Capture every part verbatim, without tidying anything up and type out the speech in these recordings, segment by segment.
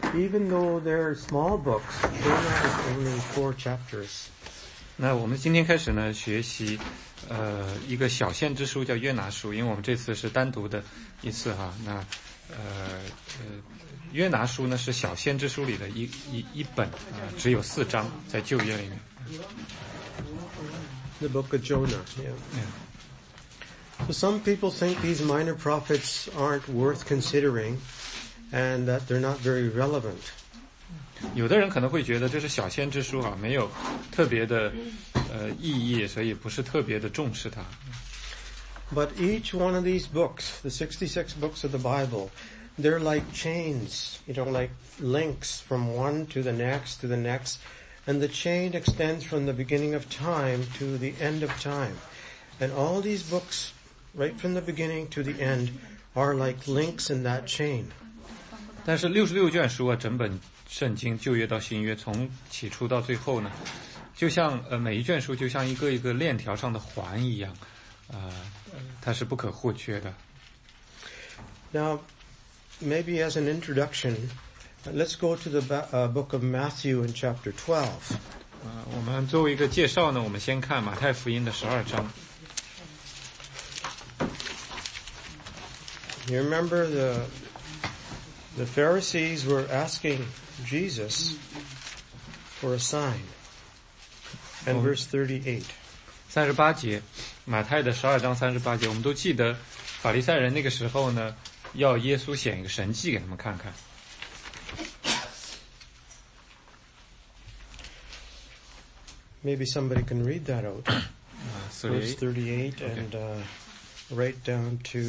even though they're small books, Jonah is only four chapters. 那我们今天开始呢，学习呃一个小先知书叫约拿书，因为我们这次是单独的一次哈。那呃呃约拿书呢是小先知书里的一一一本啊、呃，只有四章，在旧约里面。 The book of Jonah. Yeah. Yeah. So some people think these minor prophets aren't worth considering, and that they're not very relevant. 有的人可能会觉得这是小先知书啊，没有特别的呃意义，所以不是特别的重视它。 But each one of these books, the sixty-six books of the Bible, they're like chains, you know, like links from one to the next to the next, and the chain extends from the beginning of time to the end of time. And all these books, right from the beginning to the end, are like links in that chain. 但是六十六卷书啊，整本圣经旧约到新约，从起初到最后呢，就像呃每一卷书就像一个一个链条上的环一样，呃，它是不可或缺的。 Now, maybe as an introduction, let's go to the uh, book of Matthew in chapter twelve. 呃，我们作为一个介绍呢，我们先看马太福音的十二章。 You remember the the Pharisees were asking Jesus for a sign. And verse thirty-eight. 三十八节，马太的十二章三十八节，我们都记得法利赛人那个时候呢，要耶稣显一个神迹给他们看看。 Maybe somebody can read that out. Uh, Verse thirty-eight okay. and uh, right down to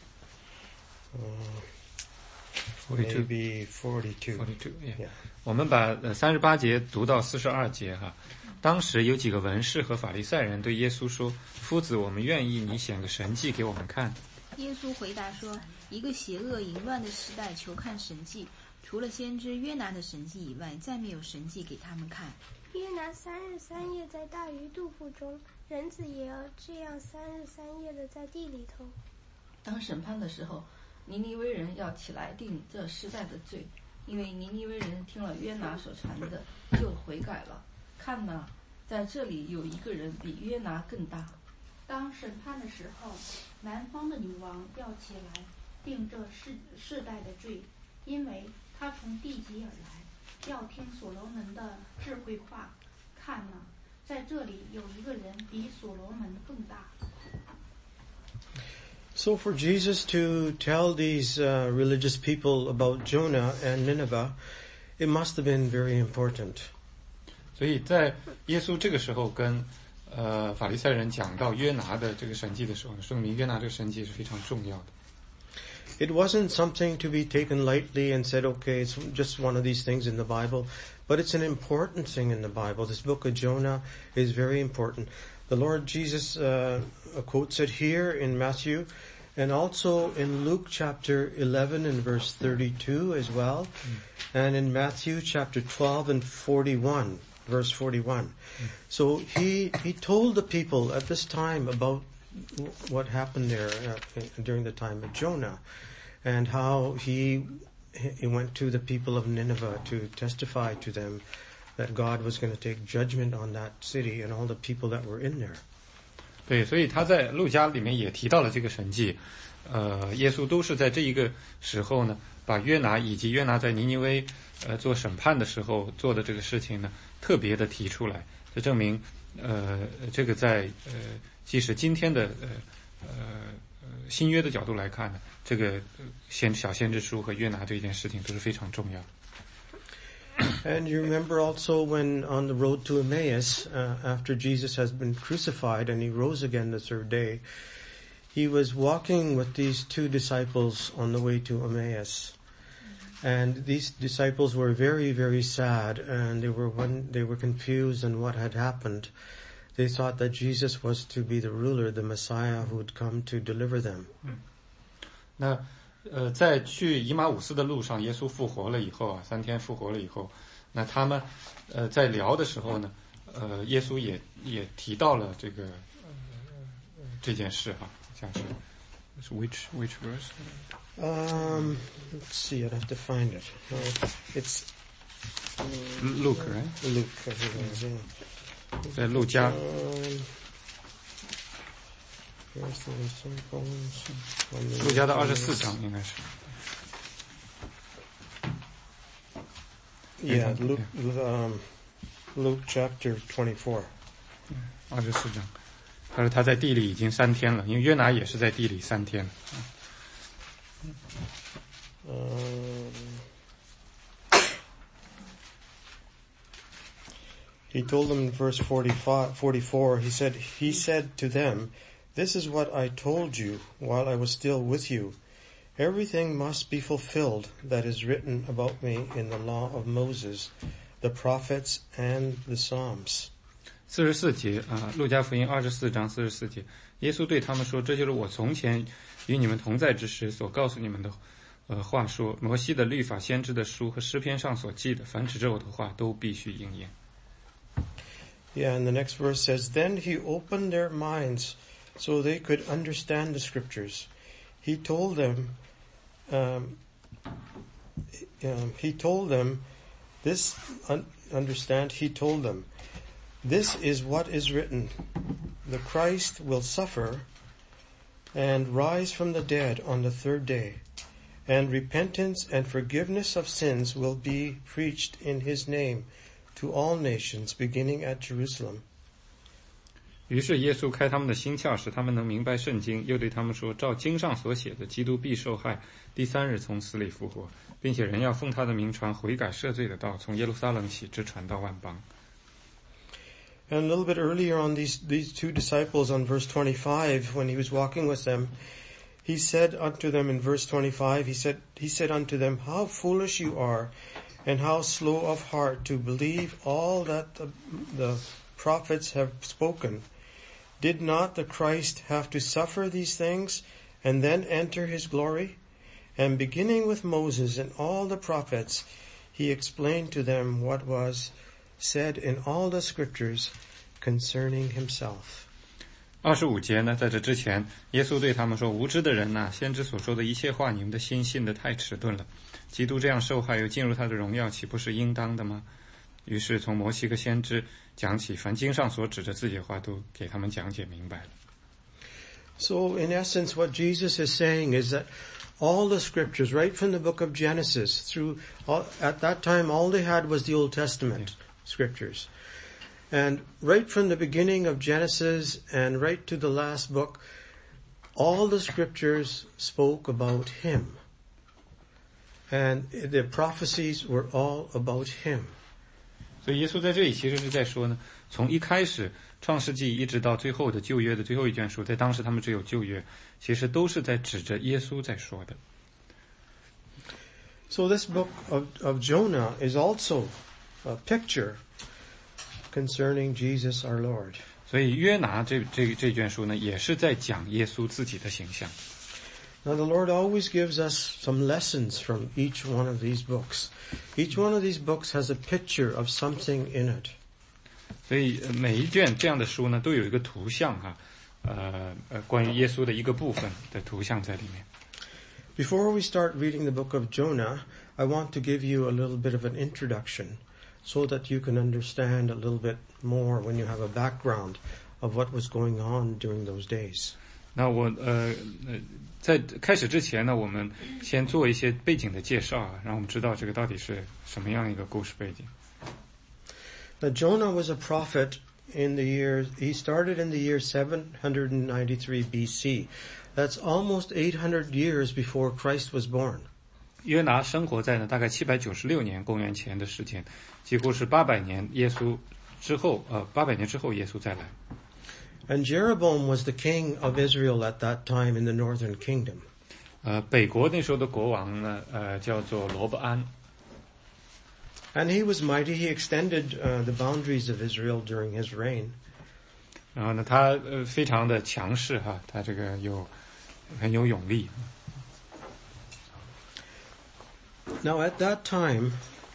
uh, forty-two. Maybe forty-two. forty-two, yeah. Yeah. 我们把三十八节读到四十二节哈。当时有几个文士和法利赛人对耶稣说：“夫子，我们愿意你显个神迹给我们看。” 耶稣回答说：“一个邪恶淫乱的时代求看神迹，除了先知约拿的神迹以外，再没有神迹给他们看。 约拿三日三夜在大鱼肚腹中，人子也要这样三日三夜的在地里头。 当审判的时候，尼尼微人要起来定这世代的罪，因为尼尼微人听了约拿所传的，就悔改了。看哪，在这里有一个人比约拿更大。 当审判的时候，南方的女王要起来定这世世代的罪，因为他从地极而来，要听所罗门的智慧话。看哪，在这里有一个人比所罗门更大。 So for Jesus to tell these uh, religious people about Jonah and Nineveh, it must have been very important. 所以在耶稣这个时候跟呃法利赛人讲到约拿的这个神迹的时候，说明约拿这个神迹是非常重要的。 It wasn't something to be taken lightly and said, okay, it's just one of these things in the Bible, but it's an important thing in the Bible. This book of Jonah is very important. The Lord Jesus uh, quotes it here in Matthew, and also in Luke chapter eleven and verse thirty-two as well, mm. and in Matthew chapter twelve and forty-one. Verse forty-one. Mm. So he he told the people at this time about what happened there uh, during the time of Jonah, and how he he went to the people of Nineveh to testify to them that God was going to take judgment on that city and all the people that were in there. 对，所以他在路加里面也提到了这个神迹。呃，耶稣都是在这一个时候呢，把约拿以及约拿在尼尼微呃做审判的时候做的这个事情呢，特别的提出来，这证明呃这个在呃即使今天的呃呃新约的角度来看呢，这个先小先知书和约拿这件事情都是非常重要的。 And you remember also when on the road to Emmaus, uh, after Jesus has been crucified and he rose again the third day, he was walking with these two disciples on the way to Emmaus. And these disciples were very, very sad, and they were one, they were confused on what had happened. They thought that Jesus was to be the ruler, the Messiah who would come to deliver them. 那呃，在去以马五斯的路上，耶稣复活了以后啊，三天复活了以后，那他们呃在聊的时候呢，呃，耶稣也也提到了这个呃这件事哈，像是是 which which verse？ Um, let's see, I'd have to find it. Uh, it's Luke, right? Luke, I think it was, yeah. 在路加 Um, where's the examples? 路加的二十四章应该是。 Yeah, Luke, um, Luke chapter twenty-four. 二十四章，他说他在地里已经三天了，因为约拿也是在地里三天。 Um, he told them in verse forty-five, forty-four, he said, he said to them, "This is what I told you while I was still with you. Everything must be fulfilled that is written about me in the law of Moses, the prophets, and the Psalms." 四十四节啊，路加福音二十四章四十四节，耶稣对他们说：“这就是我从前与你们同在之时所告诉你们的。呃，话说摩西的律法、先知的书和诗篇上所记的，凡指着我的话，都必须应验。” Yeah, and the next verse says, "Then he opened their minds so they could understand the scriptures. He told them, um, um, he told them this, un, understand, he told them, this is what is written. The Christ will suffer and rise from the dead on the third day, and repentance and forgiveness of sins will be preached in his name to all nations, beginning at Jerusalem." 于是耶稣开他们的心窍，使他们能明白圣经，又对他们说：“照经上所写的，基督必受害，第三日从死里复活，并且人要奉他的名传悔改赦罪的道，从耶路撒冷起，直传到万邦。” And a little bit earlier on, these, these two disciples on verse twenty-five, when he was walking with them, he said unto them in verse twenty-five, he said, he said unto them, "How foolish you are, and how slow of heart to believe all that the, the prophets have spoken. Did not the Christ have to suffer these things and then enter his glory?" And beginning with Moses and all the prophets, he explained to them what was said in all the scriptures concerning himself. 二十五节呢，在这之前，耶稣对他们说：“无知的人呐、先知所说的一切话，你们的心信得太迟钝了。基督这样受害，又进入他的荣耀，岂不是应当的吗？”于是从摩西和先知讲起，凡经上所指着自己的话，都给他们讲解明白了。 So in essence, what Jesus is saying is that all the scriptures, right from the book of Genesis through, all, at that time, all they had was the Old Testament scriptures. And right from the beginning of Genesis and right to the last book, all the scriptures spoke about him. And the prophecies were all about him. 所以耶稣在这里其实是在说呢，从一开始创世纪一直到最后的旧约的最后一卷书，在当时他们只有旧约，其实都是在指着耶稣在说的。 So this book of, of Jonah is also a picture concerning Jesus our Lord. 所以约拿这这这卷书呢，也是在讲耶稣自己的形象。 Now the Lord always gives us some lessons from each one of these books. Each one of these books has a picture of something in it. 所以每一卷这样的书呢，都有一个图像啊，呃呃，关于耶稣的一个部分的图像在里面。 Before we start reading the book of Jonah, I want to give you a little bit of an introduction so that you can understand a little bit more when you have a background of what was going on during those days. 那我呃呃，在开始之前呢，我们先做一些背景的介绍啊，让我们知道这个到底是什么样一个故事背景。 Now Jonah was a prophet in the year, he started in the year seven hundred ninety-three B C. That's almost eight hundred years before Christ was born. 约拿生活在呢大概七百九十六年公元前的时间，几乎是八百年耶稣之后，呃，八百年之后耶稣再来。 And Jeroboam was the king of Israel at that time in the northern kingdom. 呃，北国那时候的国王呢，呃，叫做罗伯安。 And he was mighty. He extended uh, the boundaries of Israel during his reign. 然后呢，他呃非常的强势哈，他这个有很有勇力。 Now at that time,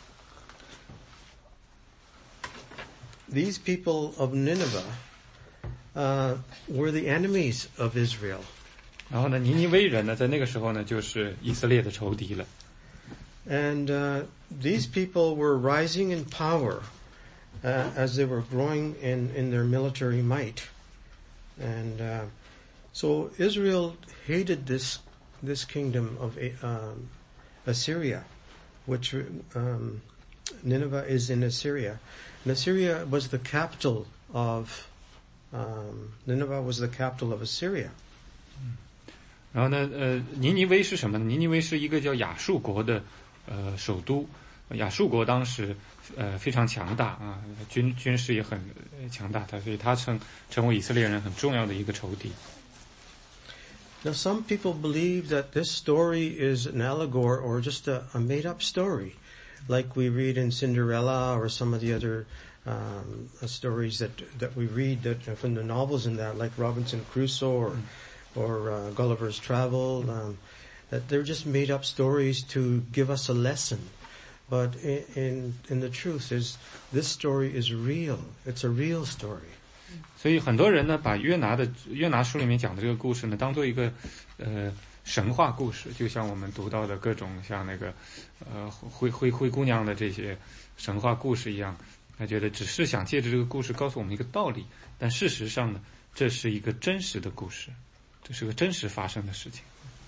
these people of Nineveh uh, were the enemies of Israel. 然后呢，尼尼微人呢，在那个时候呢，就是以色列的仇敌了。 And uh, these people were rising in power uh, as they were growing in, in their military might. And uh, so Israel hated this this kingdom of um, Assyria, which um, Nineveh is in Assyria. And Assyria was the capital of um, Nineveh was the capital of Assyria. 然后呢，呃，尼尼微是什么呢？尼尼微是一个叫亚述国的呃首都。亚述国当时呃非常强大啊，军军事也很强大，它所以它成成为以色列人很重要的一个仇敌。 Now, some people believe that this story is an allegory or just a, a made-up story, like we read in Cinderella or some of the other um, stories that that we read that from the novels and that, like Robinson Crusoe or or uh, Gulliver's Travel. Um, that they're just made-up stories to give us a lesson. But in, in in the truth is, this story is real. It's a real story. 所以很多人呢，把约拿的约拿书里面讲的这个故事呢，当做一个呃神话故事，就像我们读到的各种像那个呃灰灰灰姑娘的这些神话故事一样，他觉得只是想借着这个故事告诉我们一个道理，但事实上呢，这是一个真实的故事，这是个真实发生的事情。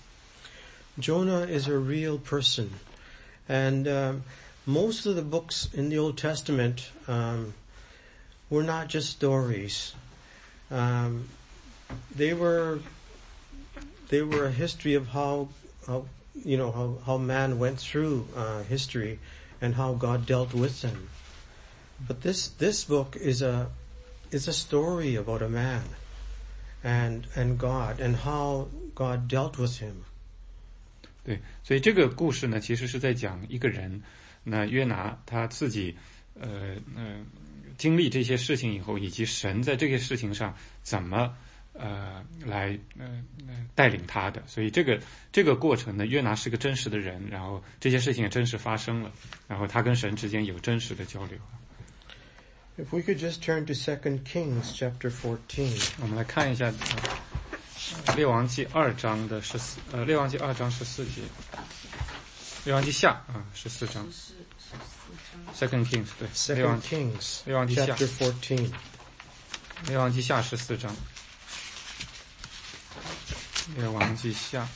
Jonah is a real person. And um, most of the books in the Old Testament um, were not just stories. Um, they were they were a history of how, how you know how, how man went through uh, history and how God dealt with them. But this this book is a is a story about a man and and God and how God dealt with him. 对，所以这个故事呢，其实是在讲一个人，那约拿他自己，呃呃，经历这些事情以后，以及神在这个事情上怎么呃来呃带领他的。所以这个这个过程呢，约拿是个真实的人，然后这些事情也真实发生了，然后他跟神之间有真实的交流。 If we could just turn to Second Kings chapter fourteen. 我们来看一下。呃列王记二章的十四，呃，列王记二章十四节，列王记下啊，十四章。Second Kings 对， Second Kings 列王记下 chapter fourteen. 列王记下十四章，列王记下。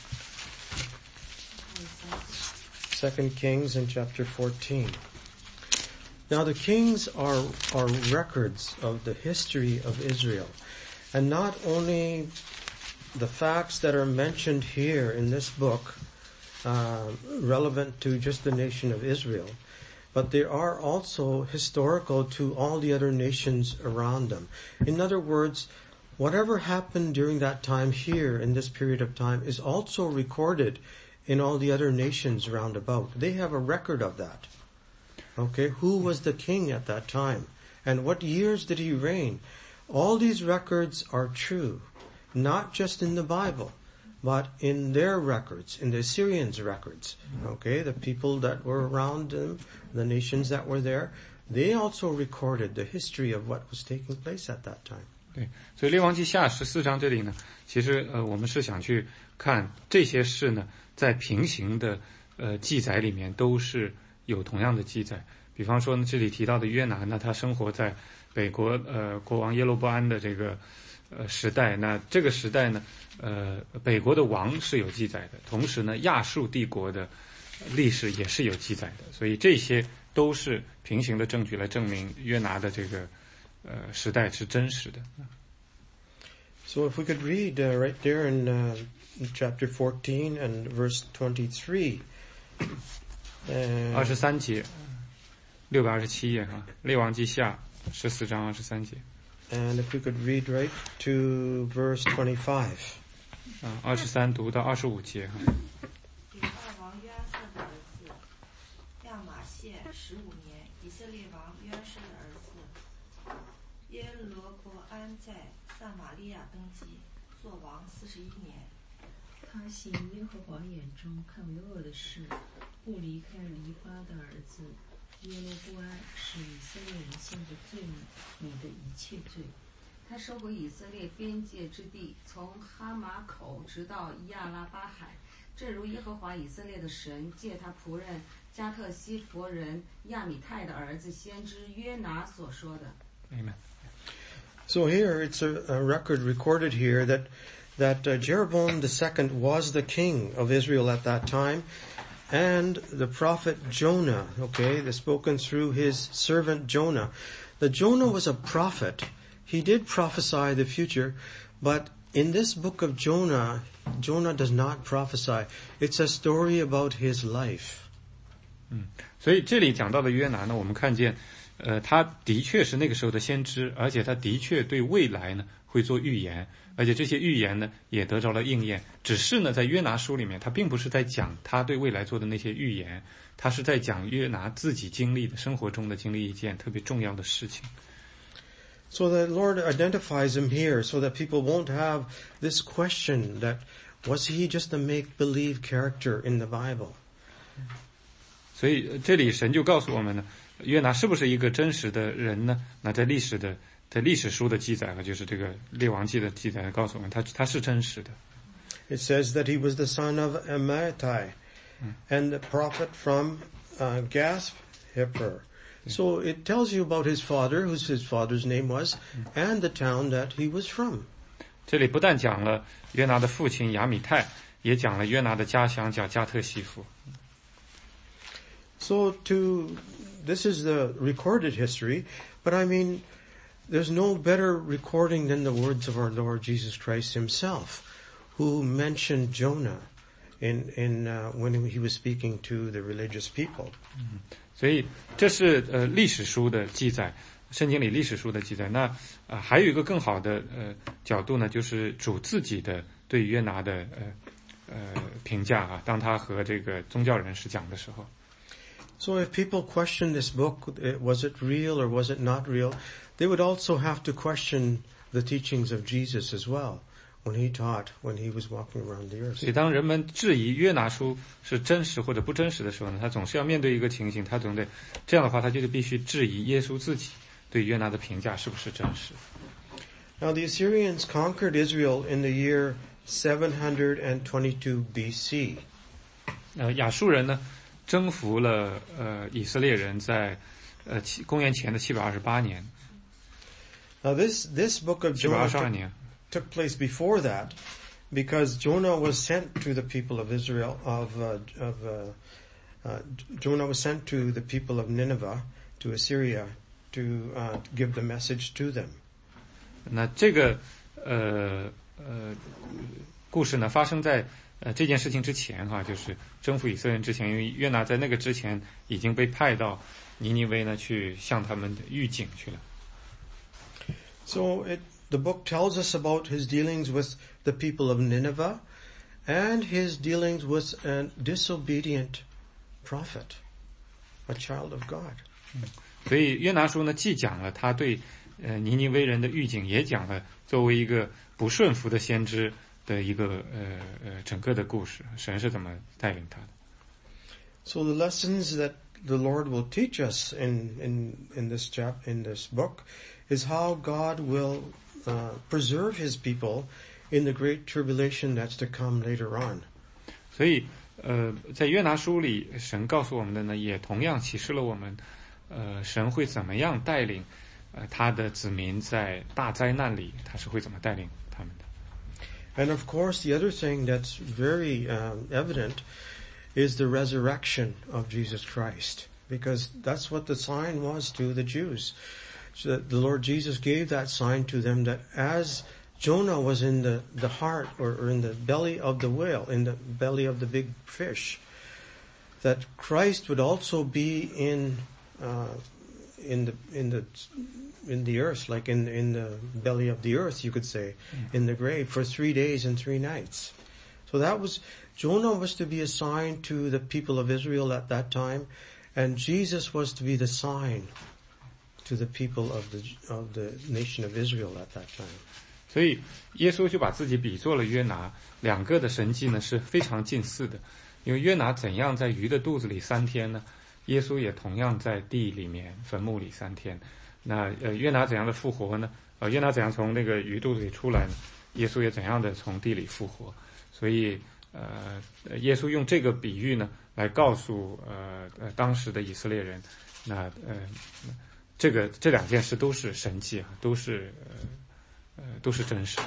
Second Kings in chapter fourteen. Now the kings are are records of the history of Israel, and not only the facts that are mentioned here in this book uh, relevant to just the nation of Israel, but they are also historical to all the other nations around them. In other words, whatever happened during that time here in this period of time is also recorded in all the other nations round about. They have a record of that. Okay, who was the king at that time? And what years did he reign? All these records are true. Not just in the Bible, but in their records, in the Assyrians' records. Okay, the people that were around them, the nations that were there, they also recorded the history of what was taking place at that time. 对，所以列王记下十四章这里呢，其实呃，我们是想去看这些事呢，在平行的呃记载里面都是有同样的记载。比方说呢，这里提到的约拿呢，他生活在北国呃国王耶罗波安的这个。呃，时代，那这个时代呢，呃，北国的王是有记载的，同时呢，亚述帝国的历史也是有记载的，所以这些都是平行的证据来证明约拿的这个呃时代是真实的。 So if we could read uh, right there in, uh, in chapter fourteen and verse twenty-three. 二十三节，六百二十七页哈，列王记下十四章二十三节。 And if we could read right to verse twenty-five. 啊，二十三读到二十五节哈。 以二王约阿瑟的儿子亚玛谢十五年，以色列王约阿施的儿子耶罗伯安在撒玛利亚登基，做王四十一年。 他行耶和华眼中看为恶的事，不离开黎巴的儿子耶罗波安，使以色列人陷着罪里的一切罪。他他收回以色列边界之地，从哈马口直到亚拉巴海，正如耶和华以色列的神借他仆人加特西弗人亚米泰的儿子先知约拿所说的。 Amen. So here it's a, a record recorded here that that uh, Jeroboam the second was the king of Israel at that time, and the prophet Jonah, okay, the spoken through his servant Jonah. The Jonah was a prophet. He did prophesy the future, but in this book of Jonah, Jonah does not prophesy. It's a story about his life. 嗯，所以这里讲到的约拿呢，我们看见，呃，他的确是那个时候的先知，而且他的确对未来呢会做预言，而且这些预言呢也得着了应验。只是呢，在约拿书里面，他并不是在讲他对未来做的那些预言，他是在讲约拿自己经历的生活中的经历一件特别重要的事情。 So the Lord identifies him here so that people won't have this question that, was he just a make-believe character in the Bible? 所以这里神就告诉我们呢，约拿是不是一个真实的人呢？那在历史的在历史书的记载和就是这个列王记的记载告诉我们，他他是真实的。 It says that he was the son of Amittai and the prophet from uh, Gath-hepher. So it tells you about his father, whose his father's name was, and the town that he was from. 这里不但讲了约拿的父亲亚米泰，也讲了约拿的家乡叫加特西弗。 So to this is the recorded history, but I mean, there's no better recording than the words of our Lord Jesus Christ himself, who mentioned Jonah in in uh, when he was speaking to the religious people. 所以这是呃历史书的记载，圣经里历史书的记载。那啊、呃、还有一个更好的呃角度呢，就是主自己的对约拿的呃呃评价啊，当他和这个宗教人士讲的时候。 So if people question this book, was it real or was it not real, they would also have to question the teachings of Jesus as well when he taught, when he was walking around the earth. 所以当人们质疑约拿书是真实或者不真实的时候呢，他总是要面对一个情形，他总得这样的话，他就必须质疑耶稣自己对约拿的评价是不是真实。 Now the Assyrians conquered Israel in the year seven hundred twenty-two B C. 呃，亚述人呢征服了呃以色列人在呃七公元前的七百二十八年。 Now this this book of Jonah took, took place before that, because Jonah was sent to the people of Israel of uh, of uh, uh, Jonah was sent to the people of Nineveh, to Assyria, to uh, give the message to them. 那这个呃呃故事呢发生在呃这件事情之前哈，就是征服以色列人之前，因为约拿在那个之前已经被派到尼尼微呢去向他们的预警去了。 So it, the book tells us about his dealings with the people of Nineveh and his dealings with a disobedient prophet, a child of God. 所以约拿书呢既讲了他对呃尼尼微人的预警，也讲了作为一个不顺服的先知的一个呃呃整个的故事，神是怎么带领他的。 So the lessons that the Lord will teach us in in in this chap in this book is how God will uh, preserve His people in the great tribulation that's to come later on. 所以呃在约拿书里，神告诉我们的呢，也同样启示了我们，呃神会怎么样带领呃他的子民在大灾难里，他是会怎么带领他们的。 And of course, the other thing that's very um, evident is the resurrection of Jesus Christ, because that's what the sign was to the Jews. So that the Lord Jesus gave that sign to them, that as Jonah was in the, the heart or, or in the belly of the whale, in the belly of the big fish, that Christ would also be in uh, in the in the in the earth, like in in the belly of the earth, you could say, mm. in the grave for three days and three nights. So that was, Jonah was to be a sign to the people of Israel at that time, and Jesus was to be the sign to the people of the of the nation of Israel at that time. 所以耶稣就把自己比作了约拿，两个的神迹呢是非常近似的。因为约拿怎样在鱼的肚子里三天呢？耶稣也同样在地里面坟墓里三天。那呃约拿怎样的复活呢？ 呃，约拿怎样从那个鱼肚子里出来呢？耶稣也怎样的从地里复活？所以，呃，耶稣用这个比喻呢，来告诉呃呃当时的以色列人，那呃，这个这两件事都是神迹啊，都是呃呃都是真实的。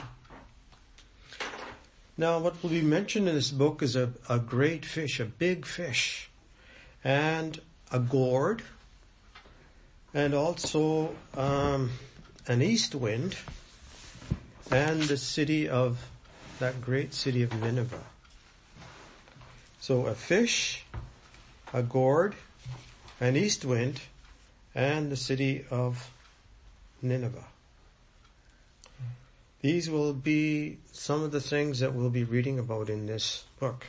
Now, what will be mentioned in this book is a, a great fish, a big fish, and a gourd, and also um, an east wind, and the city of, that great city of Nineveh. So a fish, a gourd, an east wind, and the city of Nineveh. These will be some of the things that we'll be reading about in this book.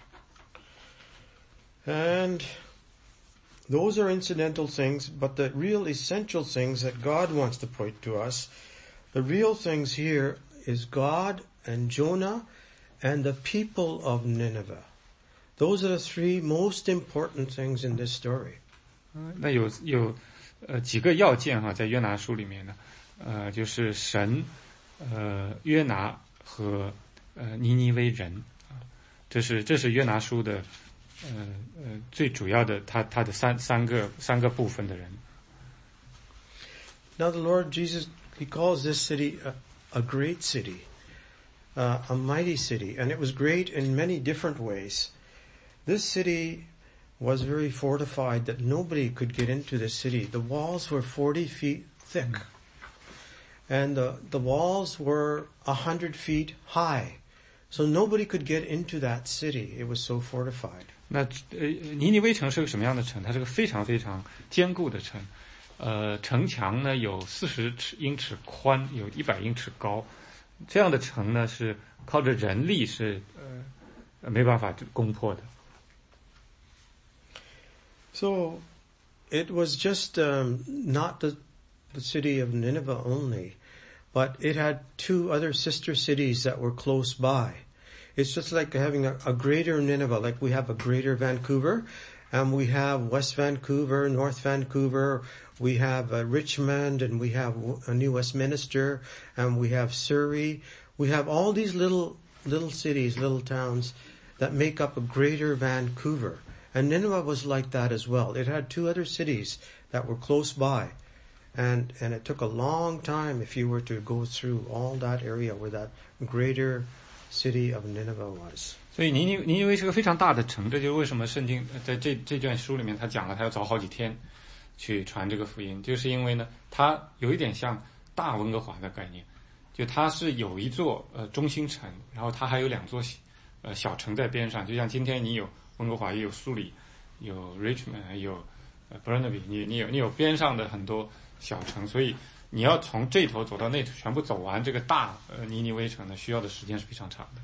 And those are incidental things, but the real essential things that God wants to point to us, the real things here is God and Jonah and the people of Nineveh. Those are the three most important things in this story. 那有有呃几个要件哈，在约拿书里面呢，呃，就是神。呃，约拿和呃尼尼微人啊，这是这是约拿书的呃呃最主要的，他他的三三个三个部分的人。 Now the Lord Jesus, He calls this city a, a great city, uh, a mighty city, and it was great in many different ways. This city was very fortified that nobody could get into the city. The walls were forty feet thick. And the, the walls were a hundred feet high. So nobody could get into that city. It was so fortified. 那呃，尼尼微城是个什么样的城？它是个非常非常坚固的城。呃，城墙呢有四十英尺宽，有一百英尺高。这样的城呢是靠着人力是呃没办法攻破的。 So it was just um, not the the city of Nineveh only, but it had two other sister cities that were close by. It's just like having a, a greater Nineveh, like we have a greater Vancouver, and we have West Vancouver, North Vancouver, we have uh, Richmond, and we have a New Westminster, and we have Surrey. We have all these little, little cities, little towns that make up a greater Vancouver. And Nineveh was like that as well. It had two other cities that were close by. And, and it took a long time if you were to go through all that area where that greater city of Nineveh was. 所以尼尼尼尼微是个非常大的城，这就是为什么圣经在这这卷书里面他讲了，他要走好几天去传这个福音，就是因为呢，它有一点像大温哥华的概念，就它是有一座呃中心城，然后它还有两座呃小城在边上，就像今天你有温哥华，也有苏里，有 Richmond， 有呃 Burnaby， 你你有你有边上的很多。小城，所以你要从这头走到那头，全部走完这个大呃尼尼微城呢，需要的时间是非常长的。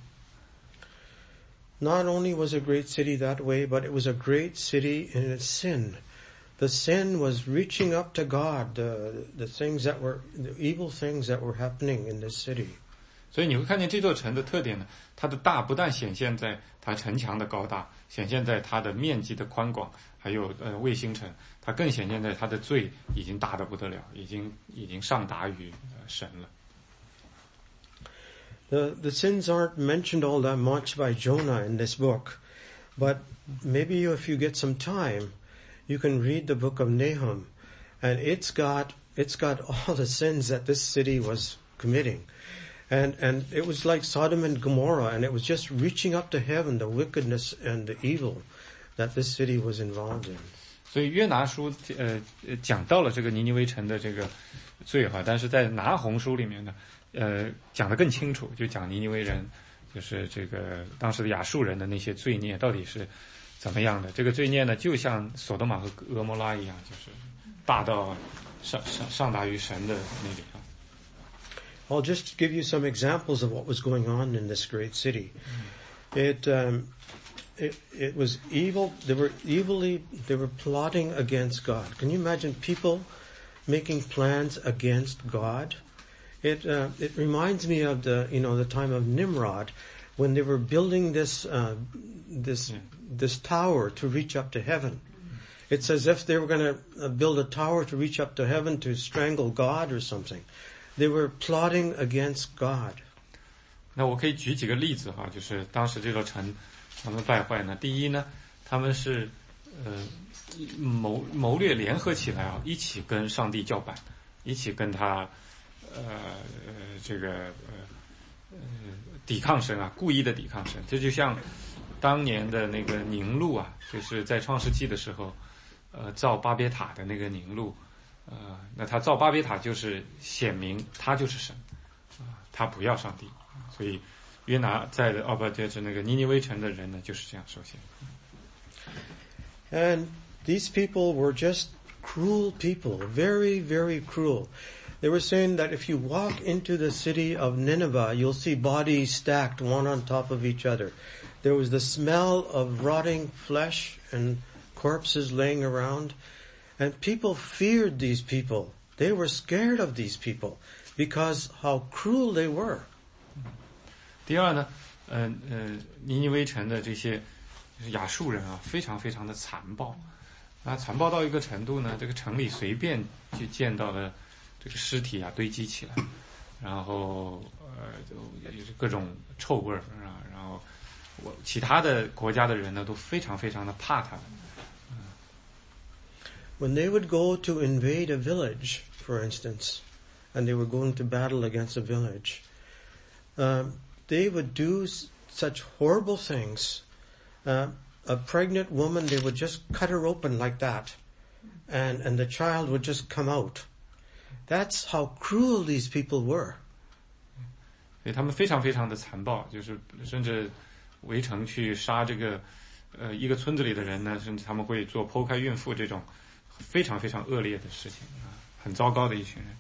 Not only was a great city that way, but it was a great city in its sin. The sin was reaching up to God, the the things that were the evil things that were happening in this city. 所以你会看见这座城的特点呢，它的大不但显现在它城墙的高大，显现在它的面积的宽广，还有呃卫星城，它更显现在它的罪已经大得不得了，已经已经上达于、呃、神了。 The the sins aren't mentioned all that much by Jonah in this book, but maybe if you get some time, you can read the book of Nahum, and it's got it's got all the sins that this city was committing. And, and it was like Sodom and Gomorrah, and it was just reaching up to heaven, the wickedness and the evil that this city was involved in. 所以约拿书呃讲到了这个尼尼微城的这个罪哈，但是在拿红书里面呢，呃讲得更清楚，就讲尼尼微人就是这个当时的亚述人的那些罪孽到底是怎么样的。这个罪孽呢，就像索多玛和俄摩拉一样，就是大到上上上达于神的那里。 I'll just give you some examples of what was going on in this great city. It, um, it, it was evil. They were evilly, they were plotting against God. Can you imagine people making plans against God? It, uh, it reminds me of the, you know, the time of Nimrod when they were building this, uh, this, yeah. this tower to reach up to heaven. It's as if they were going to build a tower to reach up to heaven to strangle God or something. They were plotting against God. 那我可以举几个例子哈，就是当时这座城他们败坏呢，第一呢，他们是呃谋谋略联合起来啊，一起跟上帝叫板，一起跟他呃呃这个呃呃抵抗神啊，故意的抵抗神。这就像当年的那个宁录啊，就是在创世纪的时候，呃造巴别塔的那个宁录，呃那他造巴别塔就是显明他就是神啊、呃，他不要上帝，所以约拿在的哦不就是那个尼尼微城的人呢就是这样受限。 And these people were just cruel people, very, very cruel. They were saying that if you walk into the city of Nineveh, you'll see bodies stacked one on top of each other. There was the smell of rotting flesh and corpses laying around. And people feared these people. They were scared of these people because how cruel they were. 第二呢，呃呃，尼尼微城的这些亚述人啊，非常非常的残暴，啊，残暴到一个程度呢，这个城里随便就见到了这个尸体啊堆积起来，然后呃，就各种臭味儿啊，然后我其他的国家的人呢都非常非常的怕他们。 When they would go to invade a village, for instance, and they were going to battle against a village, um, they would do such horrible things. Uh, a pregnant woman, they would just cut her open like that, and, and the child would just come out. That's how cruel these people were. 所以他们非常非常的残暴，就是甚至围城去杀这个呃一个村子里的人呢，甚至他们会做剖开孕妇这种非常非常恶劣的事情啊，很糟糕的一群人。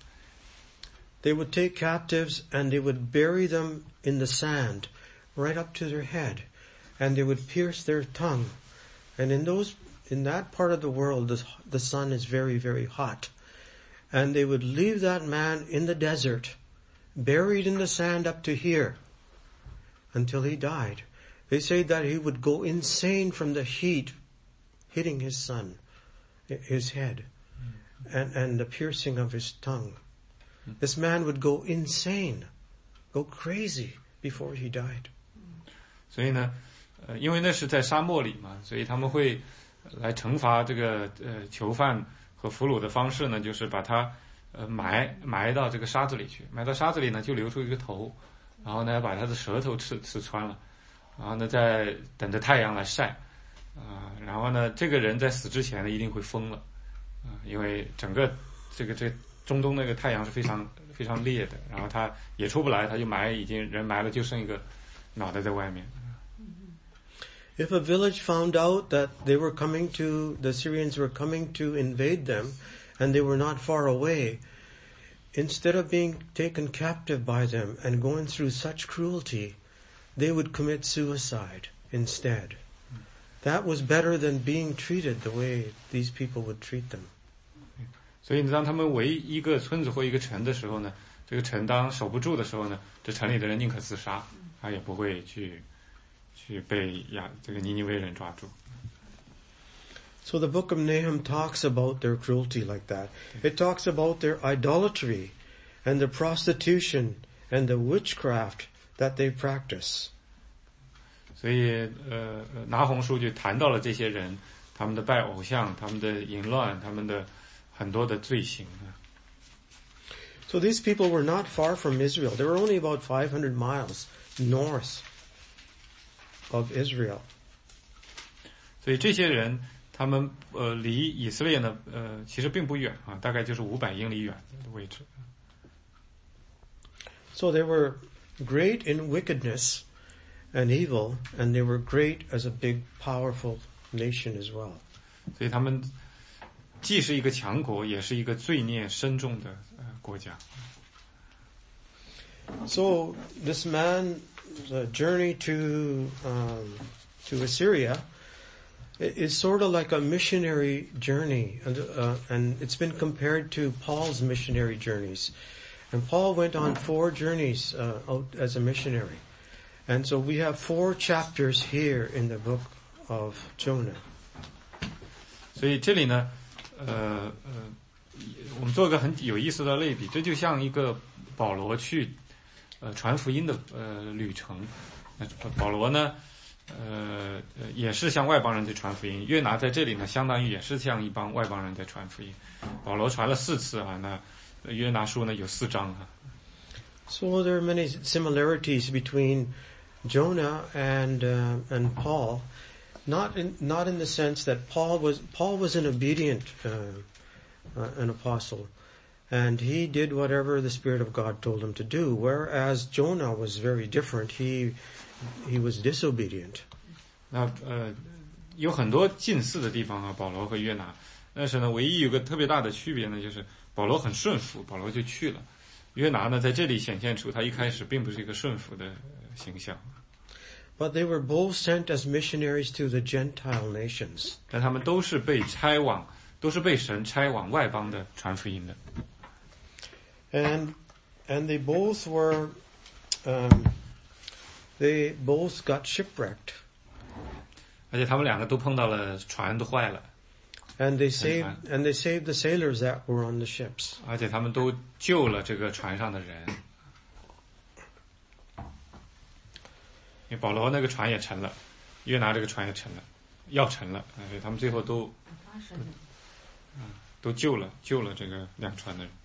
They would take captives and they would bury them in the sand, right up to their head, and they would pierce their tongue. And in those, in that part of the world, the, the sun is very, very hot. And they would leave that man in the desert, buried in the sand up to here, until he died. They say that he would go insane from the heat hitting his son, his head, and, and the piercing of his tongue. This man would go insane, go crazy before he died. 所以呢，呃，因为那是在沙漠里嘛，所以他们会来惩罚这个呃囚犯和俘虏的方式呢，就是把他呃埋埋到这个沙子里去，埋到沙子里呢就留出一个头，然后呢把他的舌头刺刺穿了，然后呢再等着太阳来晒，啊、呃，然后呢这个人在死之前呢一定会疯了，啊、呃，因为整个这个这中东那个太阳是非常非常烈的，然后他也出不来，他就埋已经人埋了，就剩一个脑袋在外面。 If a village found out that they were coming to, the Syrians were coming to invade them, and they were not far away, instead of being taken captive by them and going through such cruelty, they would commit suicide instead. That was better than being treated the way these people would treat them. 所以当他们围一个村子或一个城的时候呢，这个城当守不住的时候呢，这城里的人宁可自杀，他也不会去去被亚这个尼尼微人抓住。 So the book of Nahum talks about their cruelty like that. It talks about their idolatry and the prostitution and the witchcraft that they practice. 所以呃拿红书就谈到了这些人，他们的拜偶像，他们的淫乱，他们的很多的罪行。 So these people were not far from Israel. They were only about five hundred miles north of Israel. 所以这些人他们呃离以色列呢呃其实并不远啊，大概就是五百英里远的位置。 So they were great in wickedness and evil, and they were great as a big, powerful nation as well. 所以他们既是一个强国，也是一个罪孽深重的呃国家。 So this man's uh, journey to um, to Assyria is sort of like a missionary journey, and, uh, and it's been compared to Paul's missionary journeys. And Paul went on four journeys uh, out as a missionary. And so we have four chapters here in the book of Jonah. 所以这里呢，呃呃， 我们做个很有意思的类比，这就像一个保罗去呃传福音的呃旅程。那保罗呢，呃也是向外邦人在传福音。约拿在这里呢，相当于也是向一帮外邦人在传福音。保罗传了四次啊，那约拿书呢有四章啊。 So there are many similarities between Jonah and uh, and Paul, not in not in the sense that Paul was Paul was an obedient uh, uh, an apostle, and he did whatever the Spirit of God told him to do. Whereas Jonah was very different. He he was disobedient. 那呃有很多近似的地方啊，保罗和约拿，但是呢，唯一有个特别大的区别呢，就是保罗很顺服，保罗就去了。约拿呢，在这里显现出他一开始并不是一个顺服的形象。 But they were both sent as missionaries to the Gentile nations. 但他们都是被差往，都是被神差往外邦的传福音的。 And and they both were, um, they both got shipwrecked. 而且他们两个都碰到了船都坏了。 And they saved and they saved the sailors that were on the ships. 而且他们都救了这个船上的人。因为保罗那个船也沉了，约拿这个船也沉了，要沉了，所以他们最后都，嗯，都救了，救了这个两船的人。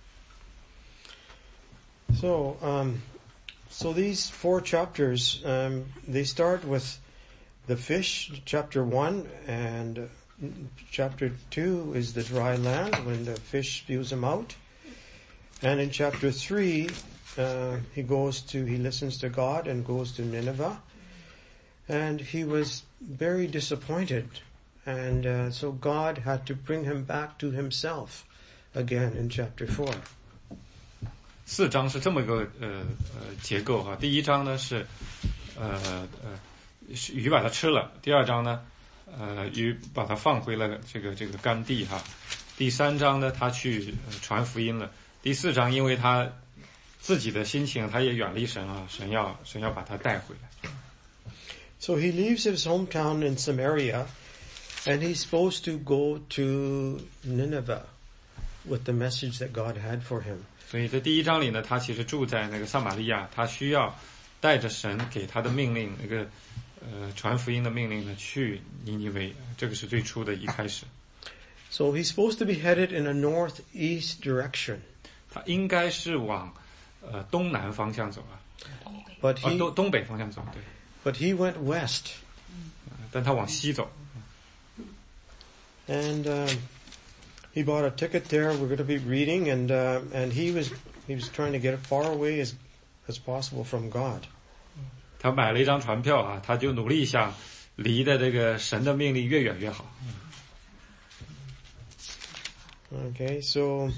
So, um, so these four chapters, um, they start with the fish, chapter one, and chapter two is the dry land when the fish spews him out. And in chapter three, uh, he goes to, he listens to God and goes to Nineveh. And he was very disappointed. And uh, so God had to bring him back to himself again in chapter four. 四章是这么个呃呃结构哈，第一章呢是呃呃鱼把它吃了，第二章呢呃鱼把它放回了这个这个干地哈，第三章呢他去、呃、传福音了，第四章因为他自己的心情他也远离神啊，神要神要把他带回来。 So he leaves his hometown in Samaria, and he's supposed to go to Nineveh with the message that God had for him. 所以在第一章里呢，他其实住在那个撒玛利亚，他需要带着神给他的命令，那个呃传福音的命令呢，去尼尼微，这个是最初的一开始。 So he's supposed to be headed in a northeast direction. 他应该是往呃东南方向走啊， But he, 啊东东北方向走，对。 but he went west. 但他往西走。 And um, he bought a ticket there. We're going to be reading, and uh, and he was he was trying to get as far away as as possible from God. 他买了一张船票啊，他就努力想离的这个神的命令越远越好。 Okay, so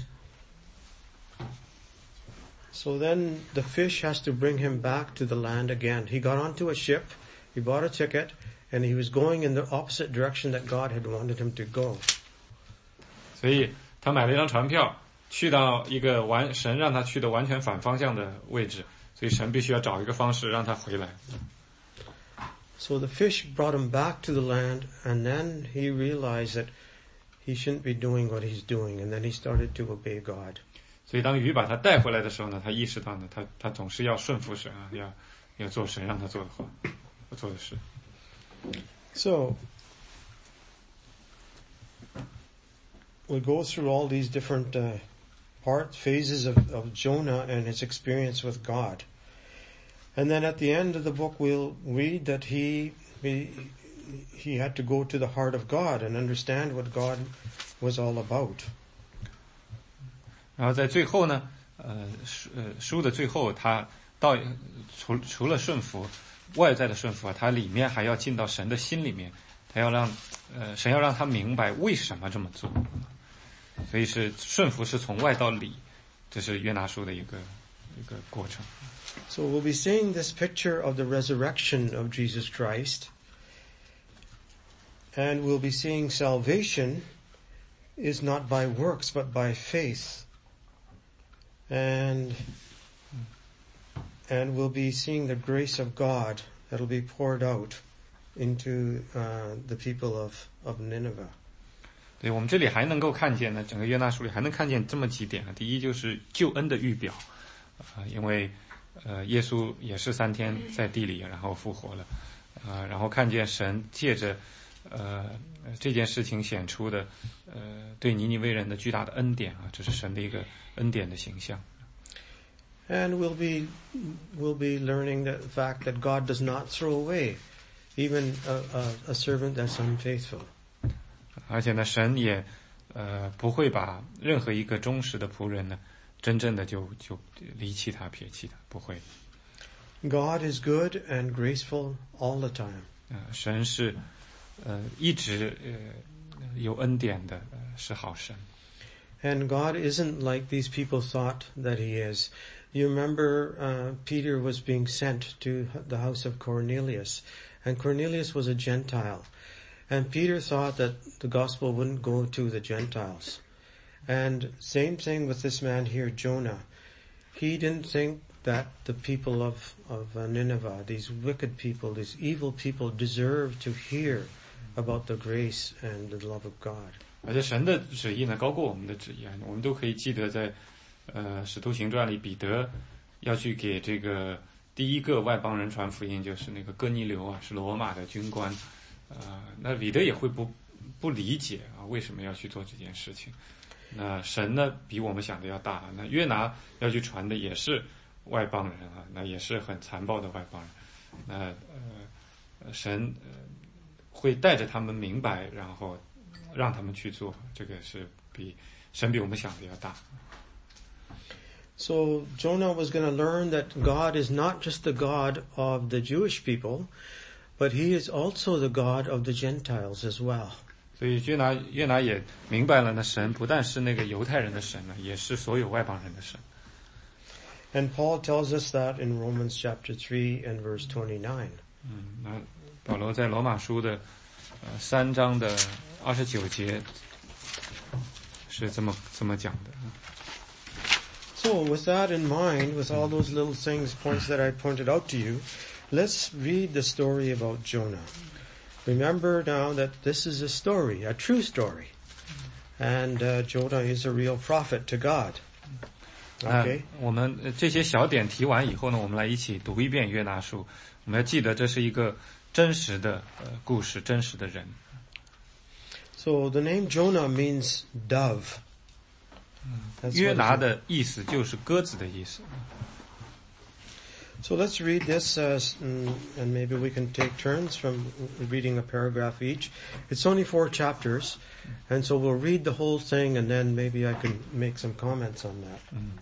so then the fish has to bring him back to the land again. He got onto a ship, he bought a ticket, and he was going in the opposite direction that God had wanted him to go. 所以他买了一张船票，去到一个完神让他去的完全反方向的位置，所以神必须要找一个方式让他回来。 So the fish brought him back to the land, and then he realized that he shouldn't be doing what he's doing, and then he started to obey God. 所以当鱼把他带回来的时候呢，他意识到呢，他他总是要顺服神啊，要要做神让他做的话，做的事。 So we go through all these different uh, part phases of, of Jonah and his experience with God. And then at the end of the book we'll read that he, he he had to go to the heart of God and understand what God was all about. 然后在最后呢，呃书呃书的最后，他到除除了顺服外在的顺服啊，他里面还要进到神的心里面，他要让呃神要让他明白为什么这么做，所以是顺服是从外到里，这是约拿书的一个一个过程。 So we'll be seeing this picture of the resurrection of Jesus Christ, and we'll be seeing salvation is not by works but by faith. And and we'll be seeing the grace of God that'll be poured out into uh, the people of, of Nineveh. 对，我们这里还能够看见呢，整个约拿书里还能看见这么几点啊。第一就是救恩的预表，啊、呃，因为呃耶稣也是三天在地里，然后复活了，啊、呃，然后看见神借着呃这件事情显出的呃对尼尼微人的巨大的恩典啊，这是神的一个恩典的形象。 And we'll be we'll be learning the fact that God does not throw away even a, a, a servant that's unfaithful. 而且呢，神也呃不会把任何一个忠实的仆人呢，真正的就就离弃他、撇弃他，不会。 God is good and graceful all the time. 呃，神是呃一直呃有恩典的，呃、是好神。 And God isn't like these people thought that He is. You remember uh, Peter was being sent to the house of Cornelius, and Cornelius was a Gentile. And Peter thought that the gospel wouldn't go to the Gentiles. And same thing with this man here, Jonah. He didn't think that the people of, of uh, Nineveh, these wicked people, these evil people, deserved to hear about the grace and the love of God. 而且神的旨意呢，高过我们的旨意啊！我们都可以记得在呃《使徒行传》里，彼得要去给这个第一个外邦人传福音，就是那个哥尼流啊，是罗马的军官。呃，那彼得也会不不理解啊，为什么要去做这件事情？那神呢，比我们想的要大。那约拿要去传的也是外邦人啊，那也是很残暴的外邦人。那呃，神呃会带着他们明白，然后让他们去做，这个是比神比我们想的要大。 So Jonah was going to learn that God is not just the God of the Jewish people, but He is also the God of the Gentiles as well. 所以约拿约拿也明白了呢，神不但是那个犹太人的神呢，也是所有外邦人的神。 And Paul tells us that in Romans chapter three and verse twenty-nine. 嗯，那保罗在罗马书的呃三章的二十九节是这么这么讲的。 So with that in mind, with all those little things, points that I pointed out to you, let's read the story about Jonah. Remember now that this is a story, a true story. And uh, Jonah is a real prophet to God. Okay? 我们这些小点提完以后呢，我们来一起读一遍约拿书。我们要记得这是一个真实的呃故事，真实的人。 So the name Jonah means dove. 约拿的意思就是鸽子的意思。 So let's read this, uh, and maybe we can take turns from reading a paragraph each. It's only four chapters, and so we'll read the whole thing, and then maybe I can make some comments on that. Mm.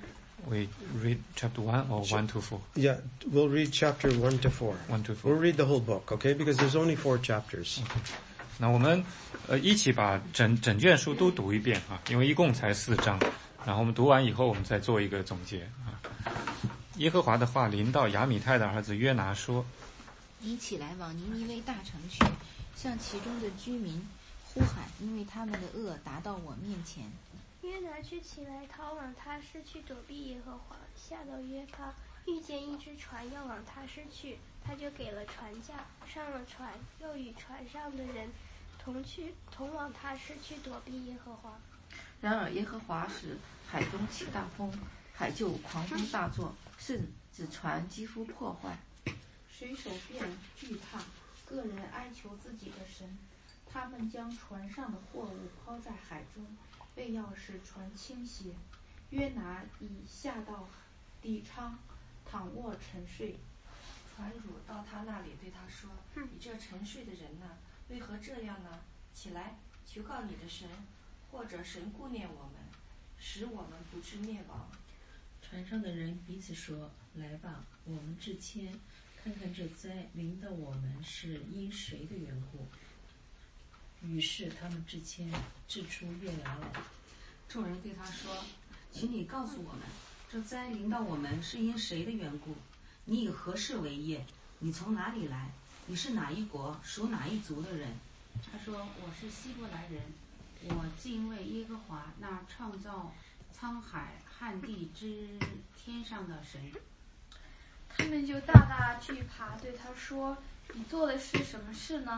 We read chapter one or one to four? Yeah, we'll read chapter one to four. One to four. We'll read the whole book, okay? Because there's only four chapters. Okay. 那我们呃一起把整整卷书都读一遍啊，因为一共才四章。然后我们读完以后，我们再做一个总结啊。耶和华的话临到亚米太的儿子约拿说：“ 你起来往尼尼微大城去，向其中的居民呼喊，因为他们的恶达到我面前。” 约拿却起来逃往他施去躲避耶和华，下到约帕，遇见一只船要往他施去，他就给了船价，上了船，又与船上的人同去同往他施去躲避耶和华。 然而耶和华使海中起大风，海就狂风大作，甚至船几乎破坏。 水手便惧怕，个人哀求自己的神。他们将船上的货物抛在海中，为要使船倾斜。约拿已下到底舱，躺卧沉睡。 船主到他那里对他说：“你这沉睡的人呢？为何这样呢？起来，求告你的神，或者神顾念我们，使我们不致灭亡。” 船上的人彼此说：“来吧，我们至谦，看看这灾临到我们是因谁的缘故。”于是他们至谦，掷出月牙来。 众人对他说：“请你告诉我们，这灾临到我们是因谁的缘故？你以何事为业？你从哪里来？你是哪一国属哪一族的人？” 他说：“我是希伯来人，我敬畏耶和华那创造沧海旱地之天上的神。” 他们就大大惧怕，对他说：“你做的是什么事呢？”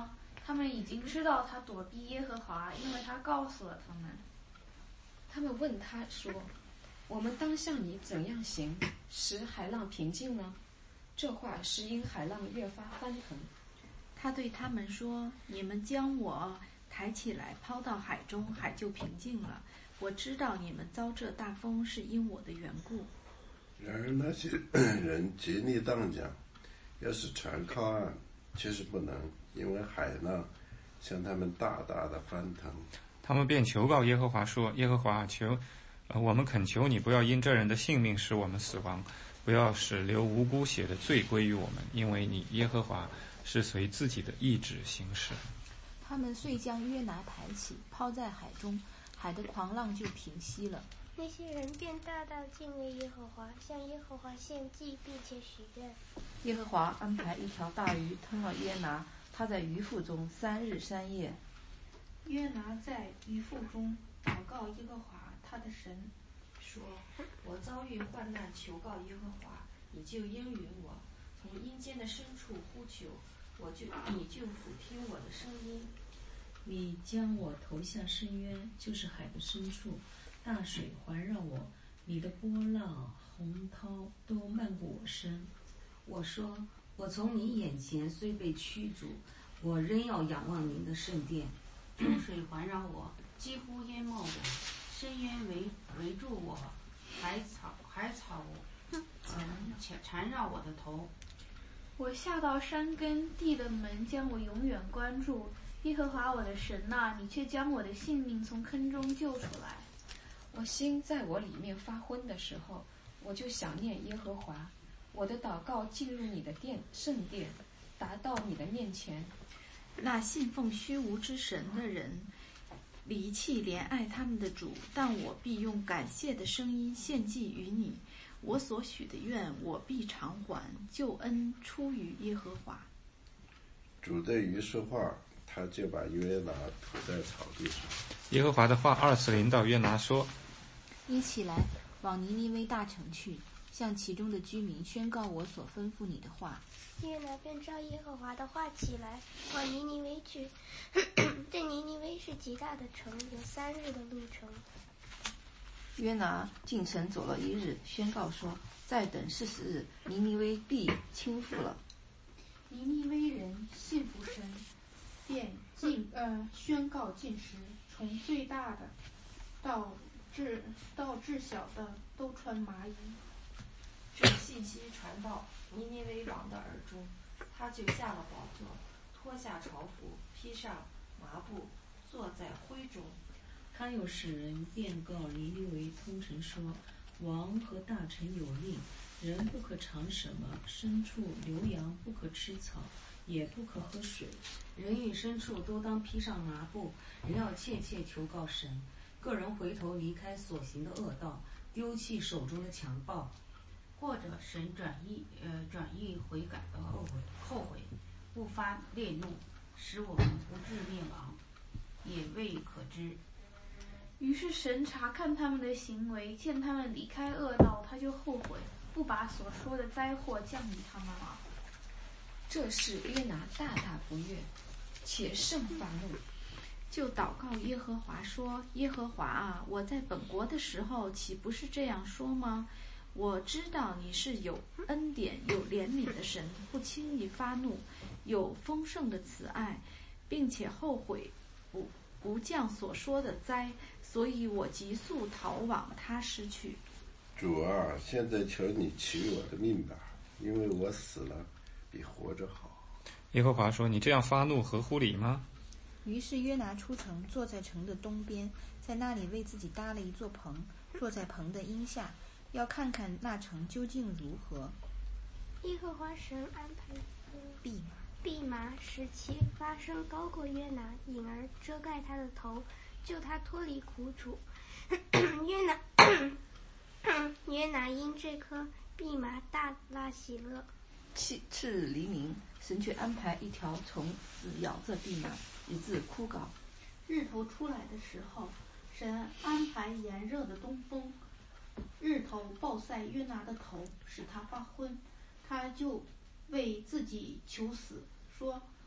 他们已经知道他躲避耶和华，因为他告诉了他们。 他们问他说：“我们当向你怎样行，使海浪平静呢？”这话是因海浪越发翻腾。 他对他们说：“你们将我抬起来抛到海中，海就平静了。我知道你们遭这大风是因我的缘故。” 然而那些人竭力荡桨，要是船靠岸，却是不能，因为海浪向他们大大的翻腾。 他们便求告耶和华说：“耶和华，求，呃，我们恳求你，不要因这人的性命使我们死亡，不要使流无辜血的罪归于我们，因为你耶和华是随自己的意志行事。” 他们遂将约拿抬起，抛在海中，海的狂浪就平息了。 那些人便大大敬畏耶和华，向耶和华献祭，并且许愿。 耶和华安排一条大鱼吞了约拿，他在鱼腹中三日三夜。 约拿在鱼腹中祷告耶和华他的神， 说：“我遭遇患难，求告耶和华，你就应允我；从阴间的深处呼求，我就你就俯听我的声音。 你将我投下深渊，就是海的深处，大水环绕我，你的波浪洪涛都漫过我身。” 我说：“我从你眼前虽被驱逐，我仍要仰望您的圣殿。众水环绕我，几乎淹没我；深渊围围住我，海草海草缠缠绕我的头。 我下到山根，地的门将我永远关住。耶和华我的神呐、你却将我的性命从坑中救出来。 我心在我里面发昏的时候，我就想念耶和华。我的祷告进入你的殿圣殿，达到你的面前。 那信奉虚无之神的人离弃怜爱他们的主，但我必用感谢的声音献祭于你。我所许的愿，我必偿还。救恩出于耶和华。 主对鱼说话，他就把约拿吐在草地上。 耶和华的话二次临到约拿说：“ 你起来，往尼尼微大城去，向其中的居民宣告我所吩咐你的话。” 约拿便照耶和华的话起来，往尼尼微去。这尼尼微是极大的城，有三日的路程。 约拿进城走了一日，宣告说：“再等四十日，尼尼微必倾覆了。” 尼尼微人信服神，便禁呃宣告禁食，从最大的到至到至小的都穿麻衣。 这信息传到尼尼微王的耳中，他就下了宝座，脱下朝服，披上麻布，坐在灰中。 他又使人便告尼尼微通臣说：“王和大臣有令，人不可尝什么，牲畜牛羊不可吃草，也不可喝水。 人与牲畜都当披上麻布，人要切切求告神。个人回头离开所行的恶道，丢弃手中的强暴，或者神转意呃转意悔改呃后悔后悔，不发烈怒，使我们不致灭亡，也未可知。” 于是神察看他们的行为，见他们离开恶道，他就后悔，不把所说的灾祸降于他们了。 这事约拿大大不悦，且甚发怒， 就祷告耶和华说：“耶和华啊，我在本国的时候岂不是这样说吗？我知道你是有恩典有怜悯的神，不轻易发怒，有丰盛的慈爱，并且后悔不不降所说的灾，所以我急速逃往他失去。” 主啊，现在求你取我的命吧，因为我死了比活着好。 耶和华说：“你这样发怒合乎理吗？” 于是约拿出城，坐在城的东边，在那里为自己搭了一座棚，坐在棚的荫下，要看看那城究竟如何。 耶和华神安排蓖麻， 蓖麻使其发声高过约拿，引而遮盖他的头，救他脱离苦楚。约拿约拿因这颗蓖麻大拉喜乐。 次次日黎明，神却安排一条虫子咬着蓖麻，以致枯槁。 日头出来的时候，神安排炎热的东风，日头暴晒约拿的头，使他发昏。他就为自己求死，说：“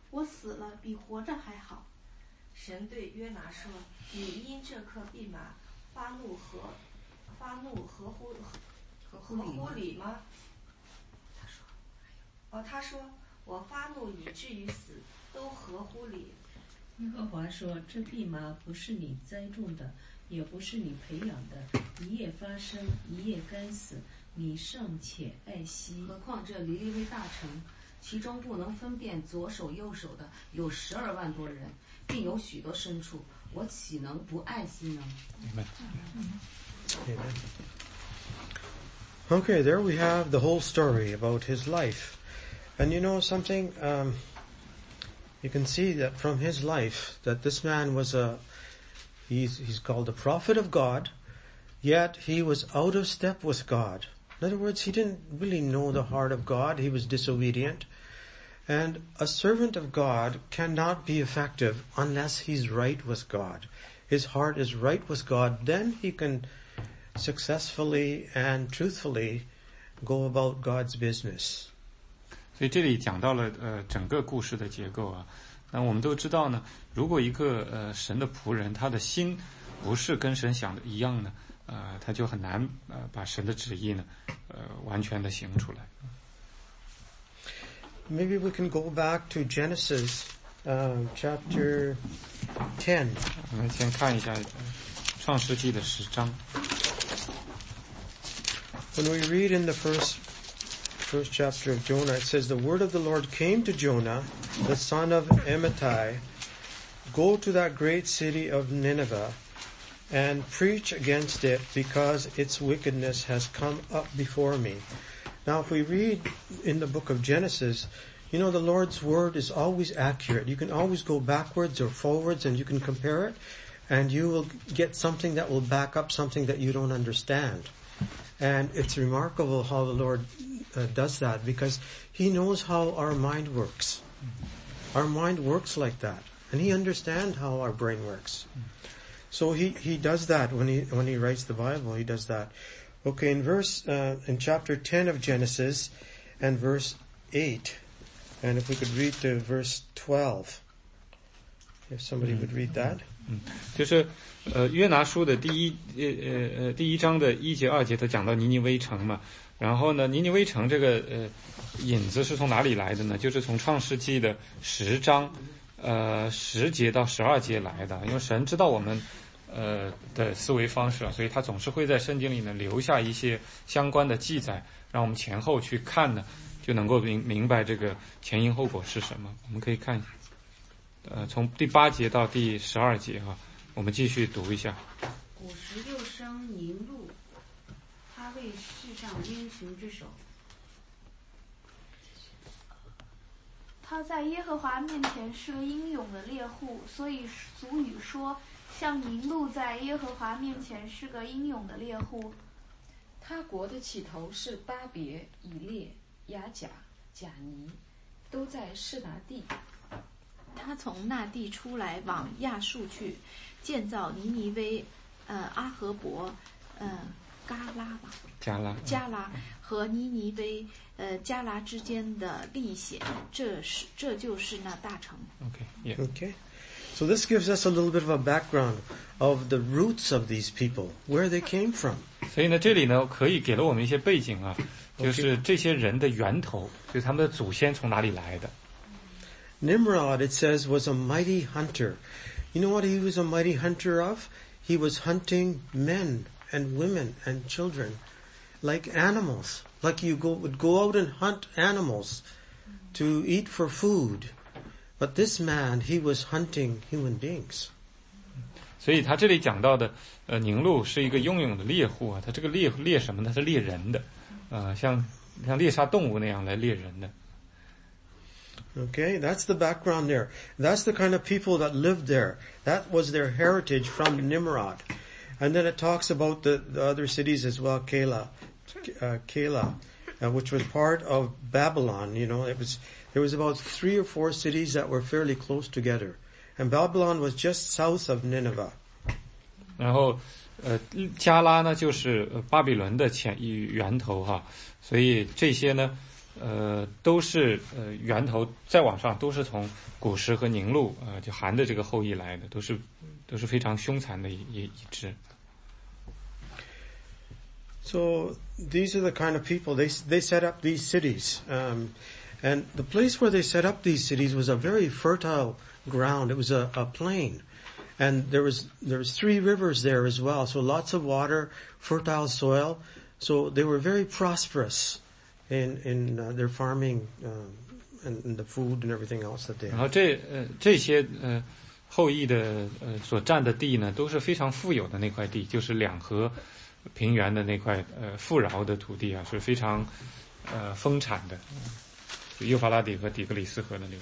我死了比活着还好。 神对约拿说：“你因这颗蓖麻发怒和发怒合乎合乎理吗？”他说：“哦，他说我发怒以至于死，都合乎理。” 耶和华说：“这蓖麻不是你栽种的，也不是你培养的，一夜发生，一夜该死，你尚且爱惜。 何况这尼尼微大城，其中不能分辨左手右手的有十二万多人，并有许多牲畜，我岂能不爱惜呢？” Amen. Okay, there we have the whole story about his life. And you know something? Um, you can see that from his life, that this man was a, he's, he's called a prophet of God, yet he was out of step with God. In other words, he didn't really know the heart of God. He was disobedient. And a servant of God cannot be effective unless he's right with God. His heart is right with God. Then he can successfully and truthfully go about God's business. 所以这里讲到了呃整个故事的结构啊。那我们都知道呢，如果一个呃神的仆人，他的心不是跟神想的一样呢，呃他就很难呃把神的旨意呢呃完全的行出来。 Maybe we can go back to Genesis uh, chapter ten. 我们先看一下创世纪的十章。 When we read in the first first chapter of Jonah, it says, "The word of the Lord came to Jonah, the son of Amittai, go to that great city of Nineveh and preach against it, because its wickedness has come up before me." Now, if we read in the book of Genesis, you know, the Lord's word is always accurate. You can always go backwards or forwards and you can compare it, and you will get something that will back up something that you don't understand. And it's remarkable how the Lord uh, does that, because He knows how our mind works. Our mind works like that, and He understands how our brain works. So He He does that when He when He writes the Bible. He does that. Okay, in verse uh, in chapter ten of Genesis, and verse eight, and if we could read to verse twelve, if somebody would read that. 嗯，就是呃约拿书的第一呃呃呃第一章的一节二节，他讲到尼尼微城嘛。然后呢，尼尼微城这个呃引子是从哪里来的呢？就是从创世纪的十章呃十节到十二节来的。因为神知道我们呃的思维方式啊，所以他总是会在圣经里呢留下一些相关的记载，让我们前后去看呢，就能够明明白这个前因后果是什么。我们可以看一下。呃，从第八节到第十二节哈、啊，我们继续读一下。 古时又生宁禄，他为世上英雄之首。 他在耶和华面前是个英勇的猎户，所以俗语说，像宁禄在耶和华面前是个英勇的猎户。 他国的起头是巴别、以列、雅甲、贾尼，都在示拿地。 他从那地出来，往亚述去，建造尼尼微、呃阿和伯、呃嘎拉吧， 加拉、 加拉和尼尼微、呃加拉之间的历险，这是这就是那大城。 Okay, yeah. Okay. So this gives us a little bit of a background of the roots of these people, where they came from. 所以呢，这里呢可以给了我们一些背景啊，就是这些人的源头，就是他们的祖先从哪里来的。 Nimrod, it says, was a mighty hunter. You know what he was a mighty hunter of? He was hunting men and women and children like animals. Like you go, would go out and hunt animals to eat for food. But this man, he was hunting human beings. 所以他这里讲到的，呃，宁禄是一个英勇的猎户啊，他这个猎猎什么呢？他是猎人的，呃，像像猎杀动物那样来猎人的。 Okay, that's the background there. That's the kind of people that lived there. That was their heritage from Nimrod. And then it talks about the, the other cities as well, Keilah, uh, Keilah, uh, which was part of Babylon. You know, it was there was about three or four cities that were fairly close together. And Babylon was just south of Nineveh. 然后，呃，加拉呢就是巴比伦的前源头哈，所以这些呢。 呃，都是呃源头再往上都是从古时和宁录呃就韩的这个后裔来的，都是都是非常凶残的一一一支。 So these are the kind of people, they they set up these cities. Um, and the place where they set up these cities was a very fertile ground. It was a, a plain. And there was there was three rivers there as well. So lots of water, fertile soil. So they were very prosperous in in uh, their farming uh, and, and the food and everything else that they had. 然后这呃这些呃后裔的呃所占的地呢，都是非常富有的那块地，就是两河平原的那块呃富饶的土地啊，是非常呃丰产的，幼发拉底和底格里斯河的流域。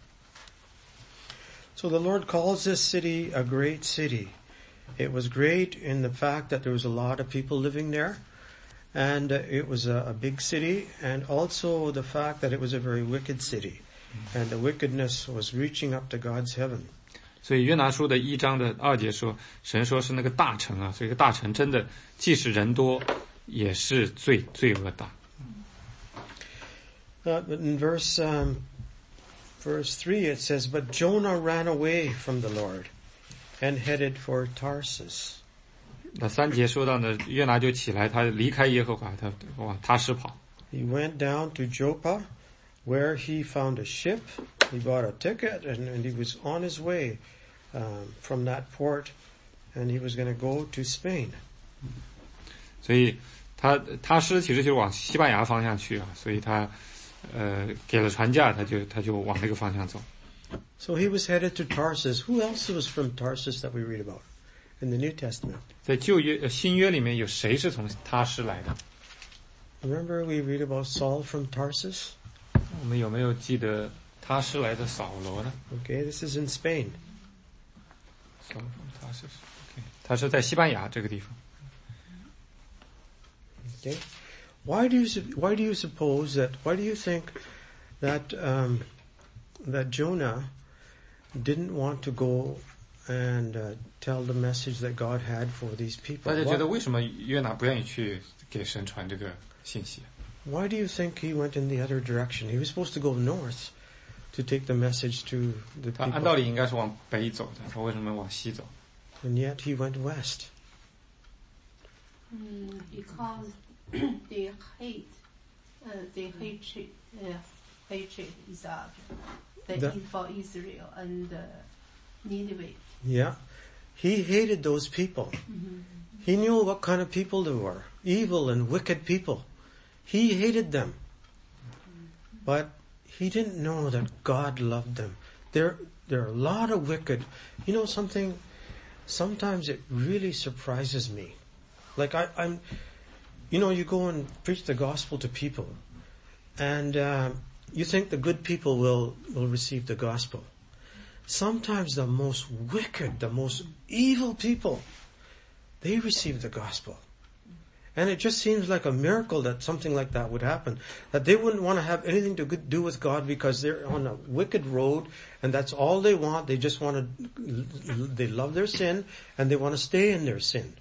So the Lord calls this city a great city. It was great in the fact that there was a lot of people living there, and uh, it was a, a big city, and also the fact that it was a very wicked city, and the wickedness was reaching up to God's heaven. 所以约拿书的一章的二节说，神说是那个大城啊，所以这个大城真的既是人多，也是罪罪恶大。 Uh, but in verse um, verse three it says, "But Jonah ran away from the Lord, and headed for Tarsus." 那三节说到呢，约拿就起来，他离开耶和华，他往他施跑。 He went down to Joppa, where he found a ship. He bought a ticket, and, and he was on his way um, from that port, and he was going to go to Spain. 所以他他施其实就是往西班牙方向去啊，所以他呃给了船价，他就他就往那个方向走。 So he was headed to Tarsus. Who else was from Tarsus that we read about in the New Testament? 在旧约、新约里面有谁是从他施来的？ Remember we read about Saul from Tarsus? 我们有没有记得他施来的扫罗呢？ Okay, this is in Spain. Saul from Tarsus. Okay. 他是在西班牙这个地方。 Okay, why do you why do you suppose that? Why do you think that um, that Jonah didn't want to go and uh, tell the message that God had for these people? 大家觉得为什么约拿不愿意去给神传这个信息？ Why do you think he went in the other direction? He was supposed to go north to take the message to the 他 people. 按道理应该是往北走的，他为什么往西走？ And yet he went west. Mm, because they hate, uh, they hatred, uh, hatred is uh, the, The- for Israel and uh, Nineveh. Yeah. He hated those people. He knew what kind of people they were. Evil and wicked people. He hated them. But he didn't know that God loved them. There, there are a lot of wicked. You know something? Sometimes it really surprises me. Like I, I'm, you know, you go and preach the gospel to people, and uh, you think the good people will will receive the gospel. Sometimes the most wicked, the most evil people, they receive the gospel. And it just seems like a miracle that something like that would happen. That they wouldn't want to have anything to do with God because they're on a wicked road and that's all they want. They just want to, they love their sin and they want to stay in their sin.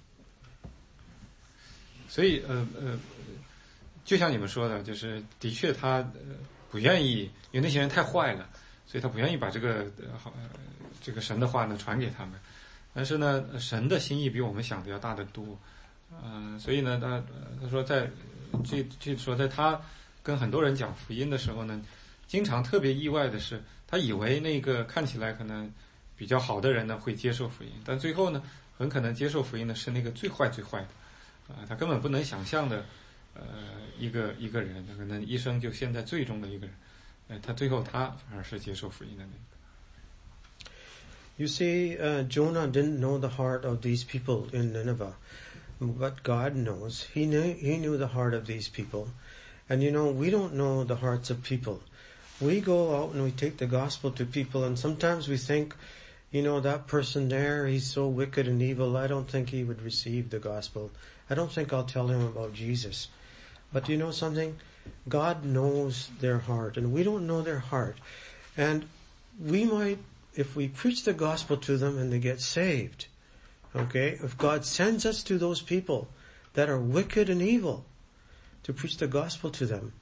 所以呃呃，就像你们说的，就是的确他呃不愿意，因为那些人太坏了，所以他不愿意把这个呃好、呃、这个神的话呢传给他们。但是呢，神的心意比我们想的要大得多。嗯、呃，所以呢，他、呃、他说在这这说在他跟很多人讲福音的时候呢，经常特别意外的是，他以为那个看起来可能比较好的人呢会接受福音，但最后呢，很可能接受福音的是那个最坏最坏的。啊，他根本不能想象的，呃，一个一个人，他可能一生就陷在最终的一个人，呃，他最后他反而是接受福音的那个。 You see, uh, Jonah didn't know the heart of these people in Nineveh, but God knows. He knew, he knew the heart of these people. And you know, we don't know the hearts of people. We go out and we take the gospel to people and sometimes we think, you know, that person there, he's so wicked and evil, I don't think he would receive the gospel. I don't think I'll tell him about Jesus. But you know something? God knows their heart, and we don't know their heart. And we might, if we preach the gospel to them and they get saved, okay, if God sends us to those people that are wicked and evil to preach the gospel to them,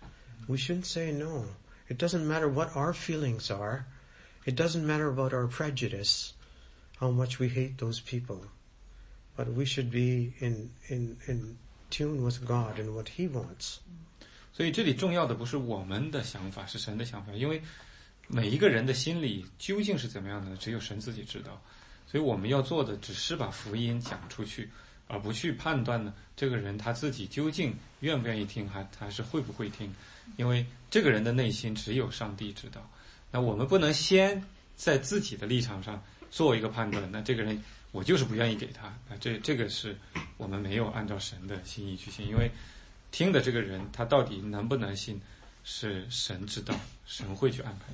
We shouldn't say no. It doesn't matter what our feelings are. It doesn't matter about our prejudice, how much we hate those people. But we should be in, in, in tune with God and what He wants. 所以这里重要的不是我们的想法，是神的想法，因为每一个人的心里究竟是怎么样的，只有神自己知道。所以我们要做的只是把福音讲出去，而不去判断呢这个人他自己究竟愿不愿意听，还还是会不会听，因为这个人的内心只有上帝知道。那我们不能先在自己的立场上做一个判断，那这个人我就是不愿意给他，那这这个是我们没有按照神的心意去信，因为听的这个人他到底能不能信是神知道，神会去安排。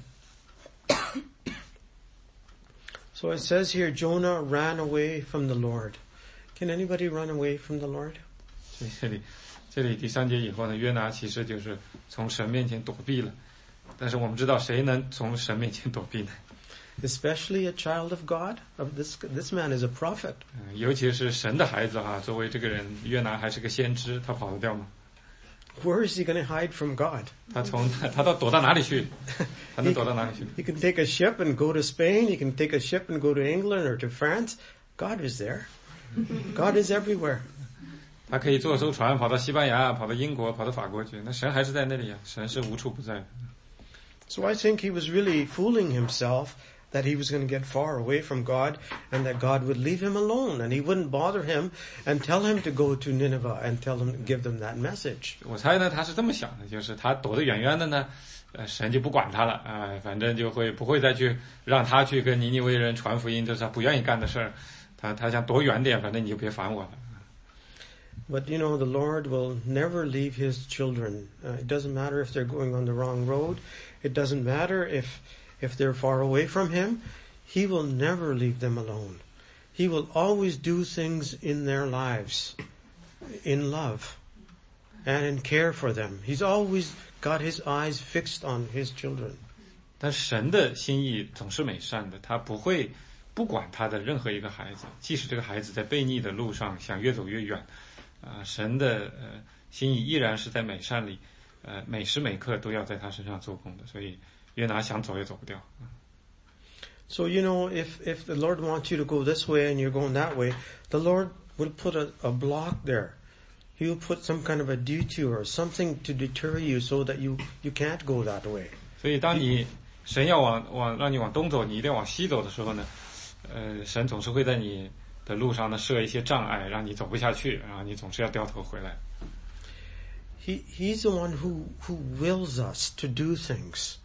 So it says here, Jonah ran away from the Lord. Can anybody run away from the Lord? 所以这里这里第三节以后呢，约拿其实就是从神面前躲避了，但是我们知道谁能从神面前躲避呢？ Especially a child of God. This this man is a prophet. 嗯，尤其是神的孩子啊，作为这个人，约拿还是个先知，他跑得掉吗？ Where is he going to hide from God? 他从他到躲到哪里去？他能躲到哪里去？ He can take a ship and go to Spain. He can take a ship and go to England or to France. God is there. God is everywhere. 他可以坐艘船跑到西班牙，跑到英国，跑到法国去。那神还是在那里啊，神是无处不在的。 So I think he was really fooling himself that he was going to get far away from God and that God would leave him alone and He wouldn't bother him and tell him to go to Nineveh and tell him, give them that message. 我猜呢，他是这么想的，就是他躲得远远的呢，呃，神就不管他了啊、呃，反正就会不会再去让他去跟尼尼微人传福音，这是他不愿意干的事儿。他他想躲远点，反正你就别烦我了。 But you know, the Lord will never leave His children. Uh, it doesn't matter if they're going on the wrong road. It doesn't matter if if they're far away from Him. He will never leave them alone. He will always do things in their lives in love and in care for them. He's always got His eyes fixed on His children. 但神的心意总是美善的，他不会不管他的任何一个孩子，即使这个孩子在悖逆的路上想越走越远。 啊、呃，神的呃心意依然是在美善里，呃，每时每刻都要在他身上做工的，所以约拿想走也走不掉。 So you know, if if the Lord wants you to go this way and you're going that way, the Lord will put a, a block there. He will put some kind of a detour, something to deter you, so that you you can't go that way. 所以当你神要往往让你往东走，你一定要往西走的时候呢，呃，神总是会在你 的路上呢设一些障碍，让你走不下去，然后你总是要掉头回来。 He he's the one who who wills us to do things,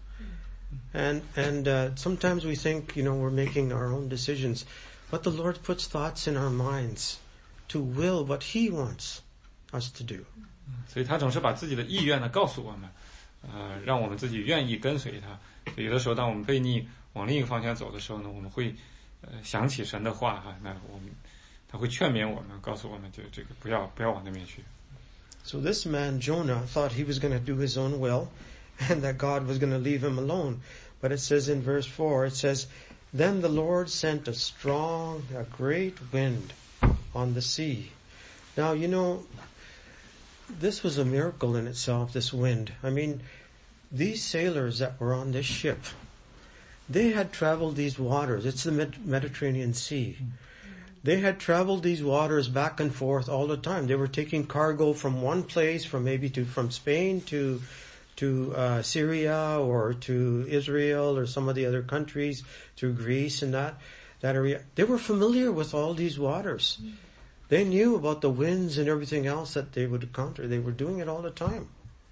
and and uh, sometimes we think, you know, we're making our own decisions, but the Lord puts thoughts in our minds to will what He wants us to do. 所以他总是把自己的意愿呢告诉我们，呃，让我们自己愿意跟随他。有的时候，当我们悖逆往另一个方向走的时候呢，我们会 呃，想起神的话哈，那我们他会劝勉我们，告诉我们就这个不要不要往那边去。 So this man Jonah thought he was going to do his own will, and that God was going to leave him alone. But it says in verse four, it says, "Then the Lord sent a strong, a great wind on the sea." Now you know, this was a miracle in itself. This wind. I mean, these sailors that were on this ship, they had traveled these waters. It's the Mediterranean Sea. They had traveled these waters back and forth all the time. They were taking cargo from one place, from maybe to from Spain to to uh, Syria or to Israel or some of the other countries, through Greece and that that area. They were familiar with all these waters. They knew about the winds and everything else that they would encounter. They were doing it all the time.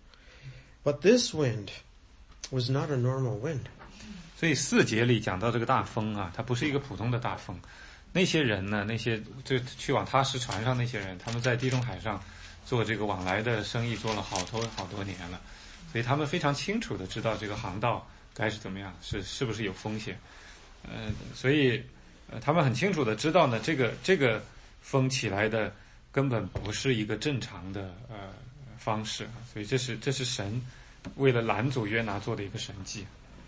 But this wind was not a normal wind. 所以四节里讲到这个大风啊，它不是一个普通的大风。那些人呢，那些就去往他施船上那些人，他们在地中海上做这个往来的生意，做了好多好多年了，所以他们非常清楚的知道这个航道该是怎么样，是是不是有风险。呃，所以呃他们很清楚的知道呢，这个这个风起来的根本不是一个正常的呃方式，所以这是这是神为了拦阻约拿做的一个神迹。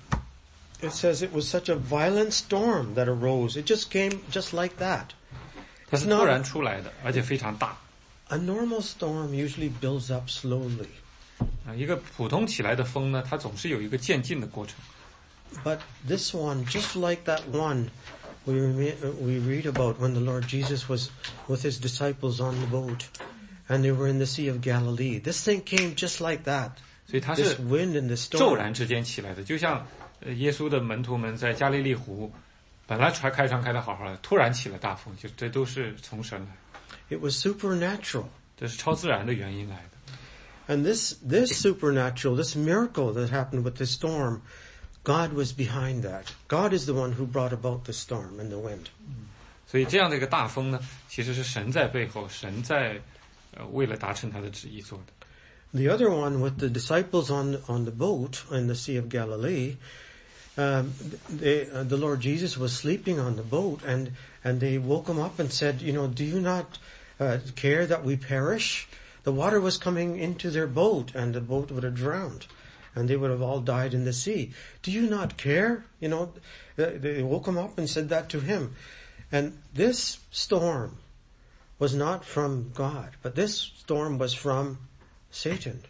It says it was such a violent storm that arose. It just came just like that. 它是突然出来的，而且非常大。 A normal storm usually builds up slowly. 啊，一个普通起来的风呢，它总是有一个渐进的过程。 But this one, just like that one we re- we read about when the Lord Jesus was with his disciples on the boat, and they were in the Sea of Galilee. This thing came just like that. 所以它是 This wind and the 骤 storm. 然之间起来的，就像呃耶稣的门徒们在加利利湖，本来船开船开得好好的，突然起了大风，就这都是从神来， It was supernatural. 这是超自然的原因来的。 And this, this supernatural, this miracle that happened with the storm, God was behind that. God is the one who brought about the storm and the wind. 所以这样的一个大风呢，其实是神在背后，神在呃为了达成他的旨意做的。 The other one with the disciples on, on the boat in the Sea of Galilee, um, they, uh, the Lord Jesus was sleeping on the boat, and, and they woke him up and said, you know, do you not uh, care that we perish? The water was coming into their boat, and the boat would have drowned, and they would have all died in the sea. Do you not care? You know, they woke him up and said that to him. And this storm was not from God, but this storm was from Satan.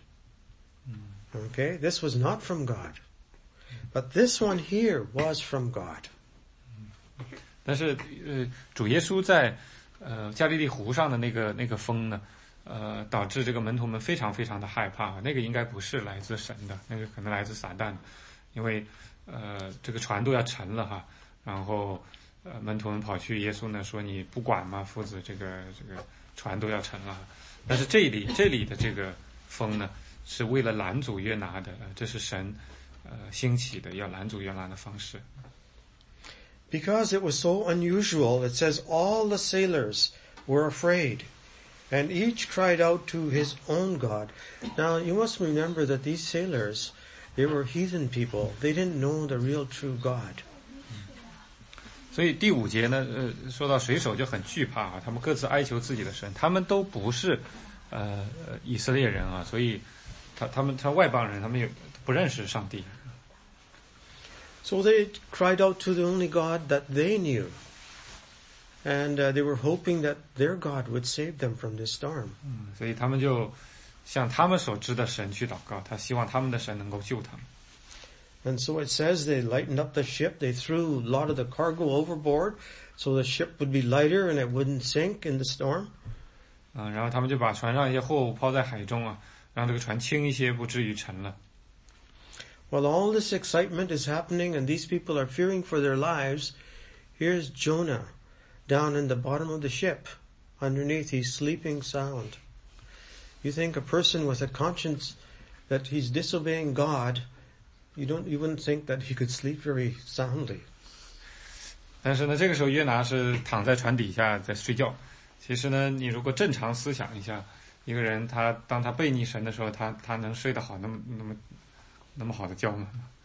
Okay? This was not from God. But this one here was from God. 但是呃，主耶稣在呃加利利湖上的那个那个风呢，呃，导致这个门徒们非常非常的害怕。那个应该不是来自神的，那个可能来自撒旦，因为呃这个船都要沉了哈，然后呃门徒们跑去耶稣呢说你不管吗？夫子，这个这个船都要沉了。但是这里这里的这个风呢，是为了拦阻约拿的，这是神呃兴起的要拦阻约拿的方式。 Because it was so unusual, it says all the sailors were afraid, and each cried out to his own God. Now, you must remember that these sailors, they were heathen people. They didn't know the real true God. 所以第五节呢，呃，说到水手就很惧怕啊，他们各自哀求自己的神，他们都不是呃以色列人啊，所以他他们他外邦人，他们也不认识上帝。 So they cried out to the only God that they knew. And uh, they were hoping that their God would save them from this storm. 嗯，所以他们就向他们所知的神去祷告，他希望他们的神能够救他们。 And so it says they lightened up the ship. They threw a lot of the cargo overboard so the ship would be lighter and it wouldn't sink in the storm. 啊，然后他们就把船上一些货物抛在海中啊，让这个船轻一些，不至于沉了。 While all this excitement is happening and these people are fearing for their lives, here's Jonah down in the bottom of the ship. Underneath, he's sleeping sound. You think a person with a conscience that he's disobeying God, you don't, you wouldn't think that he could sleep very soundly. 但是呢，这个时候约拿是躺在船底下在睡觉。其实呢，你如果正常思想一下，一个人他当他背逆神的时候，他他能睡得好那么那么那么好的觉吗？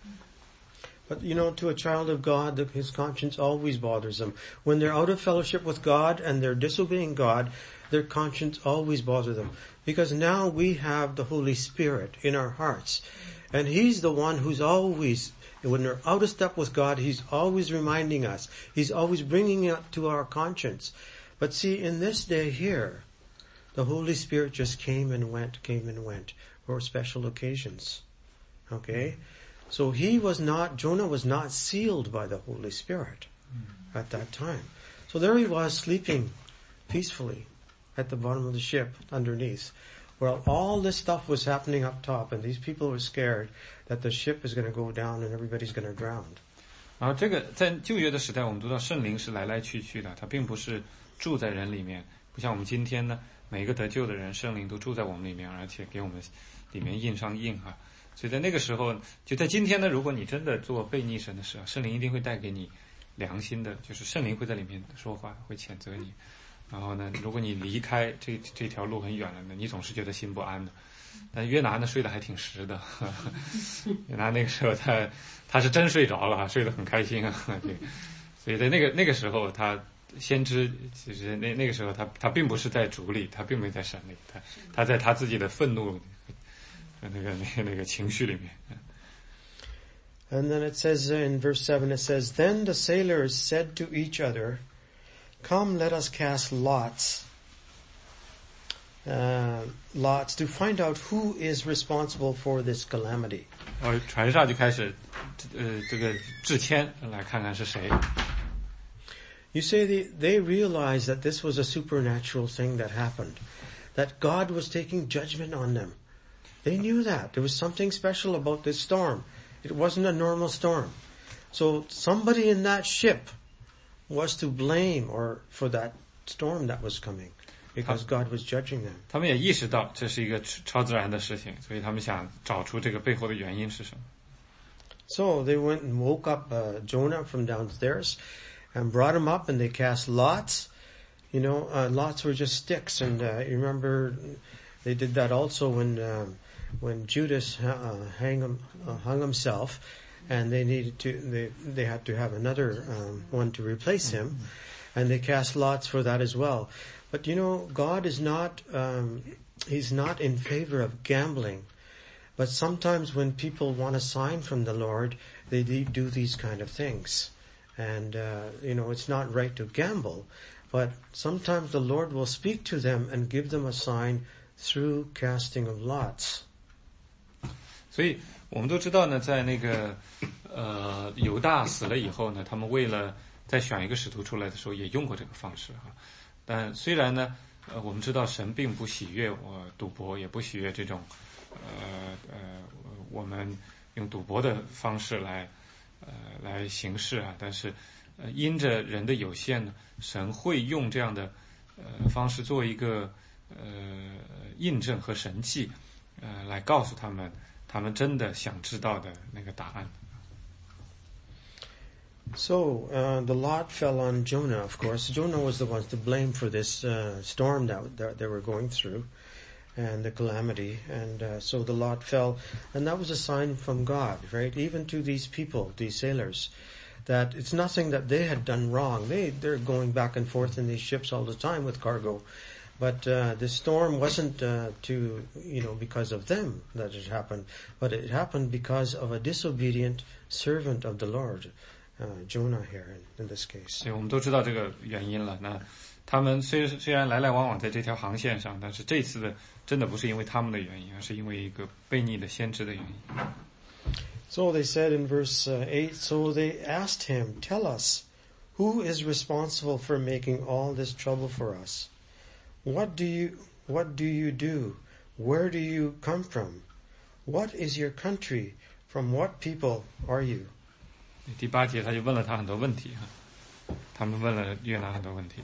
But you know, to a child of God, his conscience always bothers them. When they're out of fellowship with God and they're disobeying God, their conscience always bothers them. Because now we have the Holy Spirit in our hearts. And He's the one who's always, when we're out of step with God, He's always reminding us. He's always bringing it to our conscience. But see, in this day here, the Holy Spirit just came and went, came and went for special occasions. Okay? So he was not, Jonah was not sealed by the Holy Spirit at that time. So there he was sleeping peacefully at the bottom of the ship underneath. Well, all this stuff was happening up top and these people were scared that the ship is going to go down and everybody's going to drown. 然后这个在旧约的时代，我们知道圣灵是来来去去的，它并不是住在人里面，不像我们今天呢，每一个得救的人，圣灵都住在我们里面，而且给我们里面印上印哈。所以在那个时候，就在今天呢，如果你真的做悖逆神的事，圣灵一定会带给你良心的，就是圣灵会在里面说话，会谴责你。然后呢，如果你离开这这条路很远了呢，你总是觉得心不安的。但约拿呢睡得还挺实的，约拿那个时候他他是真睡着了，睡得很开心啊。对，所以在那个那个时候，他先知其实那那个时候他他并不是在主里，他并没在神里，他他在他自己的愤怒。那个那个那个情绪里面。 And then it says in verse seven, it says, Then the sailors said to each other, Come, let us cast lots. uh, lots to find out who is responsible for this calamity. 而船上就开始，呃，这个致签，来看看是谁。 You say they, they realized that this was a supernatural thing that happened, that God was taking judgment on them. They knew that. There was something special about this storm. It wasn't a normal storm. So somebody in that ship was to blame or for that storm that was coming, because God was judging them. 他们也意识到这是一个超自然的事情，所以他们想找出这个背后的原因是什么。 So they went and woke up uh, Jonah from downstairs and brought him up, and they cast lots. You know, uh, lots were just sticks, and uh, you remember they did that also when uh, when Judas uh, hang him, uh, hung himself, and they needed to they they had to have another um, one to replace him, and they cast lots for that as well. But you know, God is not um, He's not in favor of gambling. But sometimes when people want a sign from the Lord, they do these kind of things. And, uh, you know, it's not right to gamble. But sometimes the Lord will speak to them and give them a sign through casting of lots. 所以我们都知道呢，在那个呃犹大死了以后呢，他们为了再选一个使徒出来的时候，也用过这个方式哈。但虽然呢，呃，我们知道神并不喜悦我赌博，也不喜悦这种。呃呃，我们用赌博的方式来呃来行事啊，但是呃因着人的有限呢，神会用这样的呃方式做一个呃印证和神迹，呃来告诉他们他们真的想知道的那个答案。 So uh, the lot fell on Jonah. Of course, Jonah was the one to blame for this uh, storm that, that they were going through. And the calamity, and uh, so the lot fell, and that was a sign from God, right? Even to these people, these sailors, that it's nothing that they had done wrong. They they're going back and forth in these ships all the time with cargo, but uh, the storm wasn't uh, to you know because of them that it happened, but it happened because of a disobedient servant of the Lord, uh, Jonah here in, in this case. 对，我们都知道这个原因了。那他们虽虽然来来往往在这条航线上，但是这次的。真的不是因为他们的原因，而是因为一个悖逆的先知的原因。 So they said in verse uh, eight, so they asked him, tell us, who is responsible for making all this trouble for us? What do you, what do you do? Where do you come from? What is your country? From what people are you? 第八节他就问了他很多问题哈，他们问了约拿很多问题。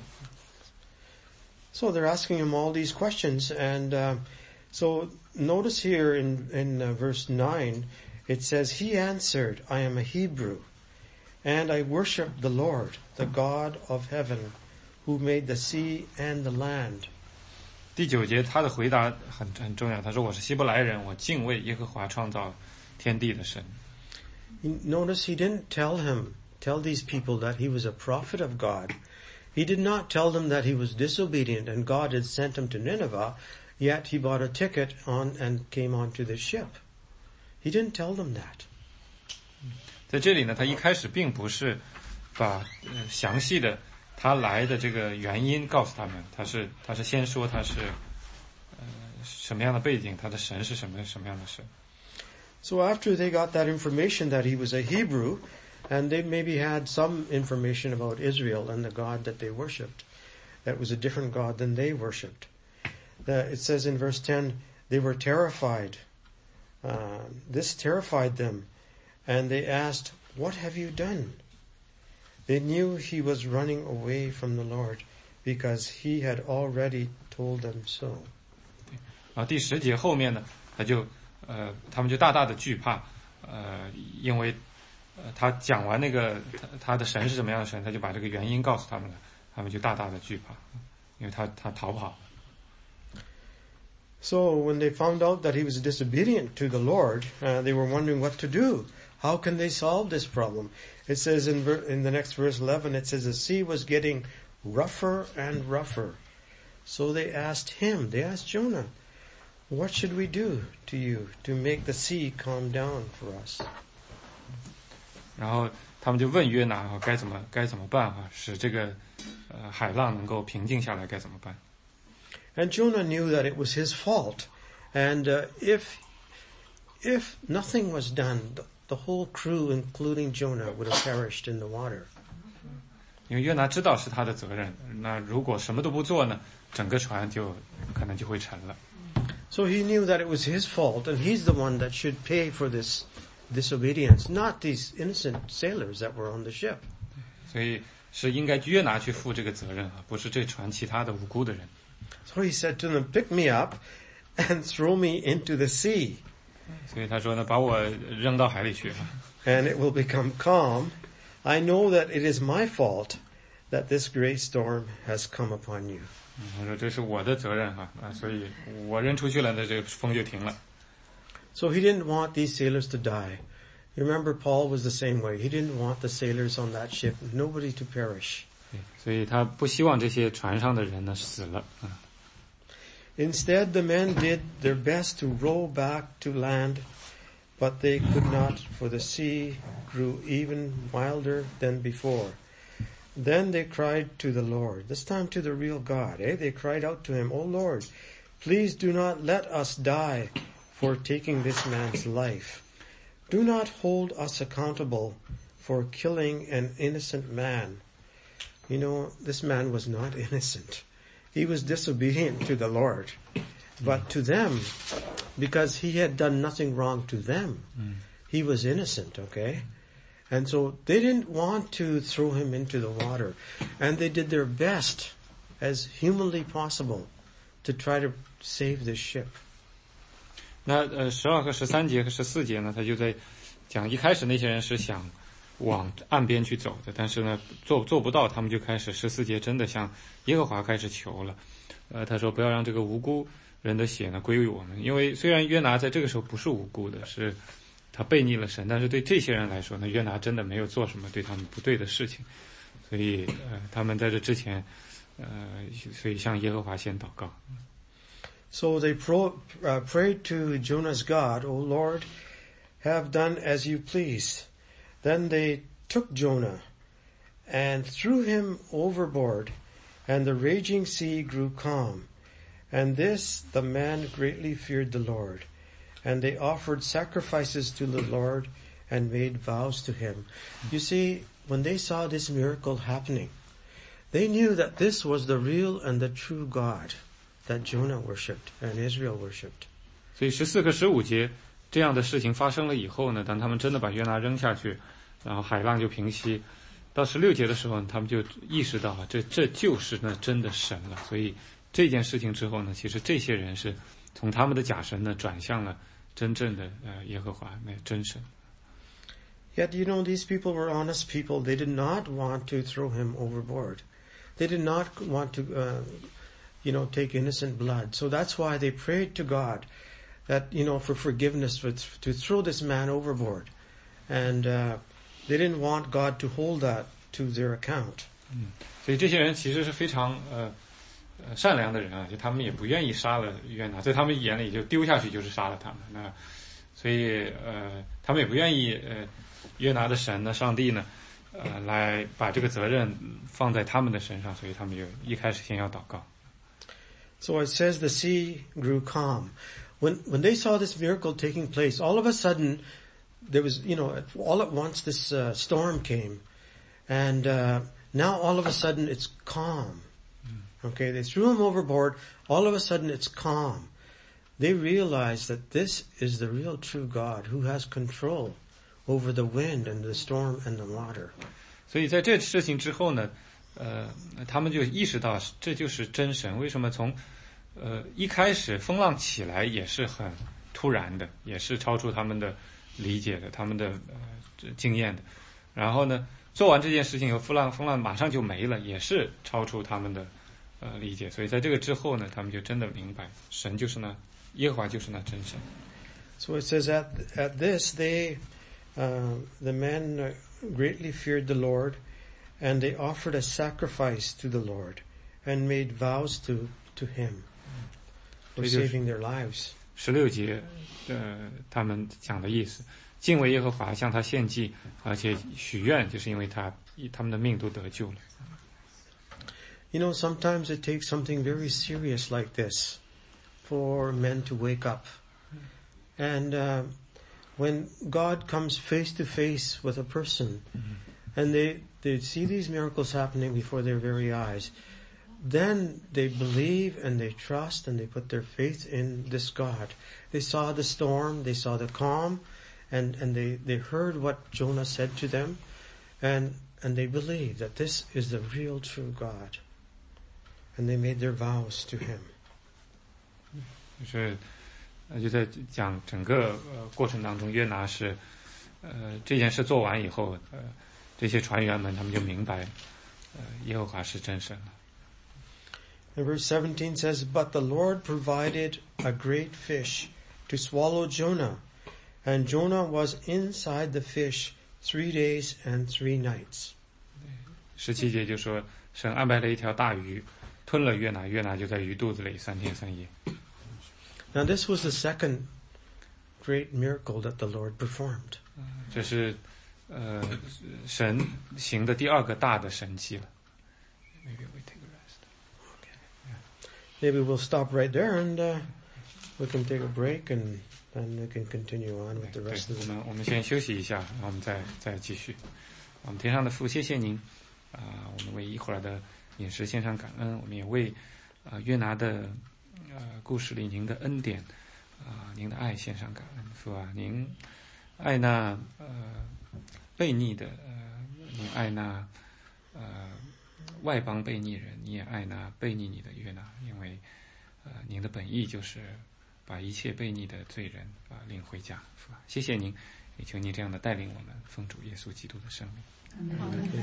So they're asking him all these questions, and uh, so notice here in, in uh, verse nine, it says, he answered, I am a Hebrew, and I worship the Lord, the God of heaven, who made the sea and the land. 第九节他的回答很很重要，他说我是希伯来人，我敬畏耶和华创造天地的神。 Notice he didn't tell him, tell these people that he was a prophet of God. He did not tell them that he was disobedient and God had sent him to Nineveh, yet he bought a ticket on and came onto the ship. He didn't tell them that. 在这里呢，他一开始并不是把呃详细的他来的这个原因告诉他们，他是他是先说他是呃什么样的背景，他的神是什么什么样的神。 So after they got that information that he was a Hebrew, and they maybe had some information about Israel and the God that they worshipped, that was a different God than they worshipped. Uh, it says in verse ten, they were terrified. Uh, this terrified them, and they asked, what have you done? They knew he was running away from the Lord, because he had already told them so. 啊，第十节后面呢，他就呃，他们就大大的惧怕，呃，因为。呃，他讲完那个他他的神是什么样的神，他就把这个原因告诉他们了，他们就大大的惧怕，因为他他逃跑。 So when they found out that he was disobedient to the Lord, uh, they were wondering what to do. How can they solve this problem? It says in ver- in the next verse eleven, it says the sea was getting rougher and rougher. So they asked him, they asked Jonah, what should we do to you to make the sea calm down for us? 然后他们就问约拿啊，该怎么该怎么办啊，使这个呃海浪能够平静下来，该怎么办 And Jonah knew that it was his fault. And uh, if if nothing was done, the, the whole crew, including Jonah, would have perished in the water. 因为约拿知道是他的责任，那如果什么都不做呢，整个船就可能就会沉了。 So he knew that it was his fault, and he's the one that should pay for this disobedience, not these innocent sailors that were on the ship. 所以是应该约拿去负这个责任啊，不是这船其他的无辜的人。 So he said to them, "Pick me up and throw me into the sea." 所以他说呢，把我扔到海里去。 And it will become calm. I know that it is my fault that this great storm has come upon you. 他说这是我的责任哈啊，所以我扔出去了，那这个风就停了。 So he didn't want these sailors to die. You remember Paul was the same way. He didn't want the sailors on that ship, nobody to perish. 所以他不希望这些船上的人呢死了啊。 Instead, the men did their best to row back to land, but they could not, for the sea grew even wilder than before. Then they cried to the Lord, this time to the real God. Eh? They cried out to him, "O Lord, please do not let us die for taking this man's life. Do not hold us accountable for killing an innocent man." You know, this man was not innocent. He was disobedient to the Lord. But to them, because he had done nothing wrong to them, mm. he was innocent, okay? And so they didn't want to throw him into the water. And they did their best, as humanly possible, to try to save this ship. 那呃，十二和十三节和十四节呢，他就在讲一开始那些人是想往岸边去走的，但是呢做做不到，他们就开始十四节真的向耶和华开始求了。呃，他说不要让这个无辜人的血呢归于我们，因为虽然约拿在这个时候不是无辜的，是他背逆了神，但是对这些人来说呢，约拿真的没有做什么对他们不对的事情，所以呃，他们在这之前，呃，所以向耶和华先祷告。 So they pro, uh, prayed to Jonah's God, "O Lord, have done as you please." Then they took Jonah and threw him overboard, and the raging sea grew calm. And this the man greatly feared the Lord. And they offered sacrifices to the Lord and made vows to him. You see, when they saw this miracle happening, they knew that this was the real and the true God that Jonah worshipped and Israel worshipped. 所以十四和十五节这样的事情发生了以后呢，当他们真的把约拿扔下去，然后海浪就平息。到十六节的时候，他们就意识到这这就是那真的神了。所以这件事情之后呢，其实这些人是从他们的假神呢转向了真正的呃耶和华那真神。 Yet, you know, these people were honest people. They did not want to throw him overboard. They did not want to, uh, you know, take innocent blood. So that's why they prayed to God that, you know, for forgiveness, for, to throw this man overboard. And uh, they didn't want God to hold that to their account. 嗯，所以这些人其实是非常呃呃善良的人啊，就他们也不愿意杀了约拿，在他们眼里就丢下去就是杀了他们。那所以呃他们也不愿意呃约拿的神呢，上帝呢，呃来把这个责任放在他们的身上，所以他们就一开始先要祷告。 So it says the sea grew calm. When when they saw this miracle taking place, all of a sudden there was, you know, all at once this uh, storm came, and uh, now all of a sudden it's calm. Okay, they threw him overboard. All of a sudden it's calm. They realized that this is the real true God who has control over the wind and the storm and the water. 所以在这事情之后呢，呃，他们就意识到这就是真神。为什么从呃一开始风浪起来也是很突然的，也是超出他们的理解的，他们的呃经验的。然后呢，做完这件事情以后，风浪风浪马上就没了，也是超出他们的呃理解。所以在这个之后呢，他们就真的明白，神就是那耶和华就是那真神。 So it says at at this they uh, the men greatly feared the Lord, and they offered a sacrifice to the Lord, and made vows to to Him for saving their lives. 十六节，呃，他们讲的意思，敬畏耶和华，向他献祭，而且许愿，就是因为他他们的命都得救了。 You know, sometimes it takes something very serious like this for men to wake up. And uh, when God comes face to face with a person, mm-hmm. and they, they see these miracles happening before their very eyes, then they believe and they trust and they put their faith in this God. They saw the storm, they saw the calm, and, and they, they heard what Jonah said to them, and, and they believed that this is the real true God. And they made their vows to him. 就是就在讲整个呃过程当中，约拿是呃这件事做完以后，呃这些船员们他们就明白，呃耶和华是真神了。 And verse seventeen says, "But the Lord provided a great fish to swallow Jonah, and Jonah was inside the fish three days and three nights." 十七节就说，神安排了一条大鱼吞了约拿，约拿就在鱼肚子里三天三夜。 Now this was the second great miracle that the Lord performed. 这是呃神行的第二个大的神迹了。Maybe we take a rest. Okay. Maybe we'll stop right there and uh, we can take a break and then we can continue on with the rest of the. 我们我们先休息一下，然后我们再再继续。我们天上的父，谢谢您啊、呃！我们为一会儿的饮食献上感恩，我们也为啊、呃、约拿的。呃，故事里您的恩典啊、呃，您的爱献上感恩，父啊，您爱那呃悖逆的，呃，您爱那呃外邦悖逆人，你也爱那悖逆你的约拿，因为呃您的本意就是把一切悖逆的罪人啊、呃、领回家，父啊，谢谢您，也求您这样的带领我们，奉主耶稣基督的圣名。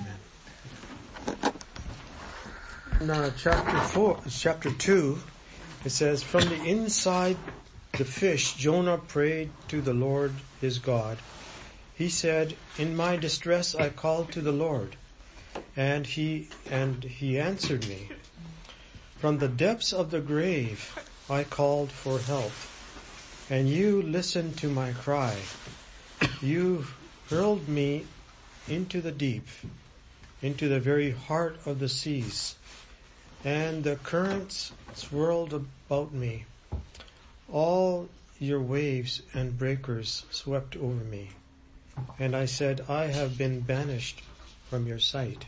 Now, chapter four, chapter two. It says, "From the inside the fish, Jonah prayed to the Lord his God. He said, 'In my distress I called to the Lord, and he and he answered me. From the depths of the grave I called for help, and you listened to my cry. You hurled me into the deep, into the very heart of the seas, and the currents swirled about me. All your waves and breakers swept over me. And I said, I have been banished from your sight.'"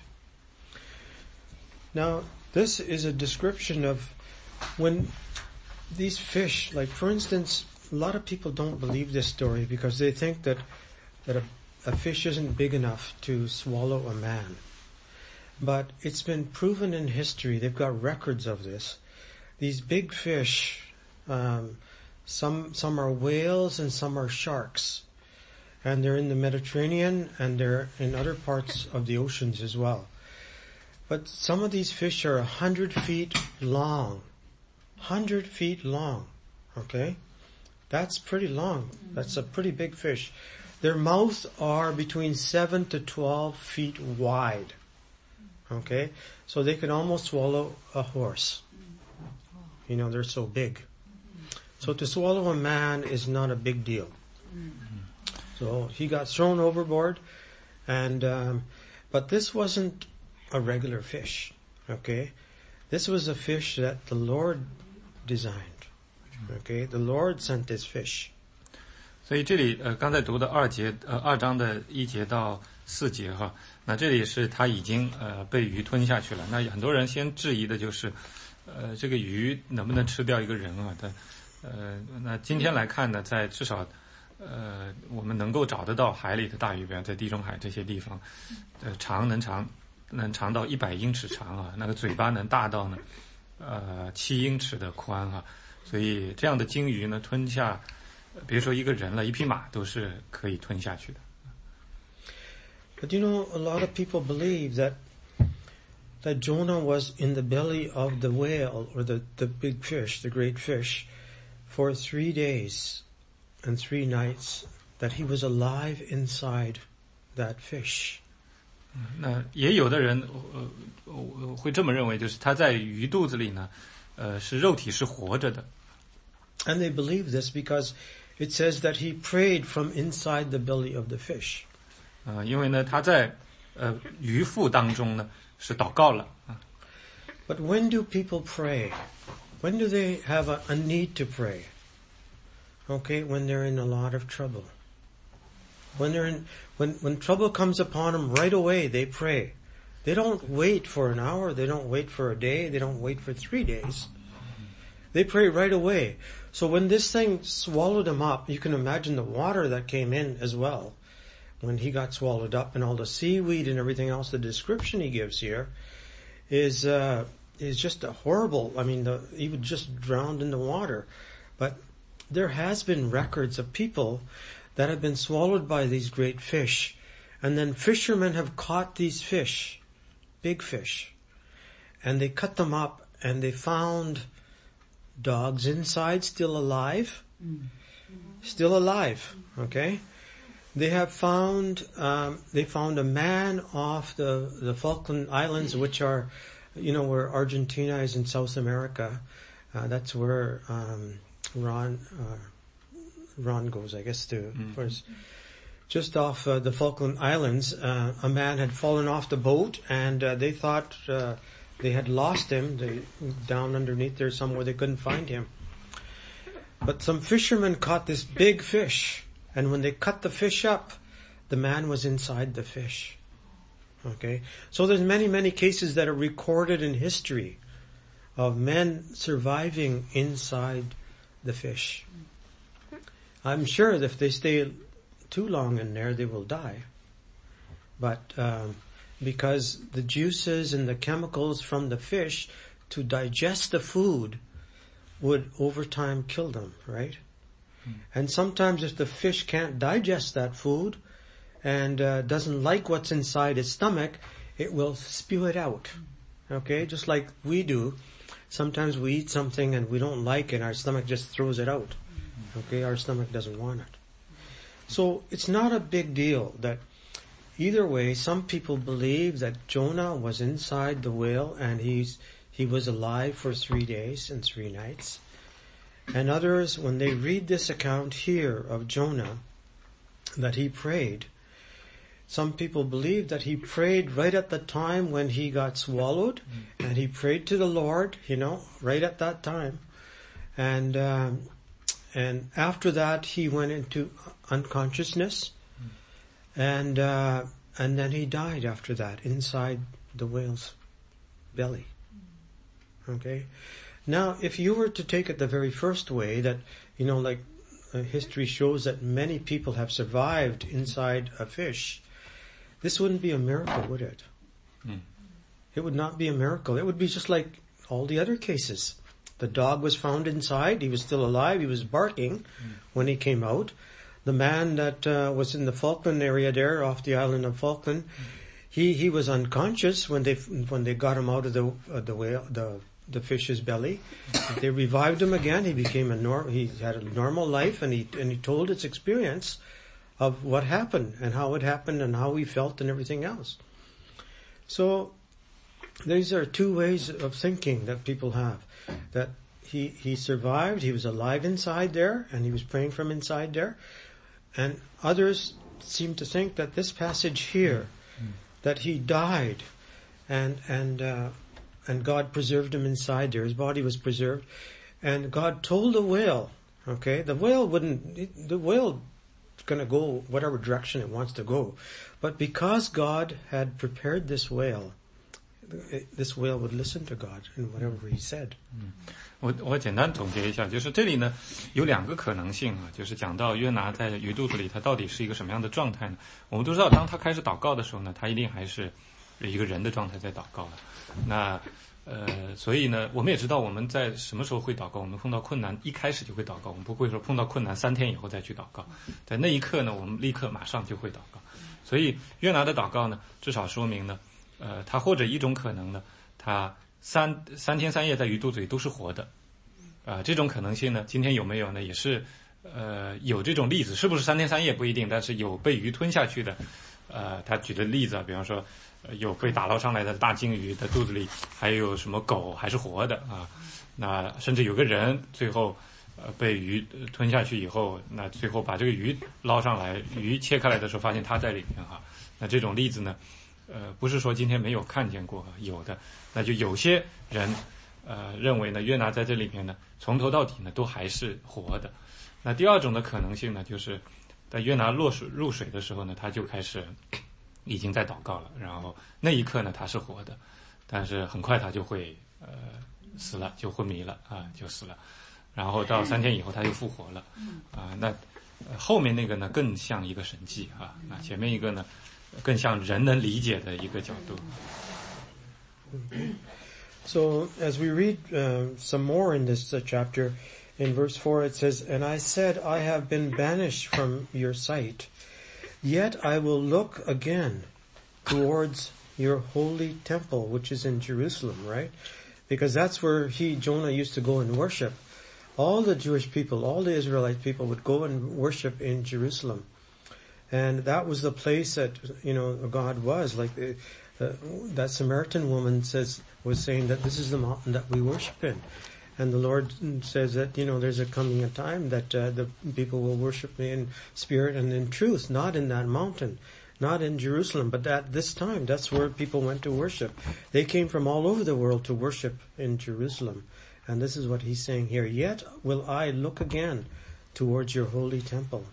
Now, this is a description of when these fish, like for instance, a lot of people don't believe this story because they think that, that a, a fish isn't big enough to swallow a man. But it's been proven in history, they've got records of this. These big fish, um, some some are whales and some are sharks. And they're in the Mediterranean and they're in other parts of the oceans as well. But some of these fish are a hundred feet long. Hundred feet long. Okay? That's pretty long. That's a pretty big fish. Their mouths are between seven to twelve feet wide. Okay, so they can almost swallow a horse. You know, they're so big. So to swallow a man is not a big deal. So he got thrown overboard, and um, but this wasn't a regular fish. Okay, this was a fish that the Lord designed. Okay, the Lord sent this fish. 所以这里呃刚才读的二节呃二章的一节到四节哈，那这里是他已经呃被鱼吞下去了。那很多人先质疑的就是，呃这个鱼能不能吃掉一个人啊？的呃那今天来看呢，在至少呃我们能够找得到海里的大鱼，比方在地中海这些地方，呃长能长能长到一百英尺长啊，那个嘴巴能大到呢呃七英尺的宽啊，所以这样的鲸鱼呢吞下。别说一个人了，一匹马都是可以吞下去的。 But you know, a lot of people believe that that Jonah was in the belly of the whale or the, the big fish, the great fish, for three days and three nights, that he was alive inside that fish. 那也有的人呃会这么认为，就是他在鱼肚子里呢，呃是肉体是活着的。 And they believe this because it says that he prayed from inside the belly of the fish. 啊、呃，因为呢他在呃鱼腹当中呢是祷告了啊。 But when do people pray? When do they have a, a need to pray? Okay, when they're in a lot of trouble. When they're in, when, when trouble comes upon them, right away they pray. They don't wait for an hour, they don't wait for a day, they don't wait for three days. They pray right away. So when this thing swallowed him up, you can imagine the water that came in as well. When he got swallowed up and all the seaweed and everything else, the description he gives here is, uh, is just a horrible, I mean, the, he was just drowned in the water. But there has been records of people that have been swallowed by these great fish. And then fishermen have caught these fish, big fish, and they cut them up and they found dogs inside still alive, mm-hmm. still alive, okay? They have found, um, they found a man off the, the Falkland Islands, which are, you know, where Argentina is in South America. Uh, that's where, um, Ron, uh, Ron goes, I guess, to, mm-hmm. first. Just off uh, the Falkland Islands, uh, a man had fallen off the boat and uh, they thought, uh, they had lost him. They down underneath there somewhere. They couldn't find him. But some fishermen caught this big fish. And when they cut the fish up, the man was inside the fish. Okay? So there's many, many cases that are recorded in history of men surviving inside the fish. I'm sure that if they stay too long in there, they will die. But, um, because the juices and the chemicals from the fish to digest the food would over time kill them, right? Mm. And sometimes if the fish can't digest that food and uh, doesn't like what's inside its stomach, it will spew it out. Okay? Just like we do. Sometimes we eat something and we don't like it, our stomach just throws it out. Okay? Our stomach doesn't want it. So it's not a big deal that either way, some people believe that Jonah was inside the whale and he's, he was alive for three days and three nights. And others, when they read this account here of Jonah, that he prayed, some people believe that he prayed right at the time when he got swallowed, mm. and he prayed to the Lord, you know, right at that time. And, um, and after that, he went into unconsciousness. And, uh, and then he died after that, inside the whale's belly. Okay? Now, if you were to take it the very first way, that, you know, like uh, history shows that many people have survived inside a fish, this wouldn't be a miracle, would it? Mm. It would not be a miracle. It would be just like all the other cases. The dog was found inside, he was still alive, he was barking mm. when he came out. The man that uh, was in the Falkland area there, off the island of Falkland, mm-hmm. he he was unconscious when they when they got him out of the uh, the whale the the fish's belly. They revived him again. He became a norm. He had a normal life, and he and he told his experience of what happened and how it happened and how he felt and everything else. So these are two ways of thinking that people have. That he he survived. He was alive inside there, and he was praying from inside there. And others seem to think that this passage here, mm. that he died, and and uh, and God preserved him inside there. His body was preserved, and God told the whale. Okay, the whale wouldn't. The whale is going to go whatever direction it wants to go, but because God had prepared this whale, this whale would listen to God in whatever He said. 嗯，我我简单总结一下，就是这里呢有两个可能性啊，就是讲到约拿在鱼肚子里，他到底是一个什么样的状态呢？我们都知道，当他开始祷告的时候呢，他一定还是一个人的状态在祷告的。那呃，所以呢，我们也知道我们在什么时候会祷告，我们碰到困难一开始就会祷告，我们不会说碰到困难三天以后再去祷告，在那一刻呢，我们立刻马上就会祷告。所以约拿的祷告呢，至少说明呢。呃，他或者一种可能呢，他三三天三夜在鱼肚子里都是活的，啊、呃，这种可能性呢，今天有没有呢？也是，呃，有这种例子，是不是三天三夜不一定，但是有被鱼吞下去的，呃，他举的例子啊，比方说，呃、有被打捞上来的大鲸鱼的肚子里，还有什么狗还是活的啊？那甚至有个人最后，呃，被鱼吞下去以后，那最后把这个鱼捞上来，鱼切开来的时候发现他在里面哈、啊，那这种例子呢？ 呃，不是说今天没有看见过，有的，那就有些人呃认为呢，约拿在这里面呢，从头到底呢都还是活的。那第二种的可能性呢，就是在约拿落水入水的时候呢，他就开始已经在祷告了，然后那一刻呢他是活的，但是很快他就会呃死了，就昏迷了啊，就死了，然后到三天以后他又复活了啊。那后面那个呢更像一个神迹啊，那前面一个呢更像人能理解的一个角度。 So as we read uh, some more in this uh, chapter, in verse four it says, "And I said, I have been banished from your sight, yet I will look again towards your holy temple," which is in Jerusalem, right? Because that's where he, Jonah, used to go and worship. All the Jewish people, all the Israelite people would go and worship in Jerusalem. And that was the place that, you know, God was. Like the, uh, that Samaritan woman says, was saying that this is the mountain that we worship in. And the Lord says that, you know, there's a coming a time that uh, the people will worship me in spirit and in truth, not in that mountain, not in Jerusalem, but at this time, that's where people went to worship. They came from all over the world to worship in Jerusalem. And this is what he's saying here. "Yet will I look again towards your holy temple.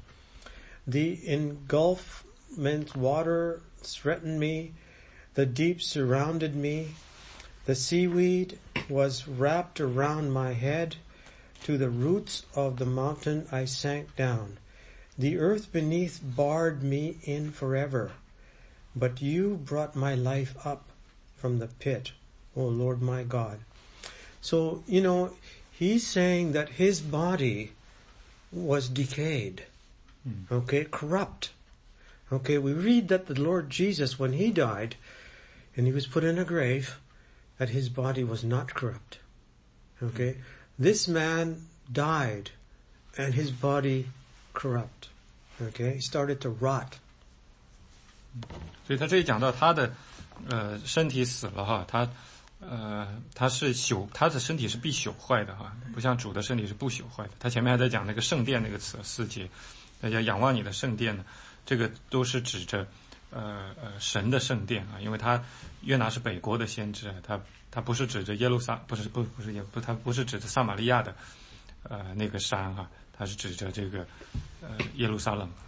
The engulfment water threatened me. The deep surrounded me. The seaweed was wrapped around my head. To the roots of the mountain I sank down. The earth beneath barred me in forever. But you brought my life up from the pit, O Lord my God." So, you know, he's saying that his body was decayed, okay, corrupt. Okay, we read that the Lord Jesus, when he died and he was put in a grave, that his body was not corrupt. Okay, this man died and his body corrupt. Okay, he started to rot. 所以他这里讲到他的呃身体死了哈，他呃他是朽，他的身体是必朽坏的哈，不像主的身体是不朽坏的。他前面还在讲那个圣殿那个词四节，大家仰望你的圣殿呢，这个都是指着呃呃神的圣殿啊，因为他约拿是北国的先知，他他不是指着耶路撒，不是不不是也不他不是指着撒玛利亚的呃那个山哈，他是指着这个呃耶路撒冷。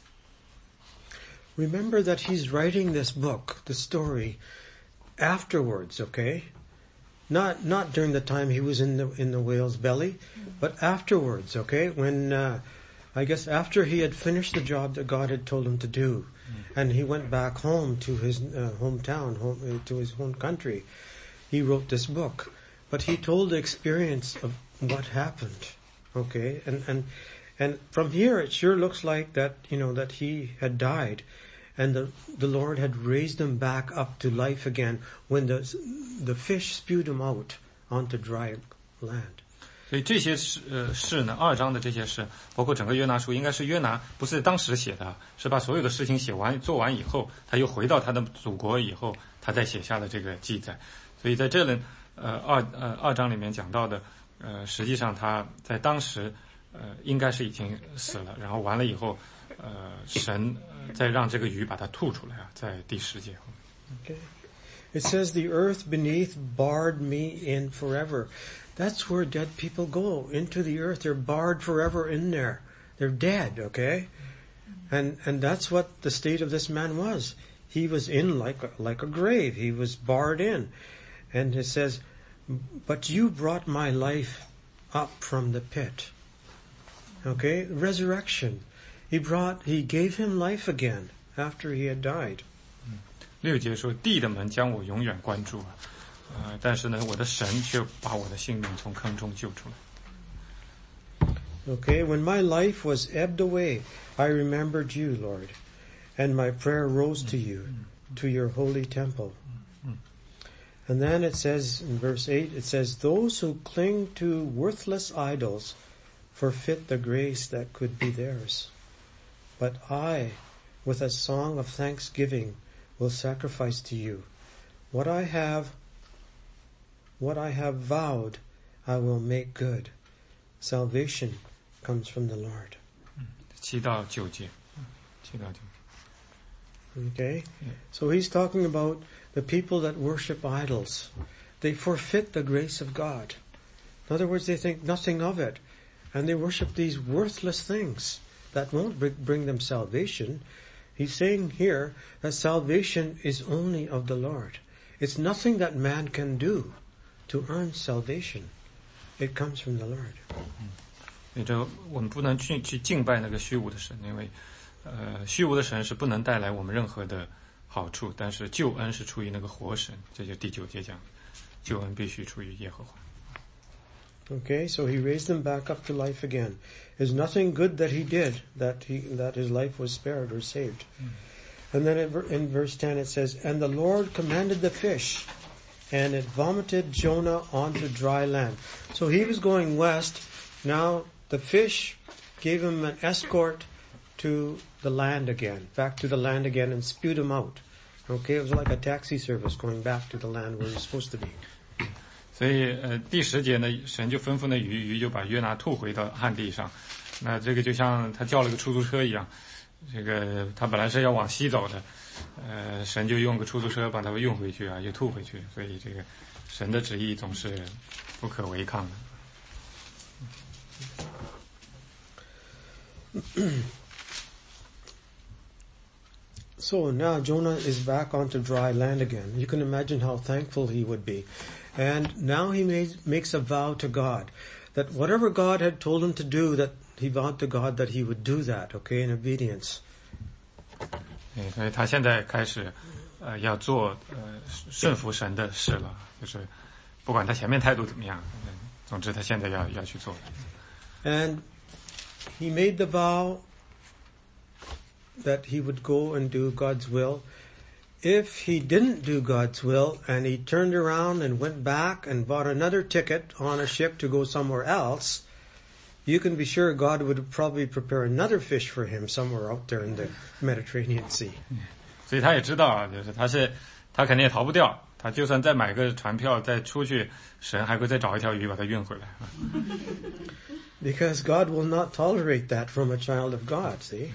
Remember that he's writing this book, the story, afterwards, okay? Not not during the time he was in the in the whale's belly, but afterwards, okay? When uh, I guess after he had finished the job that God had told him to do, and he went back home to his uh, hometown, home, uh, to his home country, he wrote this book. But he told the experience of what happened, okay? And and and from here, it sure looks like that, you know, that he had died. And the the Lord had raised him back up to life again when the the fish spewed him out onto dry land. 所以这些事呃事呢，二章的这些事，包括整个约拿书，应该是约拿不是当时写的，是把所有的事情写完做完以后，他又回到他的祖国以后，他才写下了这个记载。所以在这里呃二呃二章里面讲到的呃，实际上他在当时呃应该是已经死了，然后完了以后。呃，神再让这个鱼把它吐出来啊，在第十节。 Okay, it says the earth beneath barred me in forever. That's where dead people go, into the earth. They're barred forever in there. They're dead. Okay, and and that's what the state of this man was. He was in like a, like a grave. He was barred in, and it says, "But you brought my life up from the pit." Okay, resurrection. He brought, he gave him life again after he had died. 六节说，地的门将我永远关住啊，呃，但是呢，我的神却把我的性命从坑中救出来。 Okay, when my life was ebbed away, I remembered you, Lord, and my prayer rose to you, to your holy temple. And then it says in verse eight, it says, "Those who cling to worthless idols forfeit the grace that could be theirs. But I, with a song of thanksgiving, will sacrifice to you. What I have, what I have vowed, I will make good. Salvation comes from the Lord." 七到九节，七到九。 Okay? So he's talking about the people that worship idols. They forfeit the grace of God. In other words, they think nothing of it. And they worship these worthless things that won't bring them salvation. He's saying here that salvation is only of the Lord. It's nothing that man can do to earn salvation. It comes from the Lord. 也就我们不能去去敬拜那个虚无的神，因为呃虚无的神是不能带来我们任何的好处，但是救恩是出于那个活神，这就第九节讲，救恩必须出于耶和华。 Okay, so he raised them back up to life again. There's nothing good that he did that he that his life was spared or saved. Mm. And then in verse ten it says, "And the Lord commanded the fish, and it vomited Jonah onto dry land." So he was going west. Now the fish gave him an escort to the land again, back to the land again, and spewed him out. Okay, it was like a taxi service going back to the land where he was supposed to be. 所以呃第十节呢，神就吩咐那鱼，鱼就把约拿吐回到旱地上。那这个就像他叫了个出租车一样，这个他本来是要往西走的，呃神就用个出租车把他运回去啊，又吐回去。所以这个神的旨意总是不可违抗的。 So now Jonah is back onto dry land again. You can imagine how thankful he would be. And now he made, makes a vow to God that whatever God had told him to do, that he vowed to God that he would do that, okay, in obedience. 所以他现在开始呃要做呃顺服神的事了，就是不管他前面态度怎么样，总之他现在要要去做。 And he made the vow that he would go and do God's will. If he didn't do God's will and he turned around and went back and bought another ticket on a ship to go somewhere else, you can be sure God would probably prepare another fish for him somewhere out there in the Mediterranean Sea. 所以他也知道啊，就是他是他肯定也逃不掉，他就算再买个船票再出去，神还会再找一条鱼把他运回来。 Because God will not tolerate that from a child of God, see?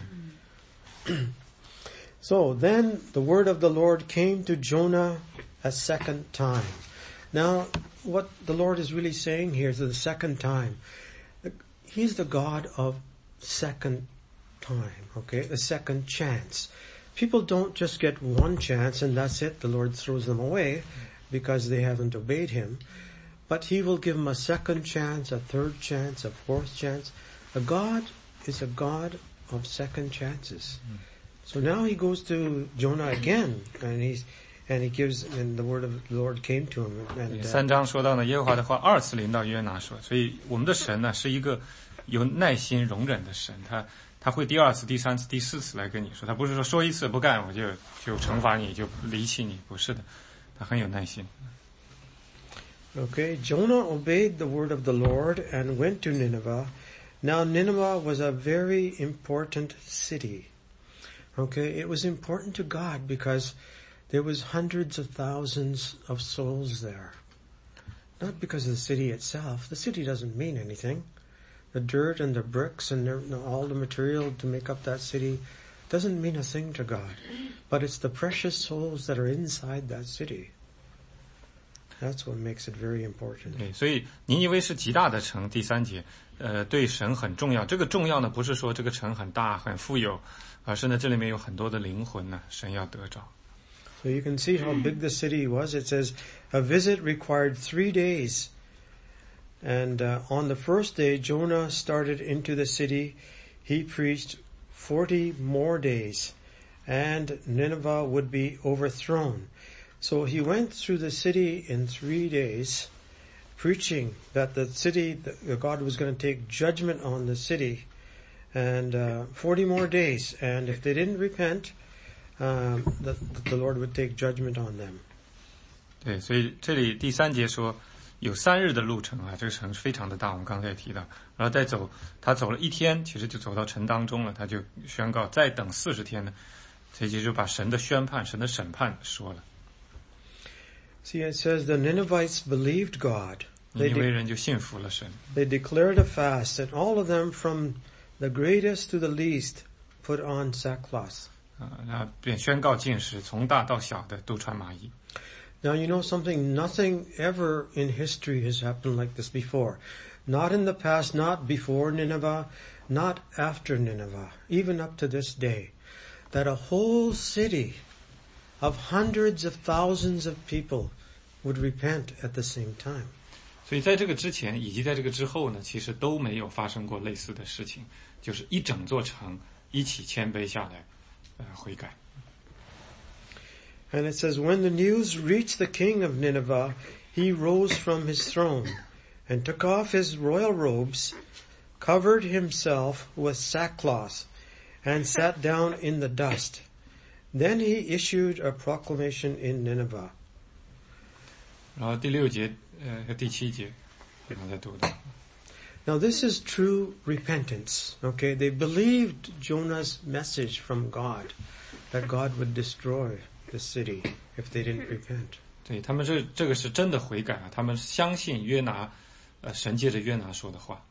So then the word of the Lord came to Jonah a second time. Now, what the Lord is really saying here is the second time. He's the God of second time, okay? A second chance. People don't just get one chance and that's it. The Lord throws them away because they haven't obeyed him. But he will give them a second chance, a third chance, a fourth chance. A God is a God of second chances. Mm. So now he goes to Jonah again, and he's and he gives, and the word of the Lord came to him. And, uh, 三章说到呢，耶和华的话二次临到约拿说，所以我们的神呢是一个有耐心容忍的神，他他会第二次、第三次、第四次来跟你说，他不是说说一次不干我就就惩罚你就离弃你，不是的，他很有耐心。 Okay, Jonah obeyed the word of the Lord and went to Nineveh. Now Nineveh was a very important city. Okay, it was important to God because there was hundreds of thousands of souls there. Not because of the city itself. The city doesn't mean anything. The dirt and the bricks and the, all the material to make up that city doesn't mean a thing to God. But it's the precious souls that are inside that city. That's what makes it very important. 对，所以尼尼微是极大的城，第三节，呃，对神很重要。这个重要呢，不是说这个城很大很富有，而是呢这里面有很多的灵魂呢，神要得着。 So you can see how big the city was. It says a visit required three days. And uh, on the first day, Jonah started into the city. He preached forty more days, and Nineveh would be overthrown. So he went through the city in three days, preaching that the city, that God was going to take judgment on the city, and uh, forty more days. And if they didn't repent, um, the, the Lord would take judgment on them. 对，所以这里第三节说有三日的路程啊，这个城非常的大，我们刚才也提到，然后再走，他走了一天，其实就走到城当中了，他就宣告再等四十天呢，这就把神的宣判、神的审判说了。 See, it says the Ninevites believed God. 尼尼微人就信服了神。 They declared a fast, and all of them, from the greatest to the least, put on sackcloth. 啊，然后便宣告禁食，从大到小的都穿麻衣。 Now you know something, nothing ever in history has happened like this before. Not in the past, not before Nineveh, not after Nineveh, even up to this day. That a whole city of hundreds of thousands of people would repent at the same time. 所以在这个之前以及在这个之后呢，其实都没有发生过类似的事情，就是一整座城一起谦卑下来，呃，悔改。 And it says, when the news reached the king of Nineveh, he rose from his throne and took off his royal robes, covered himself with sackcloth, and sat down in the dust. Then he issued a proclamation in Nineveh. 然后第六节呃和第七节给大家读的。 Now this is true repentance. Okay, they believed Jonah's message from God, that God would destroy the city if they didn't repent. 对，他们这这个是真的悔改啊，他们相信约拿，呃，神借着约拿说的话。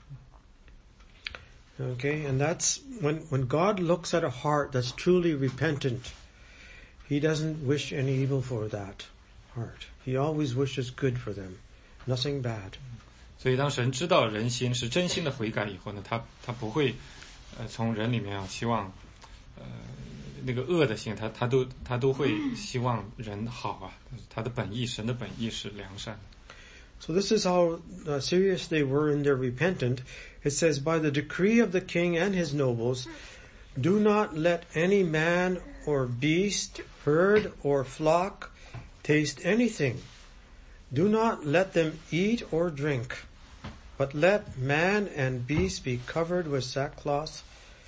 Okay, and that's when when God looks at a heart that's truly repentant, He doesn't wish any evil for that heart. He always wishes good for them, nothing bad. 所以当神知道人心是真心的悔改以后呢，他他不会，呃，从人里面啊希望，呃，那个恶的心，他他都他都会希望人好啊。他的本意，神的本意是良善。 So this is how uh, serious they were in their repentance. It says, by the decree of the king and his nobles, do not let any man or beast, herd or flock taste anything. Do not let them eat or drink, but let man and beast be covered with sackcloth.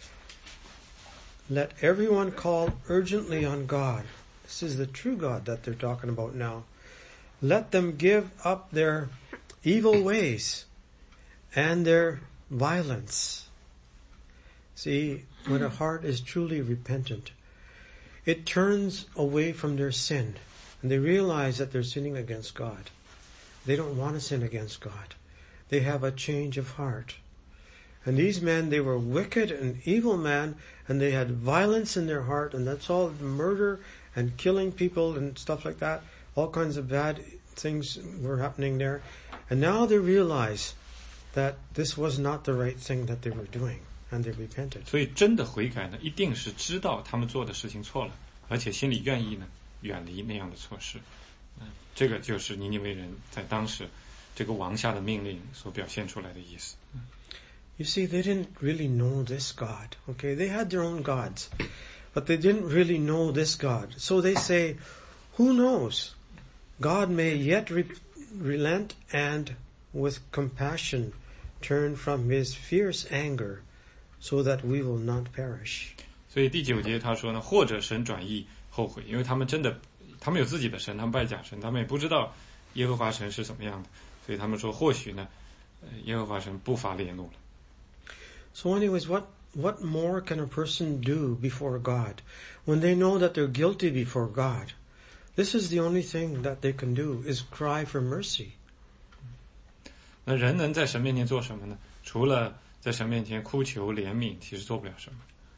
Let everyone call urgently on God. This is the true God that they're talking about now. Let them give up their evil ways and their violence. See, when a heart is truly repentant, it turns away from their sin, and they realize that they're sinning against God. They don't want to sin against God. They have a change of heart. And these men, they were wicked and evil men, and they had violence in their heart, and that's all murder and killing people and stuff like that. All kinds of bad things were happening there. And now they realize that this was not the right thing that they were doing, and they repented. 所以真的悔改呢，一定是知道他们做的事情错了，而且心里愿意呢远离那样的错事。嗯，这个就是尼尼微人在当时这个王下的命令所表现出来的意思。 You see, they didn't really know this God. Okay, they had their own gods, but they didn't really know this God. So they say, who knows? God may yet re- relent and with compassion turn from his fierce anger so that we will not perish. 所以第九节他说呢，或者神转意后悔，因为他们真的，他们有自己的神，他们拜假神，他们也不知道耶和华神是怎么样的，所以他们说或许呢，耶和华神不发烈怒了。 So anyways, what, what more can a person do before God when they know that they're guilty before God? This is the only thing that they can do, is cry for mercy. 那人能在神面前做什么呢？除了在神面前哭求怜悯，其实做不了什么。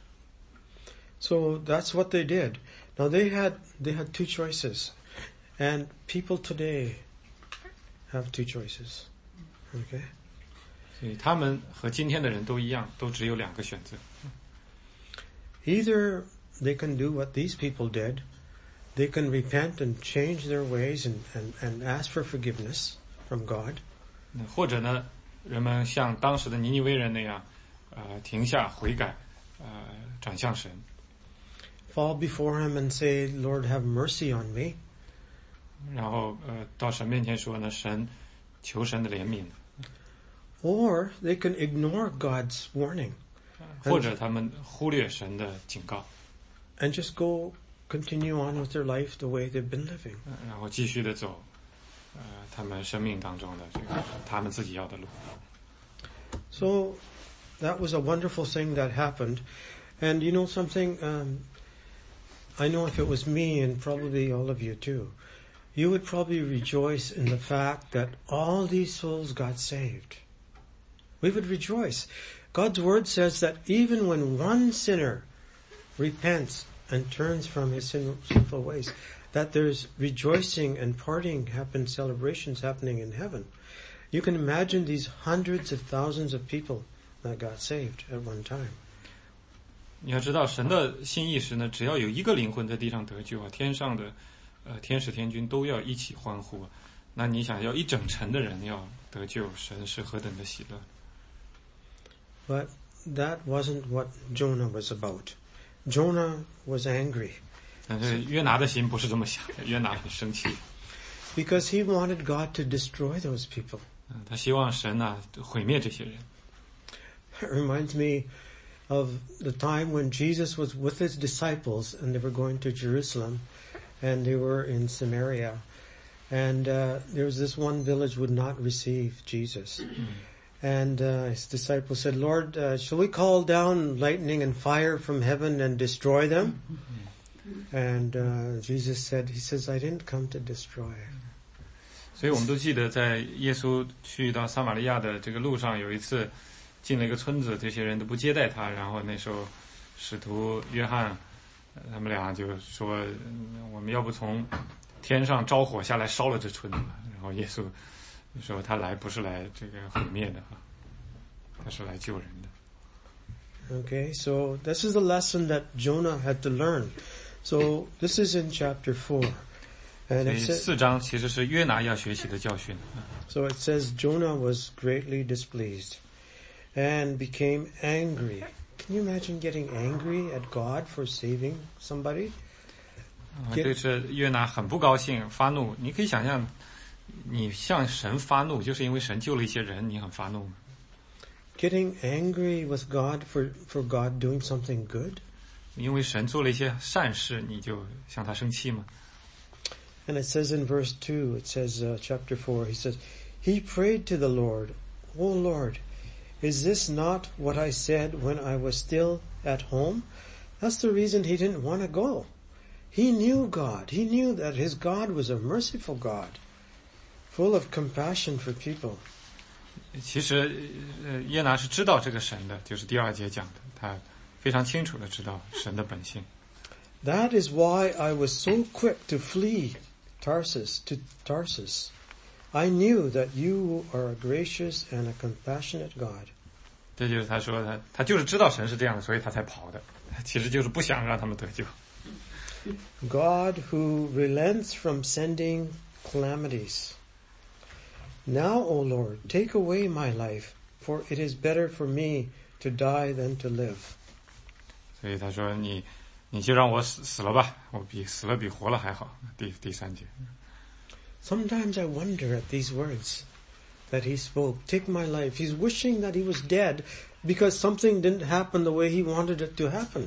So that's what they did. Now they had, they had two choices. And people today have two choices. Okay? 所以他们和今天的人都一样，都只有两个选择。 Either they can do what these people did, they can repent and change their ways and, and, and ask for forgiveness from God. 或者呢，人们像当时的尼尼微人那样，呃，停下悔改，呃，转向神。 Fall before him and say, Lord, have mercy on me. 然后呃，到神面前说呢，神，求神的怜悯。 Or they can ignore God's warning. 或者他们忽略神的警告。 And just go continue on with their life the way they've been living. 然后继续的走，呃，他们生命当中的这个他们自己要的路。 So that was a wonderful thing that happened. And you know something, um, I know if it was me and probably all of you too, you would probably rejoice in the fact that all these souls got saved. We would rejoice. God's word says that even when one sinner repents and turns from his sin, sinful ways, that there's rejoicing and partying happen, celebrations happening in heaven. You can imagine these hundreds of thousands of people that got saved at one time. 你要知道，神的心意是呢，只要有一个灵魂在地上得救啊，天上的呃天使天军都要一起欢呼。那你想要一整城的人要得救，神是何等的喜乐。 But that wasn't what Jonah was about. Jonah was angry. 但是约拿的心不是这么想的，约拿很生气。 Because he wanted God to destroy those people. 他希望神啊毁灭这些人。 It reminds me of the time when Jesus was with his disciples and they were going to Jerusalem and they were in Samaria. And uh, there was this one village would not receive Jesus. And uh, his disciples said, Lord, uh, shall we call down lightning and fire from heaven and destroy them? And uh, Jesus said, he says, I didn't come to destroy. 所以我们都记得在耶稣去到撒玛利亚的这个路上，有一次进了一个村子，这些人都不接待他，然后那时候使徒约翰他们俩就说，我们要不从天上着火下来烧了这村子。然后耶稣说他来不是来这个毁灭的，他是来救人的。 Okay, so this is the lesson that Jonah had to learn. So this is in chapter four. And it says, 四章其实是约拿要学习的教训。 So it says Jonah was greatly displeased and became angry. Can you imagine getting angry at God for saving somebody? 对，是约拿很不高兴，发怒。你可以想象，你向神发怒，就是因为神救了一些人，你很发怒。 Getting angry with God for for God doing something good? 因为神做了一些善事，你就向他生气吗？ And it says in verse two, it says, uh, chapter four, he says, He prayed to the Lord, O Lord, is this not what I said when I was still at home? That's the reason he didn't want to go. He knew God. He knew that his God was a merciful God, full of compassion for people. 其实，呃，约拿是知道这个神的，就是第二节讲的，他非常清楚的知道神的本性。 That is why I was so quick to flee Tarsus to Tarsus. I knew that you are a gracious and a compassionate God. 这就是他说他他就是知道神是这样的，所以他才跑的。其实就是不想让他们得救。 God who relents from sending calamities. Now, O Lord, take away my life, for it is better for me to die than to live. 所以他说你你就让我死死了吧，我比死了比活了还好。第第三节。 Sometimes I wonder at these words that he spoke. Take my life. He's wishing that he was dead because something didn't happen the way he wanted it to happen.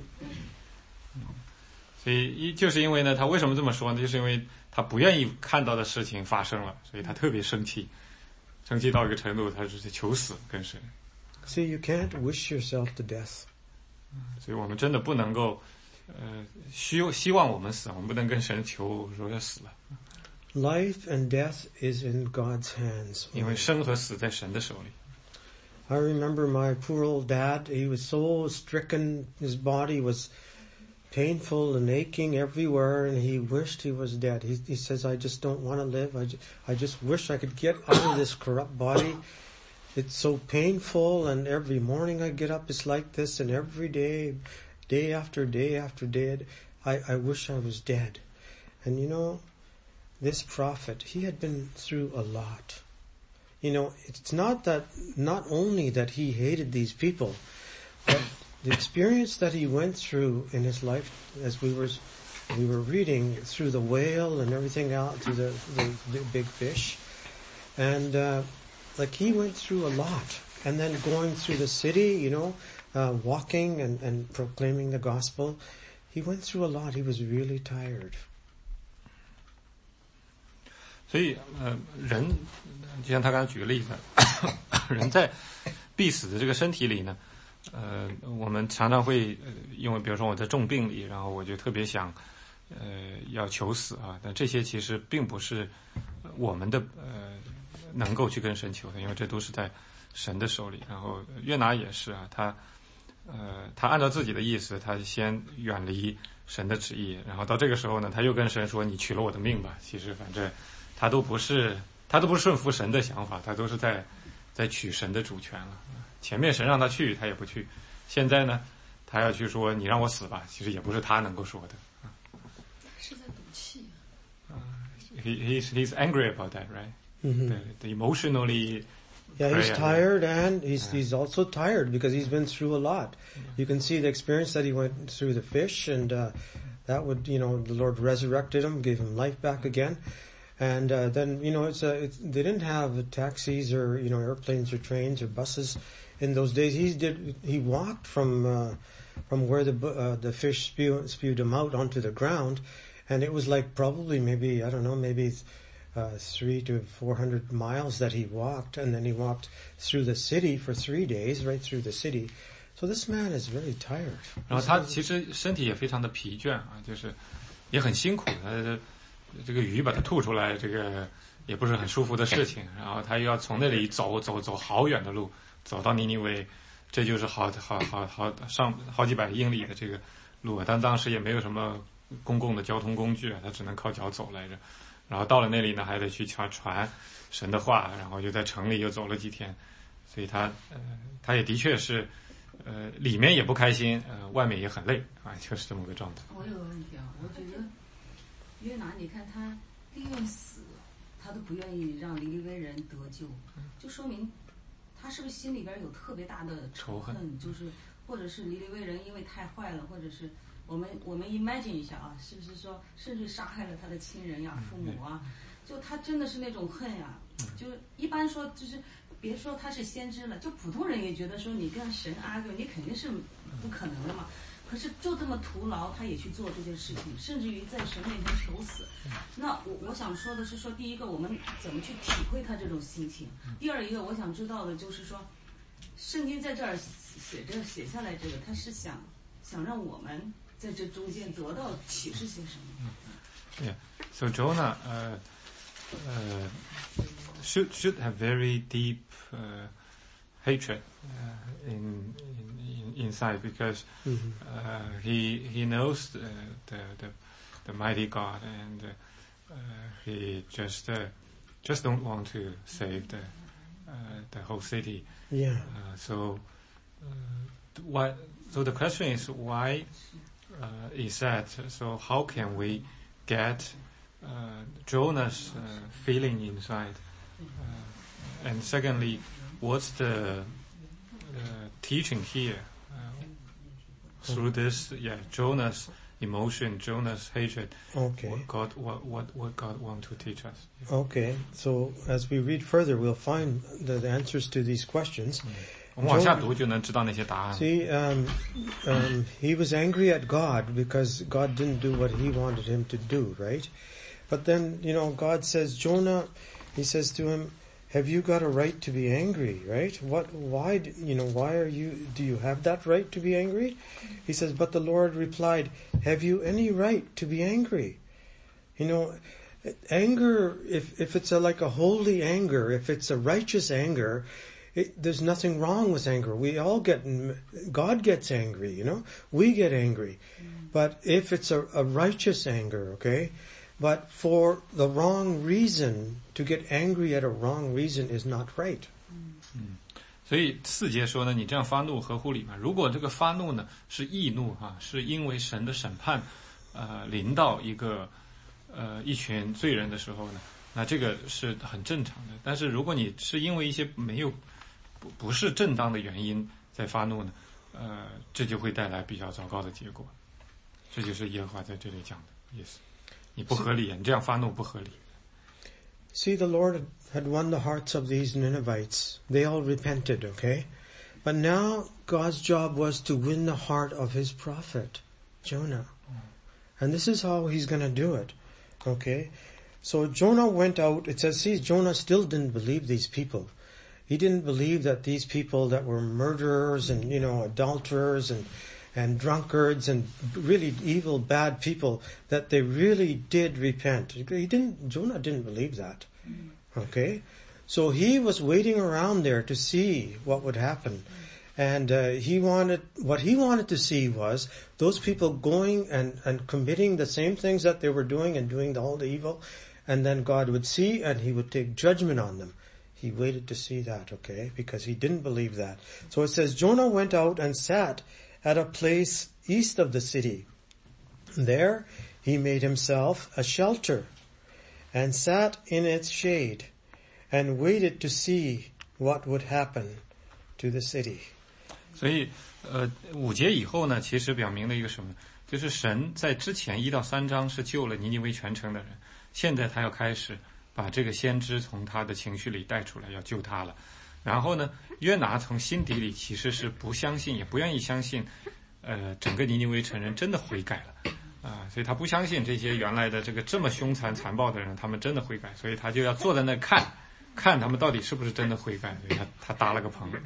所以就是因为呢，他为什么这么说呢？就是因为他不愿意看到的事情发生了，所以他特别生气，生气到一个程度，他就是求死跟神。 See, you can't wish yourself to death. 所以我们真的不能够，呃，希希望我们死，我们不能跟神求说要死了。 Life and death is in God's hands. 因为生和死在神的手里。 I remember my poor old dad. He was so stricken. His body was painful and aching everywhere, and he wished he was dead. He, he says, I just don't want to live. I just, I just wish I could get out of this corrupt body. It's so painful, and every morning I get up, it's like this, and every day, day after day after day, I, I wish I was dead. And you know, this prophet, he had been through a lot. You know, it's not that, not only that he hated these people, but the experience that he went through in his life, as we were, we were reading through the whale and everything out, through the, the, the big fish. And, uh, like he went through a lot. And then going through the city, you know, uh, walking and, and proclaiming the gospel. He went through a lot. He was really tired. 所以，呃，人就像他刚才举个例子，人在必死的这个身体里呢，呃，我们常常会，呃，因为比如说我在重病里，然后我就特别想，呃，要求死啊。但这些其实并不是我们的呃能够去跟神求的，因为这都是在神的手里。然后约拿也是啊，他呃他按照自己的意思，他先远离神的旨意。然后到这个时候呢，他又跟神说：“你取了我的命吧。”其实反正他都不是他都不是顺服神的想法，他都是在在取神的主权了。前面神让他去，他也不去。现在呢，他要去说：“你让我死吧。”其实也不是他能够说的。 是在赌气。 He he's he's angry about that, right? Mm-hmm. The, the emotionally. Yeah, he's tired, and he's he's also tired because he's been through a lot. You can see the experience that he went through the fish, and uh, that would, you know, the Lord resurrected him, gave him life back again, and uh, then, you know, it's, uh, it's they didn't have taxis or, you know, airplanes or trains or buses in those days. He did he walked from uh, from where the uh, the fish spew, spewed him out onto the ground, and it was like probably maybe I don't know maybe. Uh, three to four hundred miles that he walked, and then he walked through the city for three days, right through the city. So this man is very tired. 然后他其实身体也非常的疲倦啊，就是也很辛苦。他这个鱼把他吐出来，这个也不是很舒服的事情。然后他又要从那里走走走好远的路，走到尼尼微，这就是好好好好上好几百英里的这个路。但当时也没有什么公共的交通工具啊，他只能靠脚走来着。然后到了那里呢，还得去传传神的话，然后又在城里又走了几天，所以他呃，他也的确是呃，里面也不开心，呃，外面也很累啊，就是这么个状态。 我有个问题啊，我觉得约拿，你看他宁愿死，他都不愿意让尼尼微人得救，就说明他是不是心里边有特别大的仇恨，就是或者是尼尼微人因为太坏了，或者是。我们我们 imagine 一下啊，是不是说甚至杀害了他的亲人呀、父母啊？就他真的是那种恨呀，就一般说就是别说他是先知了，就普通人也觉得说你跟神 argue， 你肯定是不可能的嘛。可是就这么徒劳，他也去做这件事情，甚至于在神面前求死。那我我想说的是说，第一个我们怎么去体会他这种心情？第二一个我想知道的就是说，圣经在这儿写着写下来这个，他是想想让我们。在这中间得到启示些什么 Yeah, so Jonah uh, uh, should should have very deep uh, hatred uh, in, in, in inside because mm-hmm. uh, he he knows the the the, the mighty God and uh, he just uh, just don't want to save the uh, the whole city. Yeah. Uh, so uh, why? So the question is why? Uh, is that so? How can we get uh, Jonah's uh, feeling inside? Uh, and secondly, what's the uh, teaching here uh, through this? Yeah, Jonah's emotion, Jonah's hatred. Okay. What God, what what what God want to teach us? Yeah. Okay. So as we read further, we'll find the, the answers to these questions. Mm. 我们往下读就能知道那些答案。 See, um, um, he was angry at God because God didn't do what he wanted him to do, right? But then, you know, God says, Jonah, he says to him, have you got a right to be angry, right? What, why, you know, why are you, do you have that right to be angry? He says, but the Lord replied, have you any right to be angry? You know, anger, if, if it's a, like a holy anger, if it's a righteous anger, It, there's nothing wrong with anger. We all get, God gets angry, you know. We get angry. Mm. But if it's a, a righteous anger, okay, but for the wrong reason, to get angry at a wrong reason is not right. 嗯，所以四节说呢，你这样发怒合乎理吗？如果这个发怒呢是易怒啊，是因为神的审判，呃，临到一个呃一群罪人的时候呢，那这个是很正常的。但是如果你是因为一些没有不不是正当的原因在发怒呢，呃，这就会带来比较糟糕的结果。这就是耶和华在这里讲的意思。你不合理，你这样发怒不合理。 See, the Lord had won the hearts of these Ninevites. They all repented, okay? But now God's job was to win the heart of his prophet, Jonah. And this is how he's going to do it, okay? So Jonah went out. It says, see, Jonah still didn't believe these people. He didn't believe that these people that were murderers and, you know, adulterers and, and drunkards and really evil, bad people, that they really did repent. He didn't, Jonah didn't believe that. Okay? So he was waiting around there to see what would happen. And uh, he wanted, what he wanted to see was those people going and, and committing the same things that they were doing and doing all the evil, and then God would see and he would take judgment on them. He waited to see that, okay, because he didn't believe that. So it says, Jonah went out and sat at a place east of the city. There he made himself a shelter and sat in its shade and waited to see what would happen to the city. 所以，呃，五节以后呢，其实表明了一个什么？就是神在之前一到三章是救了尼尼微全城的人，现在他要开始把这个先知从他的情绪里带出来，要救他了。然后呢，约拿从心底里其实是不相信，也不愿意相信，呃，整个尼尼微城人真的悔改了，啊、呃，所以他不相信这些原来的这个这么凶残残暴的人，他们真的悔改，所以他就要坐在那看，看他们到底是不是真的悔改，所以他他搭了个棚。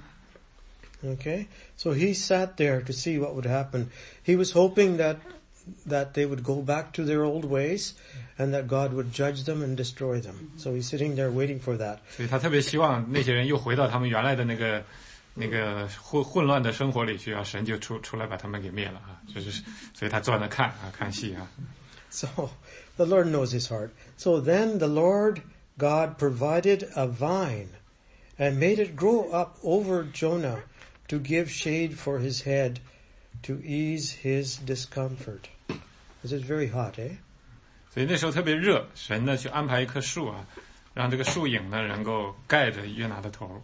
Okay, so he sat there to see what would happen. He was hoping that that they would go back to their old ways and that God would judge them and destroy them. So he's sitting there waiting for that. 所以他特别希望那些人又回到他们原来的那个那个混混乱的生活里去啊，神就出出来把他们给灭了啊，就是所以他坐那看啊看戏啊。 So the Lord knows his heart. So then the Lord God provided a vine and made it grow up over Jonah to give shade for his head, to ease his discomfort. This is very hot, eh? 所以那时候特别热，神呢去安排一棵树啊，让这个树影呢能够盖着约拿的头。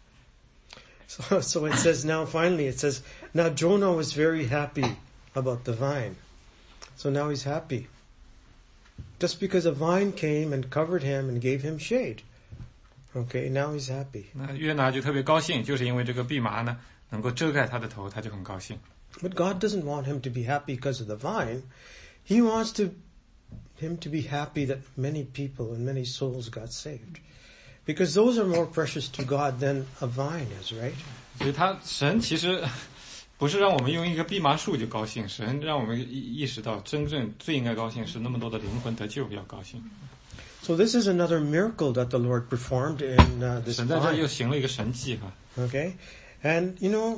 So, so it says now finally, it says, now Jonah was very happy about the vine. So now he's happy. Just because a vine came and covered him and gave him shade. Okay, now he's happy. 那约拿就特别高兴，就是因为这个蓖麻呢能够遮盖他的头，他就很高兴。 But God doesn't want him to be happy because of the vine. He wants to him to be happy that many people and many souls got saved. Because those are more precious to God than a vine is, right? 所以他神其实不是让我们用一个蓖麻树就高兴，神让我们意识到真正最应该高兴是那么多的灵魂得救要高兴。 So this is another miracle that the Lord performed in uh, this 神在这又 vine. 行了一个神迹哈。 Okay? And you know,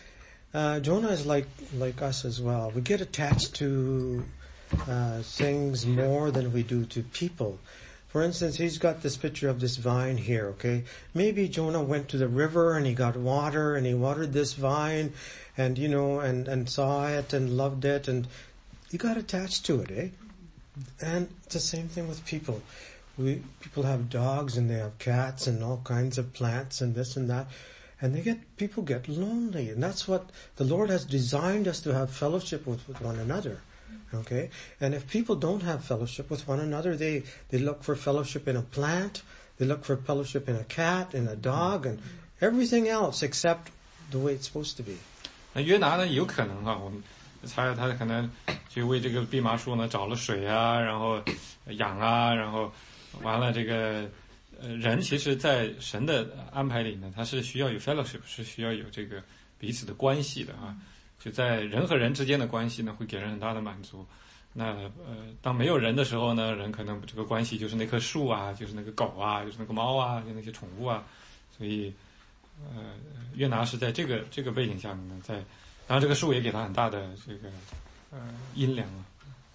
uh, Jonah is like, like us as well. We get attached to uh, things more than we do to people. For instance, he's got this picture of this vine here, okay? Maybe Jonah went to the river and he got water and he watered this vine and, you know, and, and saw it and loved it and he got attached to it, eh? And it's the same thing with people. We, people have dogs and they have cats and all kinds of plants and this and that. And they get, people get lonely. And that's what the Lord has designed us to have fellowship with, with one another. Okay? And if people don't have fellowship with one another, they, they look for fellowship in a plant, they look for fellowship in a cat, in a dog, and everything else except the way it's supposed to be. 那约拿呢有可能啊，我们猜他可能就为这个蓖麻树呢找了水啊，然后养啊，然后完了这个呃人其实在神的安排里呢，他是需要有 fellowship， 是需要有这个彼此的关系的啊。就在人和人之间的关系呢，会给人很大的满足。那呃，当没有人的时候呢，人可能这个关系就是那棵树啊，就是那个狗啊，就是那个猫啊，就那些宠物啊。所以，呃，约拿是在这个这个背景下面呢，在当然这个树也给他很大的这个呃阴凉啊。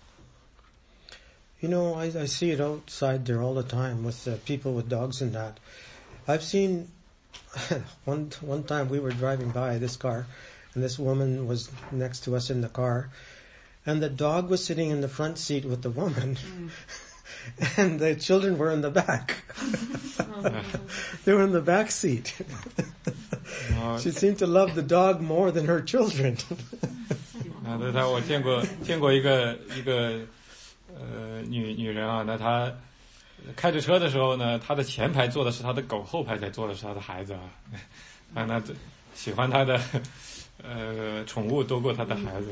You know, I, I see it outside there all the time with uh, people with dogs and that. I've seen one one time we were driving by this car. And this woman was next to us in the car. And the dog was sitting in the front seat with the woman. Mm. And the children were in the back. They were in the back seat. She seemed to love the dog more than her children. 啊，那他我见过见过一个一个呃女女人啊，那她开着车的时候呢，她的前排坐的是她的狗，后排在坐的是她的孩子啊。啊，那喜欢她的。呃，宠物多过他的孩子。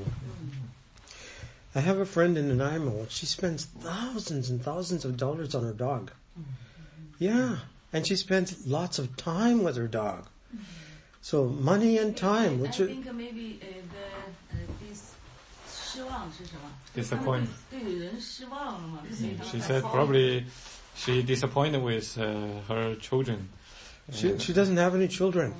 I have a friend in Nanaimo. She spends thousands and thousands of dollars on her dog. Yeah, and she spends lots of time with her dog. So money and time, which I think maybe uh, the uh, this 失望是什么 disappoint. 对人失望了嘛，所以 She said probably she disappointed with uh, her children. She she doesn't have any children.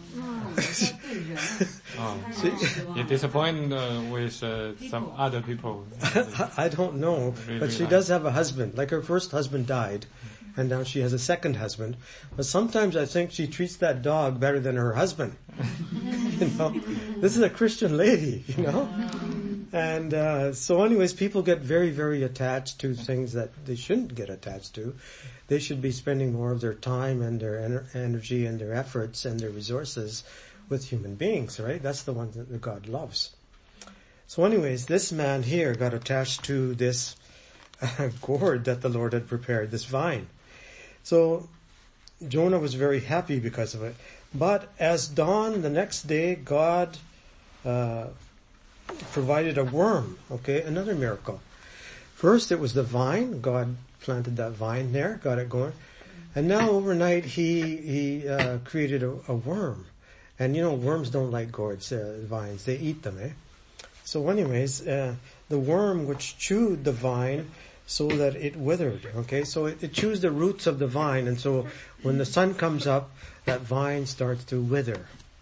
Oh, you disappointed uh, with uh, some other people. I don't know, but she does have a husband. Like her first husband died, and now she has a second husband. But sometimes I think she treats that dog better than her husband. You know, this is a Christian lady, you know. And uh, so anyways, people get very, very attached to things that they shouldn't get attached to. They should be spending more of their time and their ener- energy and their efforts and their resources with human beings, right? That's the one that God loves. So anyways, this man here got attached to this uh, gourd that the Lord had prepared, this vine. So Jonah was very happy because of it. But as dawn the next day, God uh, provided a worm, okay, another miracle. First it was the vine. God planted that vine there, got it going. And now overnight he he uh, created a, a worm. And you know, worms don't like gourds, uh, vines. They eat them, eh? So anyways, uh, the worm which chewed the vine so that it withered, okay? So it, it chews the roots of the vine, and so when the sun comes up, that vine starts to wither.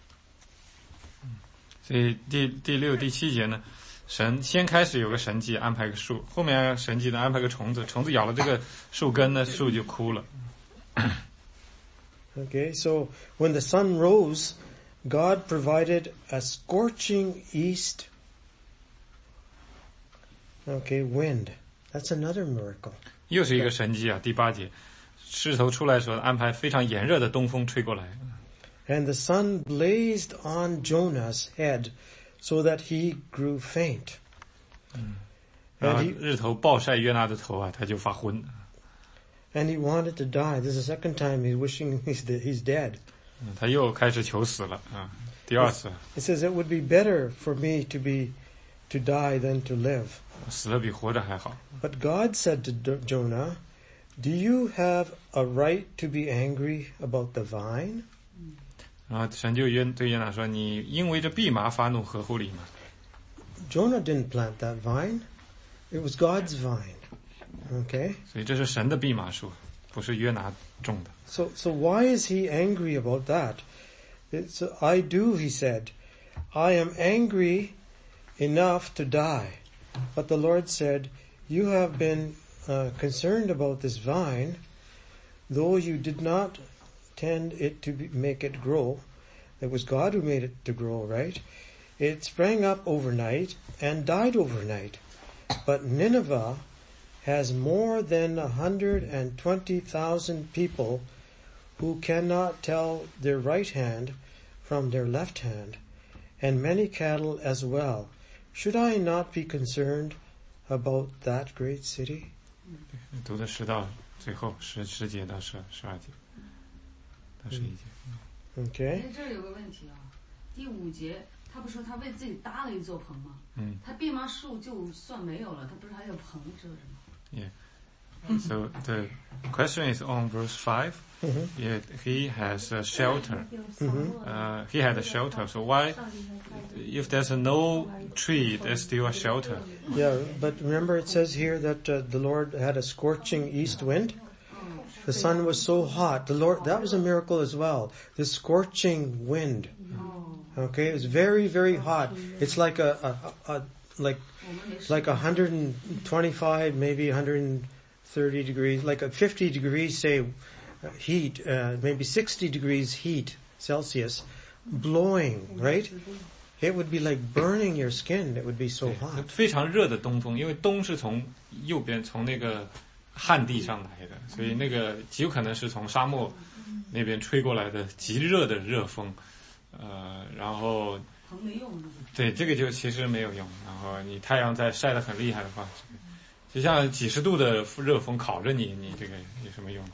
所以第第六、第七节呢，神先开始有个神迹，安排个树，后面神迹呢安排个虫子，虫子咬了这个树根呢，树就枯了。 Okay, so when the sun rose, God provided a scorching east, okay, wind. That's another miracle. 又是一个神迹啊！第八节，势头出来的时候，安排非常炎热的东风吹过来。 And the sun blazed on Jonah's head, so that he grew faint. 嗯，然后日头暴晒约拿的头啊，他就发昏。 And he wanted to die. This is the second time he's wishing he's he's dead. 嗯，他又开始求死了啊！第二次。 It says it would be better for me to be to die than to live. 死了比活着还好。 But God said to Jonah, "Do you have a right to be angry about the vine?" 然后神就约对约拿说：“你因为这蓖麻发怒，合乎理吗？” Jonah didn't plant that vine; it was God's vine. Okay. 所以这是神的蓖麻树，不是约拿种的。 So, so why is he angry about that? It's, I do, he said. I am angry enough to die. But the Lord said, you have been uh, concerned about this vine, though you did not tend it to be, make it grow. It was God who made it to grow, right? It sprang up overnight and died overnight. But Nineveh has more than one hundred twenty thousand people who cannot tell their right hand from their left hand, and many cattle as well. Should I not be concerned about that great city? 读的十到最后十十节到十十二节到十一节。 Okay. 这儿有个问题啊，第五节他不说他为自己搭了一座棚吗？ 嗯。 他蓖麻树就算没有了，他不是还有棚这是吗？ Yeah. So the question is on verse five. Mm-hmm. Yeah, he has a shelter. Mm-hmm. Uh, he had a shelter. So why, if there's a no tree, there's still a shelter? Yeah, but remember it says here that uh, the Lord had a scorching east wind. The sun was so hot. The Lord, that was a miracle as well. The scorching wind. Okay, it was very, very hot. It's like a, a, a like, like one hundred twenty-five, maybe one hundred thirty degrees, like a fifty degrees, say, heat, uh, maybe sixty degrees heat Celsius, blowing, right? It would be like burning your skin. It would be so hot. 非常热的东风，因为东是从右边从那个旱地上来的，所以那个极有可能是从沙漠那边吹过来的极热的热风，呃，然后对这个就其实没有用。然后你太阳在晒得很厉害的话，就像几十度的热风烤着你，你这个有什么用？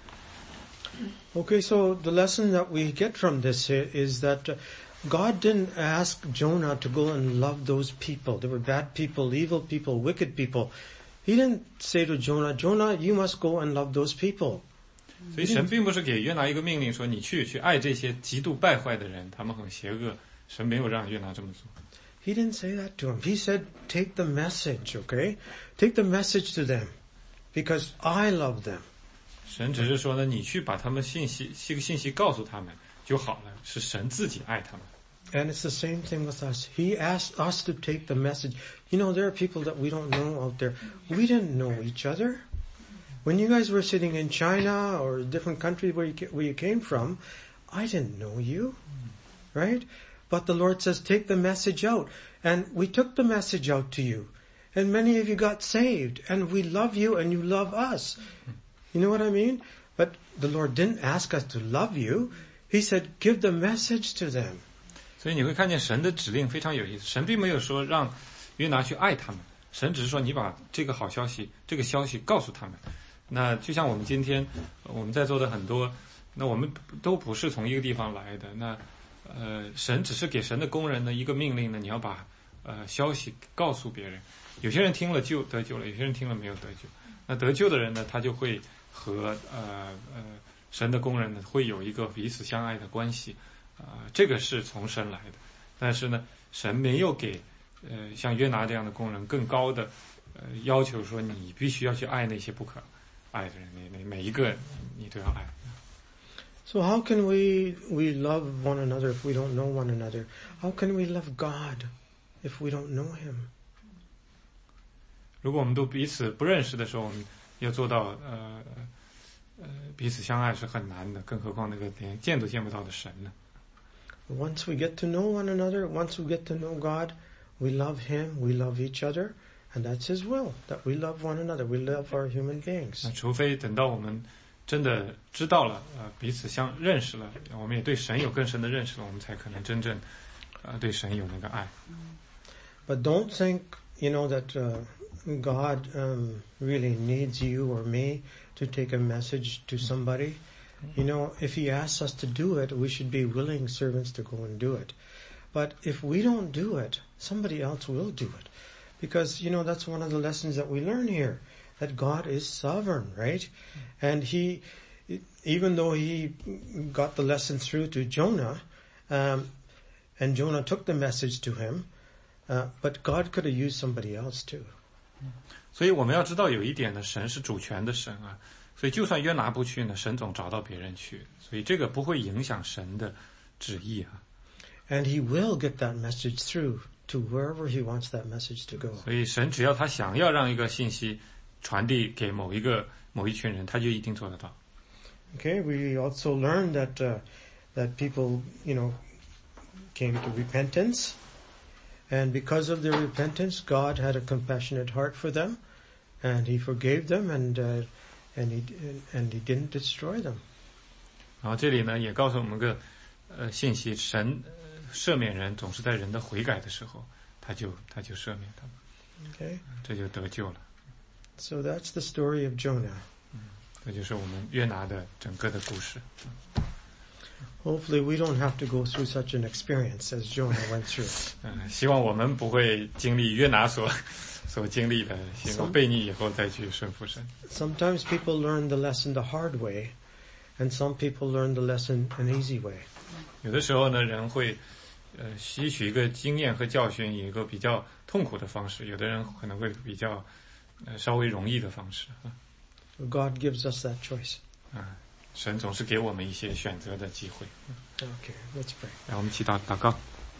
Okay, so the lesson that we get from this is that God didn't ask Jonah to go and love those people. They were bad people, evil people, wicked people. He didn't say to Jonah, Jonah, you must go and love those people. 所以神并不是给约拿一个命令说你去去爱这些极度败坏的人，他们很邪恶。神没有让约拿这么做。 He didn't say that to him. He said, take the message, okay? Take the message to them because I love them. 神只是说呢，你去把他们信息这个信息告诉他们就好了，是神自己爱他们。 And it's the same thing with us. He asked us to take the message. You know, there are people that we don't know out there. We didn't know each other. When you guys were sitting in China or a different country where you, where you came from, I didn't know you, right? But the Lord says, take the message out. And we took the message out to you. And many of you got saved. And we love you and you love us. You know what I mean? But the Lord didn't ask us to love you. He said, give the message to them. 所以你会看见神的指令非常有意思，神并没有说让约拿去爱他们，神只是说你把这个好消息这个消息告诉他们。那就像我们今天我们在座的很多，那我们都不是从一个地方来的，那呃神只是给神的工人呢一个命令呢，你要把呃消息告诉别人。有些人听了就得救了，有些人听了没有得救。那得救的人呢，他就会和呃呃神的工人呢会有一个彼此相爱的关系。啊、呃，这个是从神来的，但是呢，神没有给呃像约拿这样的工人更高的呃要求，说你必须要去爱那些不可爱的人，你每每一个你都要爱。 So how can we we love one another if we don't know one another? How can we love God if we don't know Him? 如果我们都彼此不认识的时候，我们要做到呃呃彼此相爱是很难的，更何况那个连见都见不到的神呢？ Once we get to know one another, once we get to know God, we love Him, we love each other, and that's His will, that we love one another, we love our human beings. 那除非等到我们真的知道了，呃，彼此相认识了，我们也对神有更深的认识了，我们才可能真正，呃，对神有那个爱。 But don't think, you know, that uh, God um, really needs you or me to take a message to somebody. You know, if He asks us to do it, we should be willing servants to go and do it. But if we don't do it, somebody else will do it. Because, you know, that's one of the lessons that we learn here, that God is sovereign, right? And He, even though He got the lesson through to Jonah, um, and Jonah took the message to him, uh, but God could have used somebody else too. 所以我们要知道有一点呢，神是主权的神啊。所以就算约拿不去呢，神总找到别人去，所以这个不会影响神的旨意啊。 And He will get that message through to wherever He wants that message to go. 所以神只要他想要让一个信息传递给某一个某一群人，他就一定做得到。 Okay, we also learned that uh, that people, you know, came to repentance, and because of their repentance, God had a compassionate heart for them, and He forgave them, and uh, And he and he didn't destroy them. 然后这里呢，也告诉我们个呃信息：神赦免人总是在人的悔改的时候，他就他就赦免他们。 Okay. 这就得救了。 So that's the story of Jonah. 嗯，这就是我们约拿的整个的故事。 Hopefully, we don't have to go through such an experience as Jonah went through. 嗯，希望我们不会经历约拿所。所经历的，希望背逆以后再去顺服神。 Sometimes people learn the lesson the hard way, and some people learn the lesson an easy way. 有的时候呢，人会呃吸取一个经验和教训，以一个比较痛苦的方式；有的人可能会比较呃稍微容易的方式。 God gives us that choice. 啊，神总是给我们一些选择的机会。 Okay, let's pray. 让我们祈祷祷告。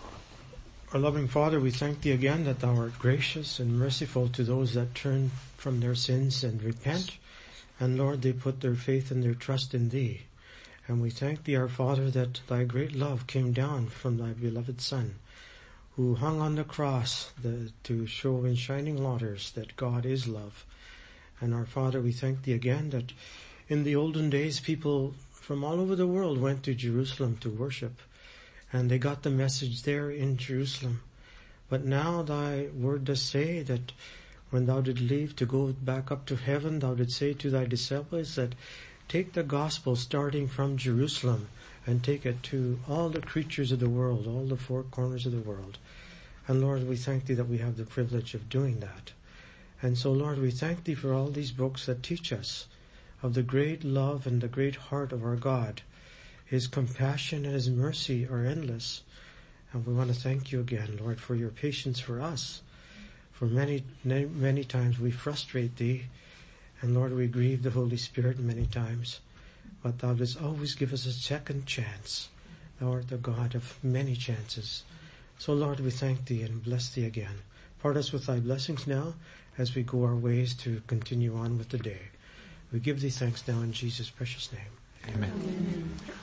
Our loving Father, we thank Thee again that Thou art gracious and merciful to those that turn from their sins and repent. And Lord, they put their faith and their trust in Thee. And we thank Thee, our Father, that Thy great love came down from Thy beloved Son, who hung on the cross the, to show in shining waters that God is love. And our Father, we thank Thee again that in the olden days, people from all over the world went to Jerusalem to worship. And they got the message there in Jerusalem. But now Thy word does say that when Thou did leave to go back up to heaven, Thou did say to Thy disciples that take the gospel starting from Jerusalem and take it to all the creatures of the world, all the four corners of the world. And Lord, we thank Thee that we have the privilege of doing that. And so Lord, we thank Thee for all these books that teach us of the great love and the great heart of our God. His compassion and His mercy are endless. And we want to thank You again, Lord, for Your patience for us. For many, many times we frustrate Thee, And Lord, we grieve the Holy Spirit many times, but Thou dost always give us a second chance. Thou art the God of many chances. So Lord, we thank Thee and bless Thee again. Part us with Thy blessings now as we go our ways to continue on with the day. We give Thee thanks now in Jesus' precious name. Amen. Amen.